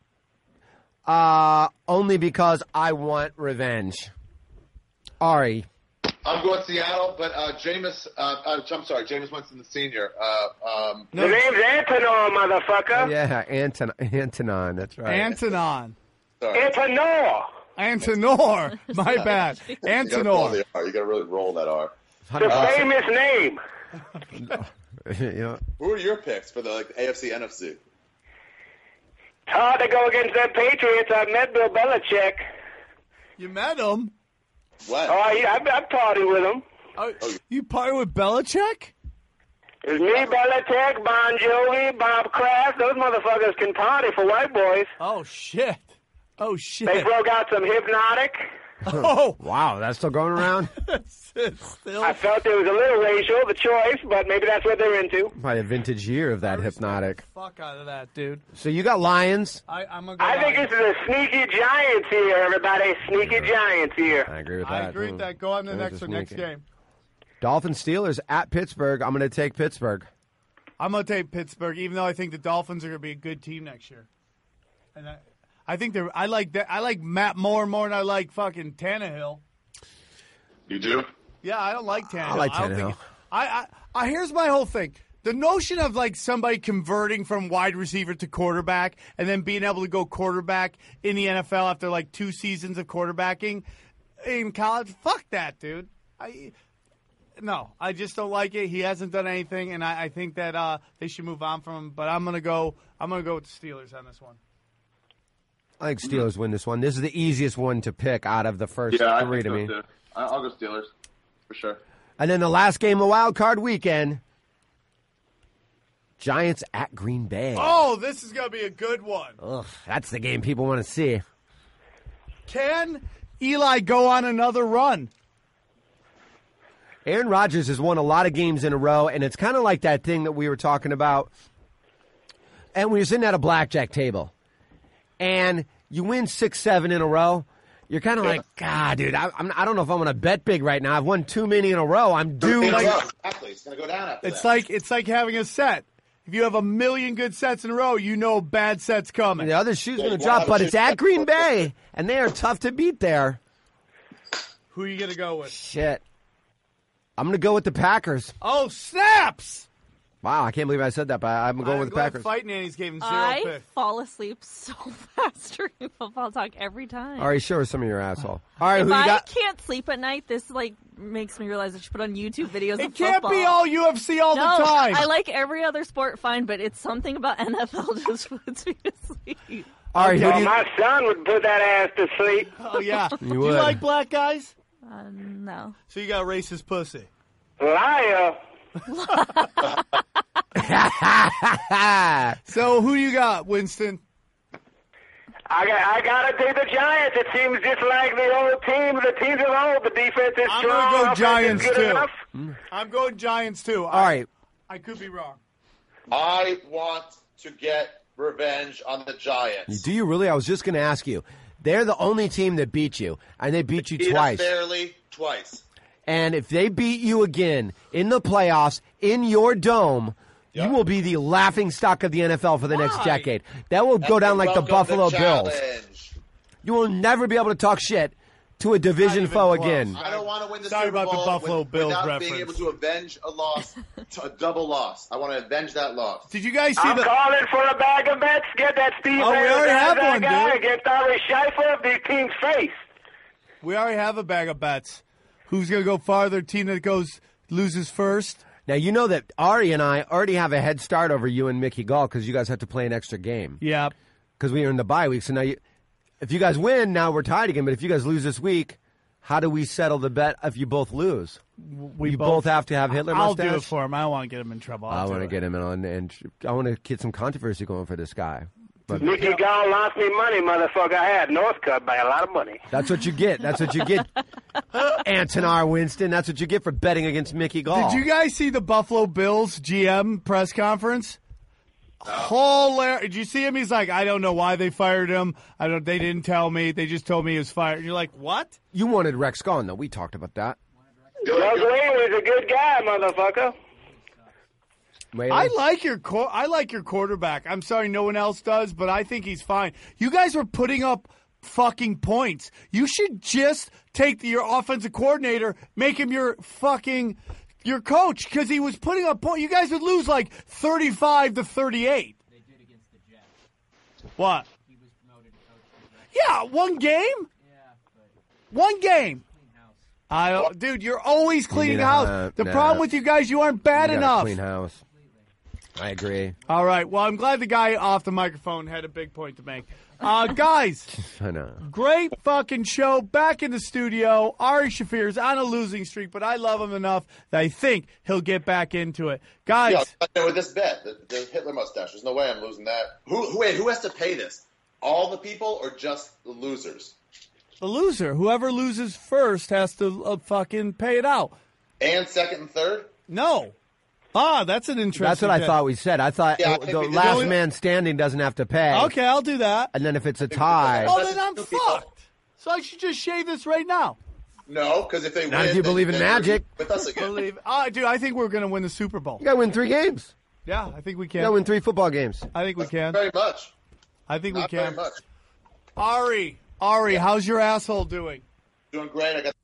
Speaker 4: only because I want revenge. Ari.
Speaker 6: I'm going Seattle, but Jameis Winston the senior.
Speaker 9: The name's Antonon, motherfucker.
Speaker 4: Yeah, Antonon, that's right.
Speaker 2: Antonon.
Speaker 9: Antonor.
Speaker 2: Antonor. My bad. Antonor.
Speaker 6: You got to really roll that R.
Speaker 9: The famous name.
Speaker 4: Yeah.
Speaker 6: Who are your picks for the AFC, NFC?
Speaker 9: It's hard to go against the Patriots. I met Bill Belichick.
Speaker 2: You met him?
Speaker 6: What?
Speaker 9: Oh, I've partied with him.
Speaker 2: You party with Belichick?
Speaker 9: It's me, Belichick, Bon Jovi, Bob Kraft. Those motherfuckers can party for white boys.
Speaker 2: Oh, shit.
Speaker 9: They broke out some Hypnotic.
Speaker 2: Oh.
Speaker 4: Wow, that's still going around?
Speaker 9: I felt there was a little racial, the choice, but maybe that's what they're into.
Speaker 4: Probably a vintage year of that Hypnotic.
Speaker 2: Fuck out of that, dude.
Speaker 4: So you got Lions.
Speaker 2: I
Speaker 9: think this is a sneaky Giants here, everybody. Sneaky Giants here.
Speaker 4: I agree with that.
Speaker 2: I agree with that. Go on to the next game.
Speaker 4: Dolphins Steelers at Pittsburgh. I'm going to take Pittsburgh.
Speaker 2: I'm going to take Pittsburgh, even though I think the Dolphins are going to be a good team next year. And I think I like that. I like Matt Moore more than I like fucking Tannehill.
Speaker 6: You do?
Speaker 2: Yeah, I don't like Tannehill.
Speaker 4: I like Tannehill.
Speaker 2: I here's my whole thing. The notion of like somebody converting from wide receiver to quarterback and then being able to go quarterback in the NFL after like 2 seasons of quarterbacking in college, fuck that, dude. No, I just don't like it. He hasn't done anything, and I think that they should move on from him. But I'm gonna go with the Steelers on this one.
Speaker 4: I think Steelers win this one. This is the easiest one to pick out of the first three to me.
Speaker 6: Too. I'll go Steelers for sure.
Speaker 4: And then the last game of Wild Card Weekend, Giants at Green Bay.
Speaker 2: Oh, this is gonna be a good one.
Speaker 4: Ugh, that's the game people want to see.
Speaker 2: Can Eli go on another run?
Speaker 4: Aaron Rodgers has won a lot of games in a row, and it's kind of like that thing that we were talking about. And when you're sitting at a blackjack table, and you win 6-7 in a row, you're kind of like, God, dude, I don't know if I'm going to bet big right now. I've won too many in a row. I'm due.
Speaker 6: Exactly. It's going to go down after that.
Speaker 2: It's like having a set. If you have a million good sets in a row, you know bad sets coming.
Speaker 4: The other shoe's going to drop, but it's at Green Bay, and they are tough to beat there.
Speaker 2: Who are you going to go with?
Speaker 4: Shit. I'm going to go with the Packers.
Speaker 2: Oh, snaps!
Speaker 4: Wow, I can't believe I said that, but I'm going with the Packers.
Speaker 2: Fighting Annie's gave him 0
Speaker 7: I
Speaker 2: pick.
Speaker 7: fall asleep so fast during football talk every time.
Speaker 4: All right, show her some of your asshole. All right,
Speaker 7: if
Speaker 4: who you got?
Speaker 7: I can't sleep at night, this makes me realize I should put on YouTube videos of
Speaker 2: football. It can't be all UFC all the time.
Speaker 7: I like every other sport fine, but it's something about NFL just puts me to sleep.
Speaker 4: All right,
Speaker 9: my son would put that ass to sleep.
Speaker 2: Oh, yeah.
Speaker 4: You
Speaker 2: Do you like black guys?
Speaker 7: No.
Speaker 2: So you got racist pussy.
Speaker 9: Liar.
Speaker 2: So who you got, Winston?
Speaker 9: I gotta take the Giants. It seems just like the old team. The teams of old. The defense is strong.
Speaker 2: I'm gonna go Giants too.
Speaker 9: Enough.
Speaker 2: I'm going Giants too.
Speaker 4: All right.
Speaker 2: I could be wrong.
Speaker 6: I want to get revenge on the Giants.
Speaker 4: Do you really? I was just going to ask you. They're the only team that beat you, and they beat you twice.
Speaker 6: Fairly twice.
Speaker 4: And if they beat you again in the playoffs in your dome, you will be the laughing stock of the NFL for the next decade. That will go down like the Buffalo Bills. You will never be able to talk shit to a division foe again.
Speaker 6: I don't want to win the
Speaker 2: Sorry
Speaker 6: Super
Speaker 2: about
Speaker 6: Bowl
Speaker 2: the Buffalo Bills
Speaker 6: without
Speaker 2: reference.
Speaker 6: being able to avenge a loss, a double loss. I want to avenge that loss.
Speaker 2: Did you guys see
Speaker 9: I'm calling for a bag of bets. Get that Steve
Speaker 2: we already have one,
Speaker 9: guy
Speaker 2: dude.
Speaker 9: against Ari Scheifer of the team's face.
Speaker 2: We already have a bag of bets. Who's going to go farther? Team that loses first?
Speaker 4: Now, you know that Ari and I already have a head start over you and Mickey Gall because you guys have to play an extra game.
Speaker 2: Yeah.
Speaker 4: Because we are in the bye week. So now, if you guys win, now we're tied again. But if you guys lose this week, how do we settle the bet if you both lose? You both have to have Hitler mustache?
Speaker 2: I'll do it for him. I don't want to get him in trouble.
Speaker 4: I want to get him in, and I want to get some controversy going for this guy. But
Speaker 9: Mickey Gall lost me money, motherfucker. I had Northcutt by a lot of money.
Speaker 4: That's what you get. That's what you get. Antonar Winston, that's what you get for betting against Mickey Gall.
Speaker 2: Did you guys see the Buffalo Bills GM press conference? Hilarious. Did you see him? He's like, I don't know why they fired him. They didn't tell me. They just told me he was fired. And you're like, what?
Speaker 4: You wanted Rex gone, though. We talked about that.
Speaker 9: Doug Whaley's a good guy, motherfucker.
Speaker 2: I like your quarterback. I'm sorry no one else does, but I think he's fine. You guys were putting up fucking points. You should just take your offensive coordinator, make him your coach, because he was putting up points. You guys would lose like 35-38. They did against the Jets. What? He was promoted to coach the Jets. Yeah, one game? Yeah. One game. Dude, you're always cleaning house. The problem with you guys, you aren't bad enough.
Speaker 4: Clean house. I agree.
Speaker 2: All right. Well, I'm glad the guy off the microphone had a big point to make. Guys,
Speaker 4: I know.
Speaker 2: Great fucking show. Back in the studio. Ari Shaffir's on a losing streak, but I love him enough that I think he'll get back into it. Guys.
Speaker 6: Yeah, with this bet, the Hitler mustache, there's no way I'm losing that. Who has to pay this? All the people or just the losers?
Speaker 2: The loser. Whoever loses first has to fucking pay it out.
Speaker 6: And second and third?
Speaker 2: No. That's an interesting
Speaker 4: That's what I
Speaker 2: bet.
Speaker 4: thought we said. I thought the last man standing doesn't have to pay.
Speaker 2: Okay, I'll do that.
Speaker 4: And then if it's a tie.
Speaker 2: Oh, then I'm fucked. So I should just shave this right now.
Speaker 6: No, because if they
Speaker 4: Not
Speaker 6: win,
Speaker 4: if you believe in magic.
Speaker 6: With us again.
Speaker 2: Dude, I think we're going to win the Super Bowl.
Speaker 4: You got to win 3 games.
Speaker 2: Yeah, I think we can.
Speaker 4: You got to win 3 football games.
Speaker 2: I think we can.
Speaker 6: Very much.
Speaker 2: I think
Speaker 6: Not
Speaker 2: we can.
Speaker 6: Very much.
Speaker 2: Ari, how's your asshole doing?
Speaker 6: Doing great. I got.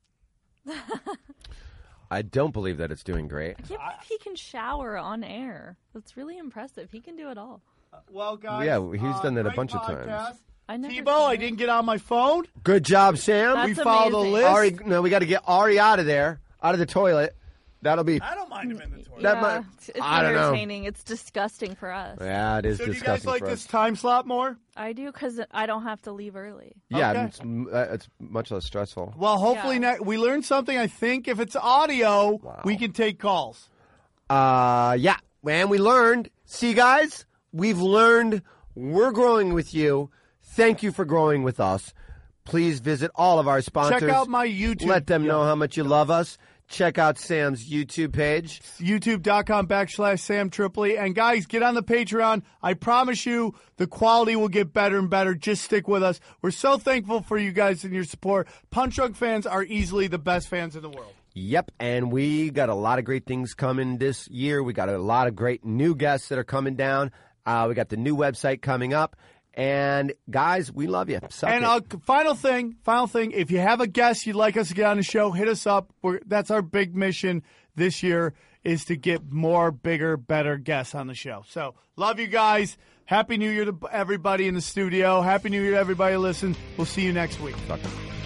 Speaker 4: I don't believe that it's doing great.
Speaker 7: I can't believe he can shower on air. That's really impressive. He can do it all.
Speaker 2: Well, guys.
Speaker 4: Yeah, he's done that a
Speaker 2: great
Speaker 4: bunch of
Speaker 2: podcast.
Speaker 4: times.
Speaker 7: I never
Speaker 2: Tebow, I didn't get on my phone.
Speaker 4: Good job, Sam.
Speaker 7: That's
Speaker 2: we followed
Speaker 7: amazing.
Speaker 2: the list.
Speaker 4: Ari, no, we got to get Ari out of there, out of the toilet. That'll be.
Speaker 2: I don't mind him in the toilet.
Speaker 4: That
Speaker 7: Yeah,
Speaker 4: might-
Speaker 7: it's
Speaker 4: I don't know.
Speaker 7: entertaining. It's disgusting for us.
Speaker 4: Yeah, it is
Speaker 2: So do you
Speaker 4: disgusting
Speaker 2: guys like
Speaker 4: for
Speaker 2: this
Speaker 4: us.
Speaker 2: time slot more?
Speaker 7: I do because I don't have to leave early.
Speaker 4: Yeah,
Speaker 2: Okay.
Speaker 4: it's much less stressful.
Speaker 2: Well, hopefully we learned something. I think if it's audio, we can take calls.
Speaker 4: Yeah, and we learned. See, guys, we've learned. We're growing with you. Thank you for growing with us. Please visit all of our sponsors.
Speaker 2: Check out my YouTube.
Speaker 4: Let them know how much you love us. Check out Sam's YouTube page.
Speaker 2: YouTube.com/Sam Tripoli. And guys, get on the Patreon. I promise you the quality will get better and better. Just stick with us. We're so thankful for you guys and your support. Punch Drunk fans are easily the best fans in the world.
Speaker 4: Yep, and we got a lot of great things coming this year. We got a lot of great new guests that are coming down. We got the new website coming up. And guys, we love you.
Speaker 2: And final thing, if you have a guest you'd like us to get on the show, hit us up. That's our big mission this year, is to get more, bigger, better guests on the show. So, love you guys. Happy New Year to everybody in the studio. Happy New Year to everybody listening. We'll see you next week.
Speaker 4: Sucker.